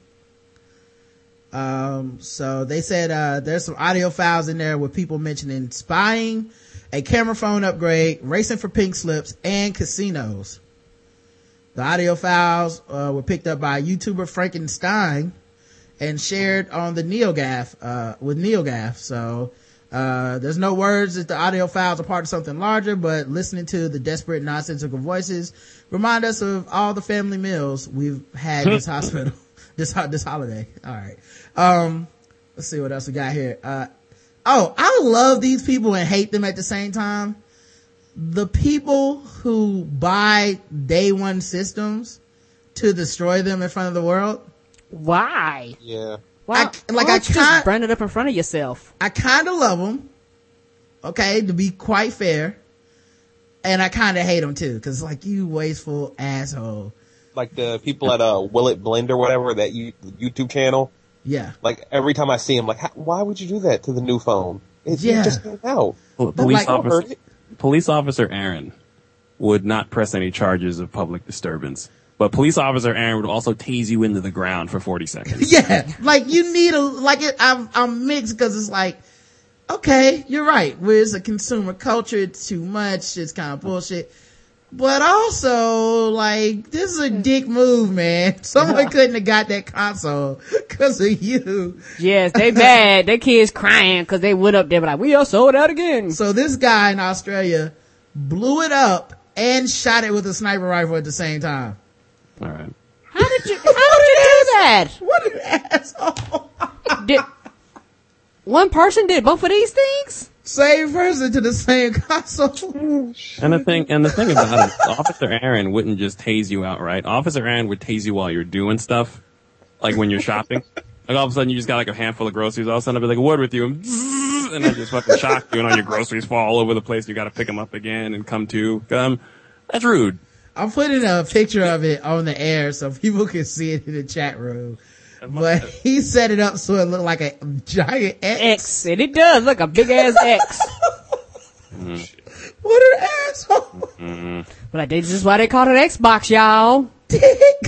B: Um, so they said, uh, there's some audio files in there with people mentioning spying, a camera phone upgrade, racing for pink slips, and casinos. The audio files, uh, were picked up by YouTuber Frankenstein and shared on the NeoGAF, uh, with NeoGAF. So, uh, there's no words that the audio files are part of something larger, but listening to the desperate, nonsensical voices remind us of all the family meals we've had in this hospital, this, ho- this holiday. All right. Um, let's see what else we got here. Uh, oh, I love these people and hate them at the same time. The people who buy day one systems to destroy them in front of the world.
A: Why?
C: Yeah.
A: Why?
B: I- like,
A: why
B: I
A: don't you
B: can't-
A: just burn it up in front of yourself?
B: I kind of love them. Okay, to be quite fair. And I kind of hate them too, cause like, you wasteful asshole.
C: Like the people at uh Will It Blend or whatever, that you, YouTube channel.
B: Yeah.
C: Like every time I see him, like, how, why would you do that to the new phone? It,
B: Yeah.
C: it just came out.
D: Pol-
B: But
D: Police
B: like-
D: officer,
C: Heard it.
D: police officer Aaron would not press any charges of public disturbance, but police officer Aaron would also tase you into the ground for forty seconds.
B: Yeah. Like, you need a, like, it, I'm, I'm mixed cause it's like, okay, you're right. Where it's a consumer culture, it's too much, it's kind of bullshit. But also, like, this is a dick move, man. Someone couldn't have got that console cause of you.
A: Yes, they mad. Their kids crying because they went up there, but like, we are sold out again.
B: So this guy in Australia blew it up and shot it with a sniper rifle at the same time.
D: All right.
A: How did you? How did you do that?
B: What an asshole.
A: Did one person did both of these things?
B: Same person to the same console.
D: And the thing, and the thing about it, Officer Aaron wouldn't just tase you outright. Officer Aaron would tase you while you're doing stuff, like when you're shopping. Like all of a sudden you just got like a handful of groceries. All of a sudden I'll be like, a word with you, and zzz, and I just fucking shock you, and all your groceries fall all over the place. You got to pick them up again and come to. Um, that's rude.
B: I'm putting a picture of it on the air so people can see it in the chat room. But he set it up so it looked like a giant X.
A: X, and it does look a big ass X.
B: What an asshole.
A: But like, this is why they call it Xbox, y'all.
B: Dick.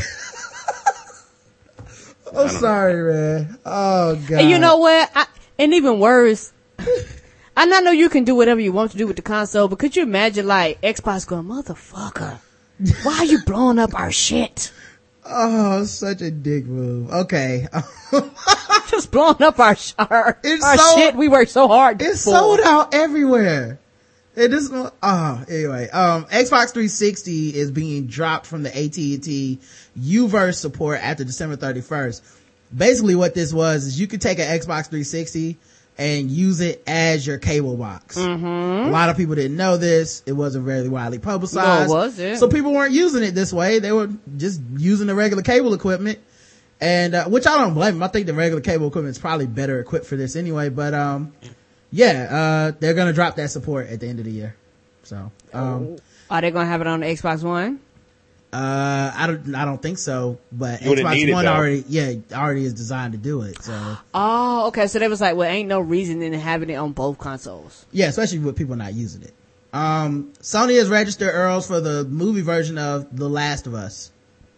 B: I'm sorry, man. Oh, God.
A: And you know what? I, and even worse, and I know you can do whatever you want to do with the console, but could you imagine like Xbox going, motherfucker, why are you blowing up our shit?
B: Oh, such a dick move. Okay.
A: Just blowing up our sh- our,
B: It's
A: our
B: so-
A: shit we worked so hard
B: It's
A: for.
B: sold out everywhere. It is, oh, anyway, um, Xbox three sixty is being dropped from the A T and T Uverse support after December thirty-first. Basically what this was is you could take an Xbox three sixty, and use it as your cable box.
A: Mm-hmm.
B: A lot of people didn't know this. It wasn't very widely publicized.
A: No, was it?
B: So people weren't using it this way. They were just using the regular cable equipment. And, uh, which I don't blame them. I think the regular cable equipment is probably better equipped for this anyway. But, um, yeah, uh, they're gonna drop that support at the end of the year. So, um,
A: are they gonna have it on the Xbox One?
B: Uh, I don't, I don't think so, but
C: You wouldn't need
B: Xbox
C: it,
B: One
C: though.
B: already, yeah, already is designed to do it. So,
A: Oh, okay. So they was like, well, ain't no reason in having it on both consoles.
B: yeah, especially with people not using it. Um, Sony has registered Earls for the movie version of The Last of Us.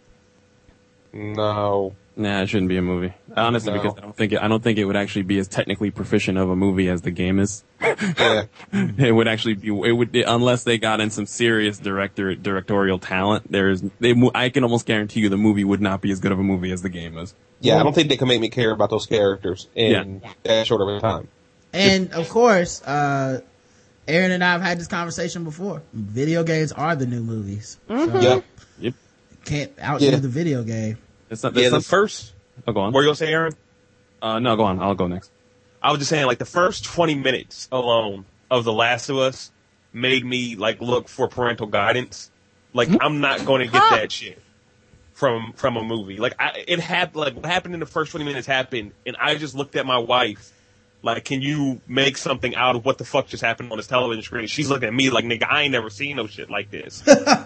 C: No.
D: Nah, it shouldn't be a movie. Honestly,
C: No.
D: because I don't think it, I don't think it would actually be as technically proficient of a movie as the game is.
C: Yeah.
D: It would actually be, it would, unless they got in some serious director, directorial talent, there's, they, I can almost guarantee you the movie would not be as good of a movie as the game is.
C: Yeah, I don't think they can make me care about those characters in
D: Yeah.
C: that short of a time.
B: And of course, uh, Aaron and I have had this conversation before. Video games are the new movies. So
C: Yep.
D: Yep.
B: can't outdo
C: Yeah.
B: the video game.
D: It's not,
C: Yeah,
D: there's
C: the
D: some,
C: first.
D: oh, go on.
C: What were you gonna say, Aaron?
D: Uh, no, go on. I'll go next.
C: I was just saying, like, the first twenty minutes alone of The Last of Us made me, like, look for parental guidance. Like, I'm not going to get that shit from from a movie. Like, I, it had, like, what happened in the first twenty minutes happened, and I just looked at my wife, like, can you make something out of what the fuck just happened on this television screen? She's looking at me like, nigga, I ain't never seen no shit like this.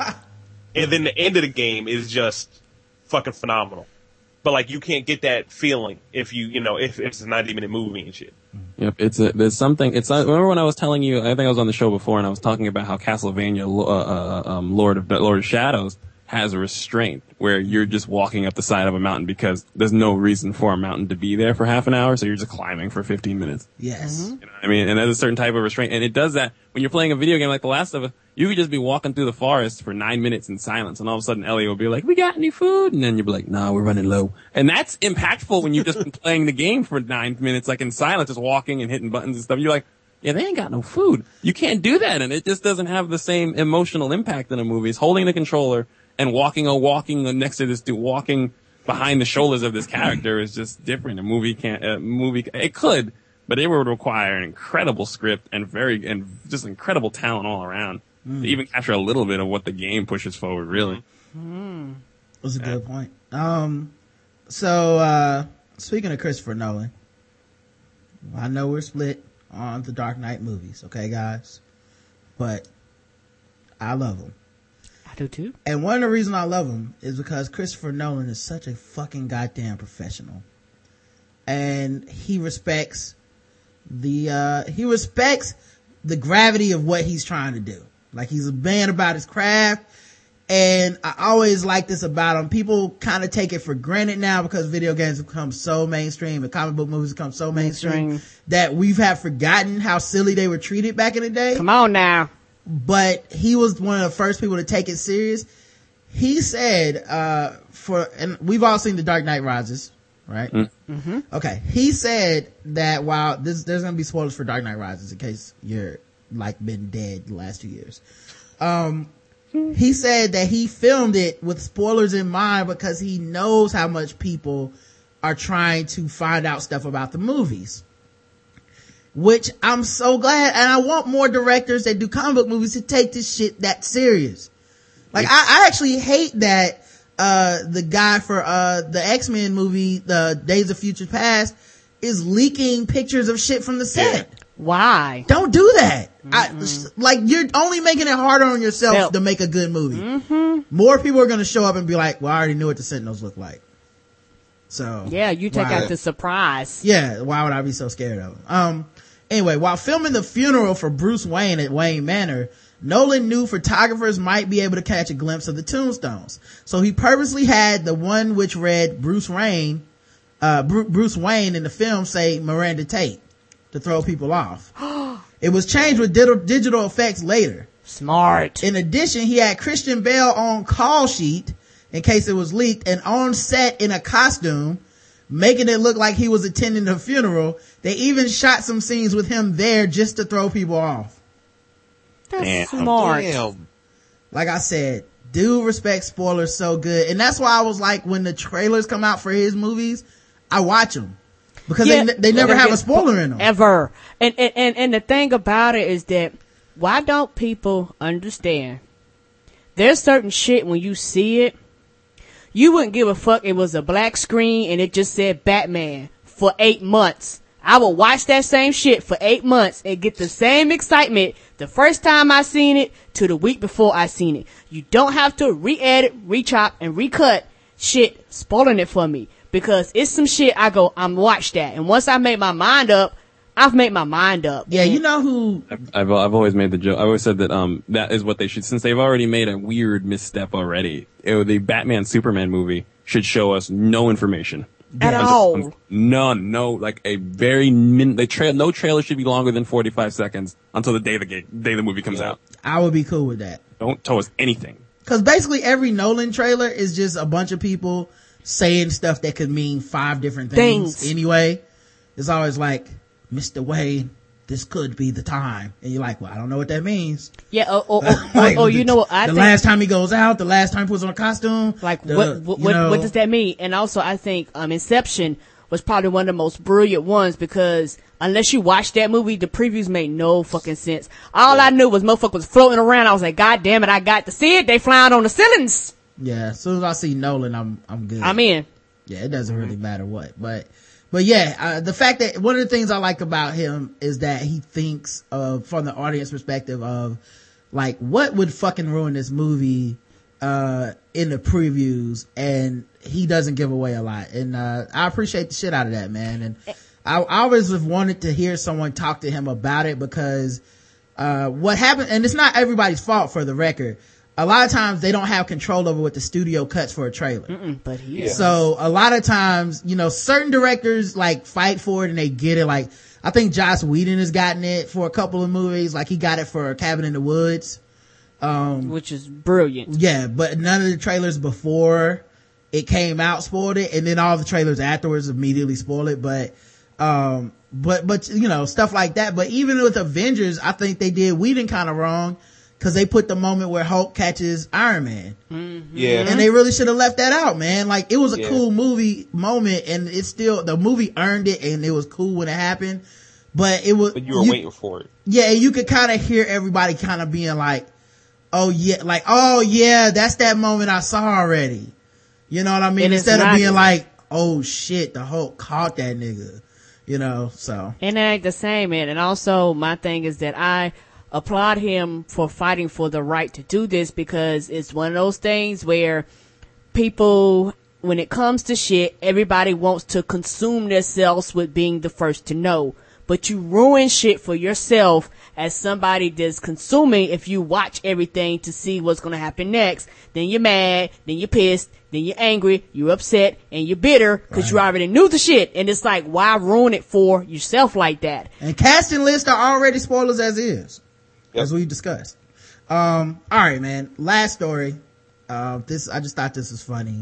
C: And then the end of the game is just fucking phenomenal. But, like, you can't get that feeling if you, you know, if, if it's a ninety minute movie and shit.
D: Yep, it's a, there's something, it's, uh, remember when I was telling you, I think I was on the show before and I was talking about how Castlevania, uh, uh, um, Lord of, Lord of Shadows has a restraint where you're just walking up the side of a mountain because there's no reason for a mountain to be there for half an hour, so you're just climbing for fifteen minutes.
B: Yes.
D: You know what I mean? And there's a certain type of restraint, and it does that when you're playing a video game like The Last of Us. You could just be walking through the forest for nine minutes in silence, and all of a sudden Ellie will be like, "We got any food?" And then you'll be like, "No, we're running low." And that's impactful when you've just been playing the game for nine minutes, like in silence, just walking and hitting buttons and stuff. You're like, "Yeah, they ain't got no food." You can't do that, and it just doesn't have the same emotional impact in a movie. It's holding the controller and walking or walking next to this dude, walking behind the shoulders of this character is just different. A movie can't, a movie, it could, but it would require an incredible script and very, and just incredible talent all around mm. to even capture a little bit of what the game pushes forward, really.
B: Mm. That's a good point. Um, so, uh, speaking of Christopher Nolan, I know we're split on the Dark Knight movies, okay, guys? But I love them.
A: I do too.
B: And one of the reasons I love him is because Christopher Nolan is such a fucking goddamn professional. And he respects the, uh, he respects the gravity of what he's trying to do. Like, he's a man about his craft. And I always like this about him. People kind of take it for granted now because video games have become so mainstream and comic book movies become so mainstream, mainstream. that we've have forgotten how silly they were treated back in the day.
A: Come on now.
B: But he was one of the first people to take it serious. He said, uh, for, and we've all seen The Dark Knight Rises, right?
A: Mm-hmm.
B: Okay. He said that while this, there's going to be spoilers for Dark Knight Rises in case you're like been dead the last two years. Um, he said that he filmed it with spoilers in mind because he knows how much people are trying to find out stuff about the movies. Which I'm so glad, and I want more directors that do comic book movies to take this shit that serious. Like, I, I actually hate that, uh, the guy for, uh, the X-Men movie, the Days of Future Past, is leaking pictures of shit from the set.
A: Yeah. Why?
B: Don't do that. Mm-hmm. I, like, you're only making it harder on yourself Help. to make a good movie.
A: Mm-hmm.
B: More people are gonna show up and be like, well, I already knew what the Sentinels look like. So.
A: Yeah, you take
B: why,
A: out the surprise.
B: Yeah, why would I be so scared of them? Um, Anyway, while filming the funeral for Bruce Wayne at Wayne Manor, Nolan knew photographers might be able to catch a glimpse of the tombstones. So he purposely had the one which read Bruce Wayne, uh, Bru- Bruce Wayne in the film say Miranda Tate to throw people off. It was changed with di- digital effects later.
A: Smart.
B: In addition, he had Christian Bale on call sheet in case it was leaked and on set in a costume, making it look like he was attending a funeral. They even shot some scenes with him there just to throw people off.
A: That's
D: Damn.
A: smart.
C: Damn.
B: Like I said, dude respects spoilers so good. And that's why I was like, when the trailers come out for his movies, I watch them. because
A: Yeah.
B: they they never
A: They
B: have a
A: get
B: spoiler in them.
A: ever. And, and and and the thing about it is that why don't people understand? There's certain shit when you see it, you wouldn't give a fuck. It was a black screen and it just said Batman for eight months. I would watch that same shit for eight months and get the same excitement the first time I seen it to the week before I seen it. You don't have to re-edit, re-chop, and recut shit spoiling it for me. Because it's some shit I go, I'm watch that. And once I make my mind up, I've made my mind up.
B: Yeah, you know who?
D: I've, I've I've always made the joke. I always said that um that is what they should, since they've already made a weird misstep already. It, the Batman Superman movie should show us no information
A: At
D: Until-
A: all.
D: None, no, like a very min. They trail. No trailer should be longer than forty-five seconds until the day the ga- day the movie comes
C: Yeah.
D: out.
B: I would be cool with that.
D: Don't tell us anything.
B: Because basically every Nolan trailer is just a bunch of people saying stuff that could mean five different things,
A: Things.
B: anyway. It's always like, Mister Wayne, this could be the time. And you're like, well, I don't know what that means.
A: Yeah, or, or, or,
B: Like,
A: or, or
B: the-
A: you know what I
B: the
A: think?
B: last time he goes out, the last time he puts on a costume.
A: Like,
B: the-
A: what, what,
B: you
A: what,
B: know,
A: what does that mean? And also, I think, um, Inception was probably one of the most brilliant ones because unless you watch that movie, the previews made no fucking sense. All I knew was motherfucker was floating around. I was like, God damn it, I got to see it. They flying on the ceilings.
B: Yeah, as soon as I see Nolan, I'm, I'm good.
A: I'm in.
B: Yeah, it doesn't really matter what, but, but yeah, uh, the fact that one of the things I like about him is that he thinks of, from the audience perspective of, like, what would fucking ruin this movie, uh, in the previews, and he doesn't give away a lot, and, uh, I appreciate the shit out of that, man, and I, I always have wanted to hear someone talk to him about it because, uh, what happened, and it's not everybody's fault for the record, a lot of times they don't have control over what the studio cuts for a trailer.
A: Mm, But he
C: Yeah.
A: is.
B: So a lot of times, you know, certain directors like fight for it and they get it. Like, I think Joss Whedon has gotten it for a couple of movies. Like, he got it for Cabin in the Woods. Um,
A: Which is brilliant.
B: yeah, but none of the trailers before it came out spoiled it. And then all the trailers afterwards immediately spoiled it. But, um, but, but, you know, stuff like that. But even with Avengers, I think they did Whedon kind of wrong. Cause they put the moment where Hulk catches Iron Man.
C: Yeah.
B: And they really should have left that out, man. Like, it was a
C: Yeah.
B: cool movie moment and it's still, the movie earned it and it was cool when it happened. But it was,
C: But you were waiting for it.
B: yeah, you could kind of hear everybody kind of being like, oh yeah, like, oh yeah, that's that moment I saw already. You know what I mean?
A: And it's
B: Instead of
A: not
B: being
A: good.
B: like, oh shit, the Hulk caught that nigga. You know, so.
A: And they act the same, man. And also, my thing is that I applaud him for fighting for the right to do this because it's one of those things where people, when it comes to shit, everybody wants to consume themselves with being the first to know. But you ruin shit for yourself as somebody that's consuming if you watch everything to see what's going to happen next. Then you're mad, then you're pissed, then you're angry, you're upset, and you're bitter because you already knew the shit. And it's like, why ruin it for yourself like that?
B: And casting lists are already spoilers as is.
C: Yep.
B: As we discussed. Um, alright, man. Last story. Uh, this, I just thought this was funny.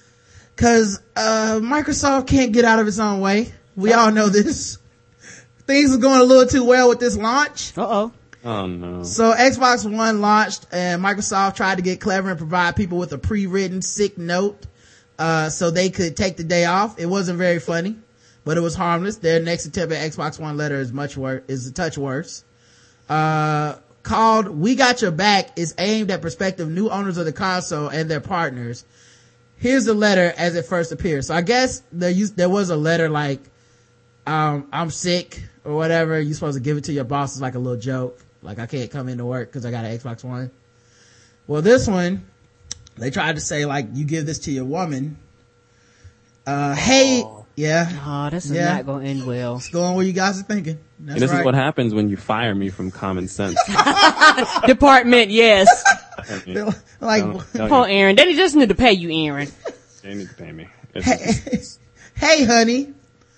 B: Cause, uh, Microsoft can't get out of its own way. We all know this. Things are going a little too well with this launch.
A: Uh-oh.
D: Oh no.
B: So Xbox One launched and Microsoft tried to get clever and provide people with a pre-written sick note, uh, so they could take the day off. It wasn't very funny, but it was harmless. Their next attempt at Xbox One letter is much worse, is a touch worse. Uh, called We Got Your Back is aimed at prospective new owners of the console and their partners. Here's the letter as it first appears. So I guess there used, there was a letter like, um, I'm sick or whatever. You're supposed to give it to your boss as like a little joke. Like, I can't come into work because I got an Xbox One. Well, this one, they tried to say like, you give this to your woman. Uh, hey, yeah,
A: Oh, this is
B: Yeah.
A: not going to end well.
B: it's going where you guys are thinking. That's
D: And this
B: right.
D: is what happens when you fire me from Common Sense.
A: Department, yes.
D: I mean,
B: They're like,
D: don't tell
A: Poor
D: you.
A: Aaron. They just need to pay you, Aaron.
D: They need to pay me. It's-
B: hey, honey.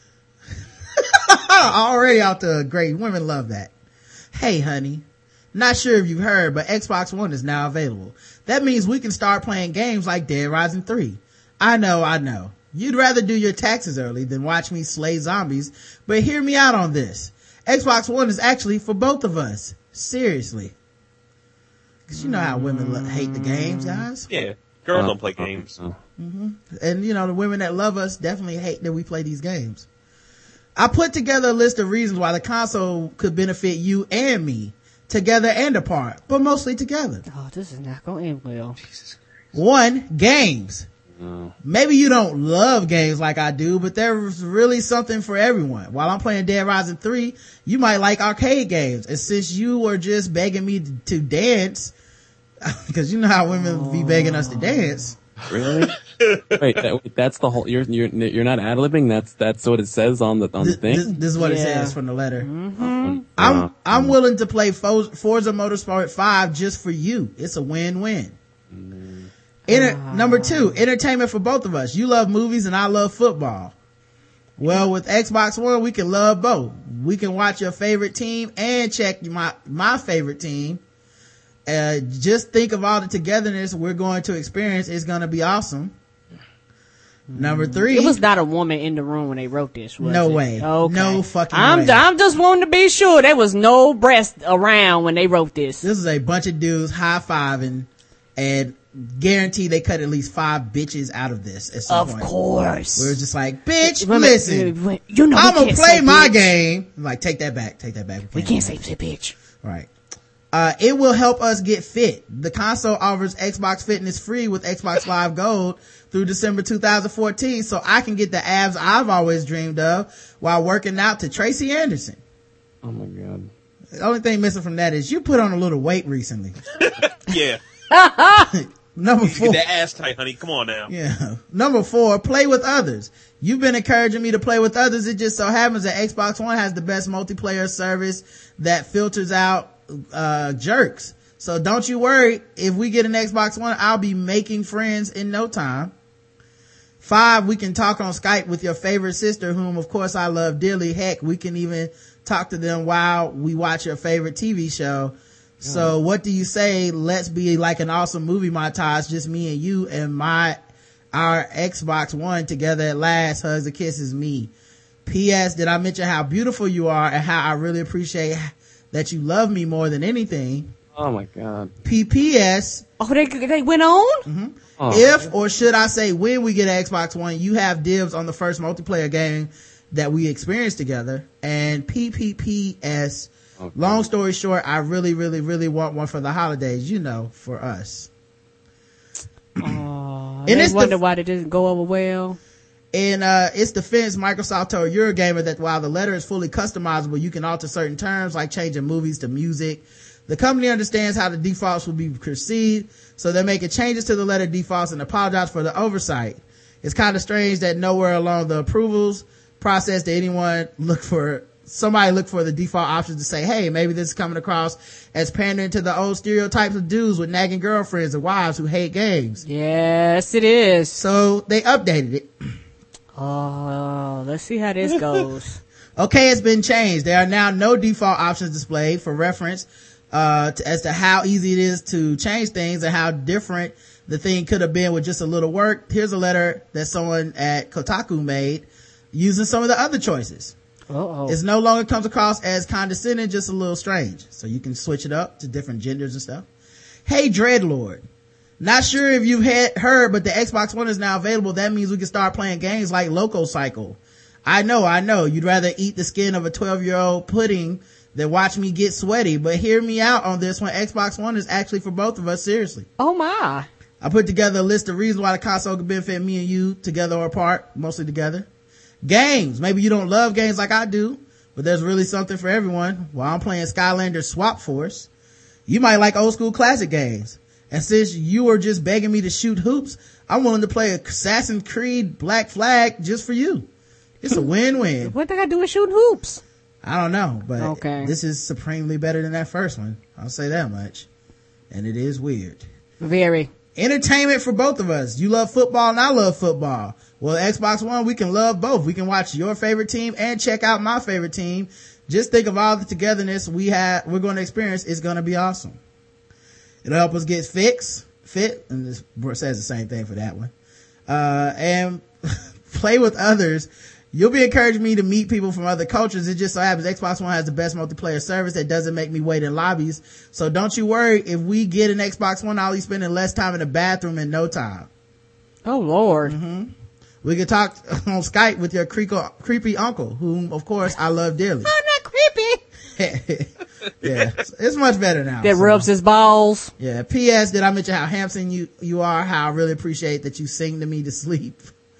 B: Already out to great. Women love that. Hey, honey. Not sure if you've heard, but Xbox One is now available. That means we can start playing games like Dead Rising three. I know, I know. You'd rather do your taxes early than watch me slay zombies, but hear me out on this. Xbox One is actually for both of us. Seriously. Cause you know how women lo- hate the games, guys.
C: Yeah. Girls
D: uh,
C: don't play games.
D: uh,
B: And you know, the women that love us definitely hate that we play these games. I put together a list of reasons why the console could benefit you and me, together and apart, but mostly together.
A: Oh, this is not gonna end well.
B: One, games.
D: Oh.
B: Maybe you don't love games like I do, but there's really something for everyone. While I'm playing Dead Rising three, you might like arcade games. And since you were just begging me to dance, because you know how women be begging us to dance.
D: Really? wait, that, wait, that's the whole. You're you're you're not ad libbing. That's that's what it says on the on
B: This,
D: the thing.
B: this, this is what it
A: Yeah.
B: says from the letter.
A: Mm-hmm.
B: I'm
D: Uh,
B: I'm willing to play Fo- Forza Motorsport five just for you. It's a win-win. Enter- number two, entertainment for both of us. You love movies and I love football. Well, with Xbox One, we can love both. We can watch your favorite team and check my my favorite team. Uh, just think of all the togetherness we're going to experience. It's going to be awesome. Number three.
A: It was not a woman in the room when they wrote this, was
B: No
A: it?
B: way.
A: Okay.
B: No fucking
A: I'm,
B: way.
A: I'm just wanting to be sure there was no breast around when they wrote this.
B: This is a bunch of dudes high-fiving and guarantee they cut at least five bitches out of this at some
A: Of
B: point.
A: course.
B: We were just like, bitch,
A: Women-
B: listen,
A: uh, you know we
B: I'm gonna
A: can't
B: play
A: say
B: my
A: bitch.
B: game. I'm like, take that back, take that back.
A: We can't say say bitch.
B: Right. Uh, it will help us get fit. The console offers Xbox Fitness free with Xbox Live Gold through December two thousand fourteen, so I can get the abs I've always dreamed of while working out to Tracy Anderson.
D: Oh my god.
B: The only thing missing from that is you put on a little weight recently.
C: Yeah.
B: Number four.
C: Get that ass tight, honey. Come on now.
B: Yeah. Number four, play with others. You've been encouraging me to play with others. It just so happens that Xbox One has the best multiplayer service that filters out uh jerks. So don't you worry. If we get an Xbox One, I'll be making friends in no time. Five, we can talk on Skype with your favorite sister, whom of course I love dearly. Heck, we can even talk to them while we watch your favorite T V show. So what do you say? Let's be like an awesome movie montage, just me and you and my, our Xbox One together at last. Hugs and kisses, me. P S. Did I mention how beautiful you are and how I really appreciate that you love me more than anything?
D: Oh my god.
B: P P S.
A: Oh, they they went on?
D: Oh.
B: If, or should I say when we get an Xbox One, you have dibs on the first multiplayer game that we experienced together. And P P P S.
D: Okay.
B: Long story short, I really, really, really want one for the holidays, you know, for us.
A: Oh,
B: And
A: they
B: it's the-
A: wonder why they didn't go over well.
B: In uh its defense, Microsoft told Eurogamer that while the letter is fully customizable, you can alter certain terms like changing movies to music. The company understands how the defaults will be perceived, so they're making changes to the letter defaults and apologize for the oversight. It's kind of strange that nowhere along the approvals process did anyone look for somebody look for the default options to say, hey, maybe this is coming across as pandering to the old stereotypes of dudes with nagging girlfriends and wives who hate games.
A: Yes, it is.
B: So they updated it.
A: Oh, let's see how this goes.
B: Okay, it's been changed. There are now no default options displayed for reference uh to, as to how easy it is to change things and how different the thing could have been with just a little work. Here's a letter that someone at Kotaku made using some of the other choices.
A: Uh-oh.
B: It no longer comes across as condescending, just a little strange. So you can switch it up to different genders and stuff. Hey, Dreadlord. Not sure if you've had, heard, but the Xbox One is now available. That means we can start playing games like Loco Cycle. I know, I know. You'd rather eat the skin of a twelve-year-old pudding than watch me get sweaty. But hear me out on this one. Xbox One is actually for both of us, seriously.
A: Oh my.
B: I put together a list of reasons why the console could benefit me and you together or apart, mostly together. Games. Maybe you don't love games like I do, but there's really something for everyone. While I'm playing Skylander Swap Force, you might like old school classic games. And since you were just begging me to shoot hoops, I'm willing to play Assassin's Creed Black Flag just for you. It's a win-win.
A: What they got to do with shooting hoops?
B: I don't know, but
A: Okay.
B: this is supremely better than that first one. I'll say that much. And it is weird.
A: Very.
B: Entertainment for both of us. You love football and I love football. Well, Xbox One, we can love both. We can watch your favorite team and check out my favorite team. Just think of all the togetherness we have, we're going to experience. It's going to be awesome. It'll help us get fixed, fit, and this says the same thing for that one. Uh, and play with others. You'll be encouraging me to meet people from other cultures. It just so happens Xbox One has the best multiplayer service that doesn't make me wait in lobbies. So don't you worry. If we get an Xbox One, I'll be spending less time in the bathroom in no time.
A: Oh Lord.
B: Mm-hmm. We can talk on Skype with your creepy, creepy uncle, whom of course I love dearly.
A: I'm not creepy.
B: Yeah, it's much better now.
A: That
B: so.
A: rubs his balls.
B: Yeah. P S. Did I mention how handsome you, you are? How I really appreciate that you sing to me to sleep.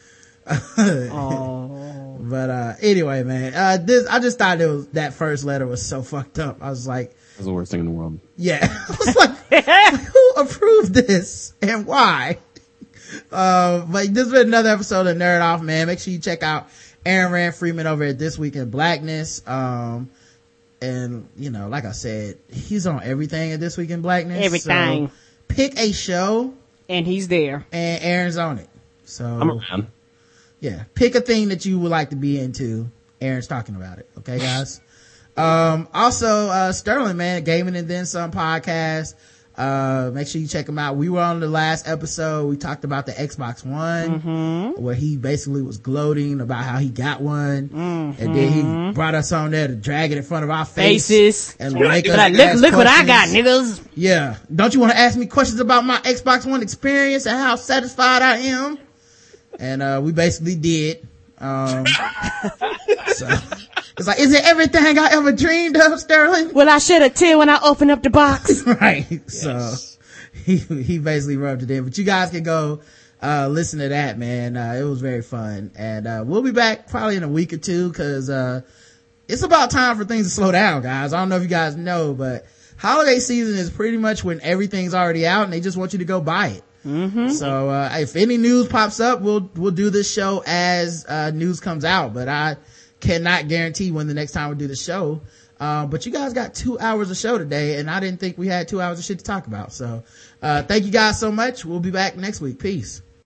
A: Oh.
B: But, uh, anyway, man, uh, this, I just thought it was, that first letter was so fucked up. I was like,
D: That's the worst thing in the world.
B: yeah. I was like, who approved this and why? Uh, but this has been another episode of Nerd Off, man. Make sure you check out Aaron Rand Freeman over at This Week in Blackness. Um, and, you know, like I said, he's on everything at This Week in Blackness.
A: Everything.
B: So pick a show.
A: And he's there.
B: And Aaron's on it. So.
D: I'm around.
B: Yeah. Pick a thing that you would like to be into. Aaron's talking about it. Okay, guys? um, also, uh, Sterling, man, Gaming and Then Some podcast. Uh, make sure you check him out. We were on the last episode. We talked about the Xbox One,
A: Mm-hmm.
B: where he basically was gloating about how he got one.
A: Mm-hmm.
B: And then he brought us on there to drag it in front of our face.
A: Faces.
B: And
C: But
B: make
C: I-
B: us
A: But look,
B: ask
A: look what I got,
B: questions.
A: niggas.
B: Yeah. Don't you want to ask me questions about my Xbox One experience and how satisfied I am? And, uh, we basically did. Um, so it's like, is it everything I ever dreamed of, Sterling?
A: Well, I shed a tear when I opened up the box.
B: Right. So he, he basically rubbed it in, but you guys can go, uh, listen to that, man. Uh, it was very fun. And, uh, we'll be back probably in a week or two cause, uh, it's about time for things to slow down, guys. I don't know if you guys know, but holiday season is pretty much when everything's already out and they just want you to go buy it. Mm-hmm. So, uh, if any news pops up, we'll, we'll do this show as, uh, news comes out, but I cannot guarantee when the next time we do the show. Uh, but you guys got two hours of show today and I didn't think we had two hours of shit to talk about. So, uh, thank you guys so much. We'll be back next week. Peace.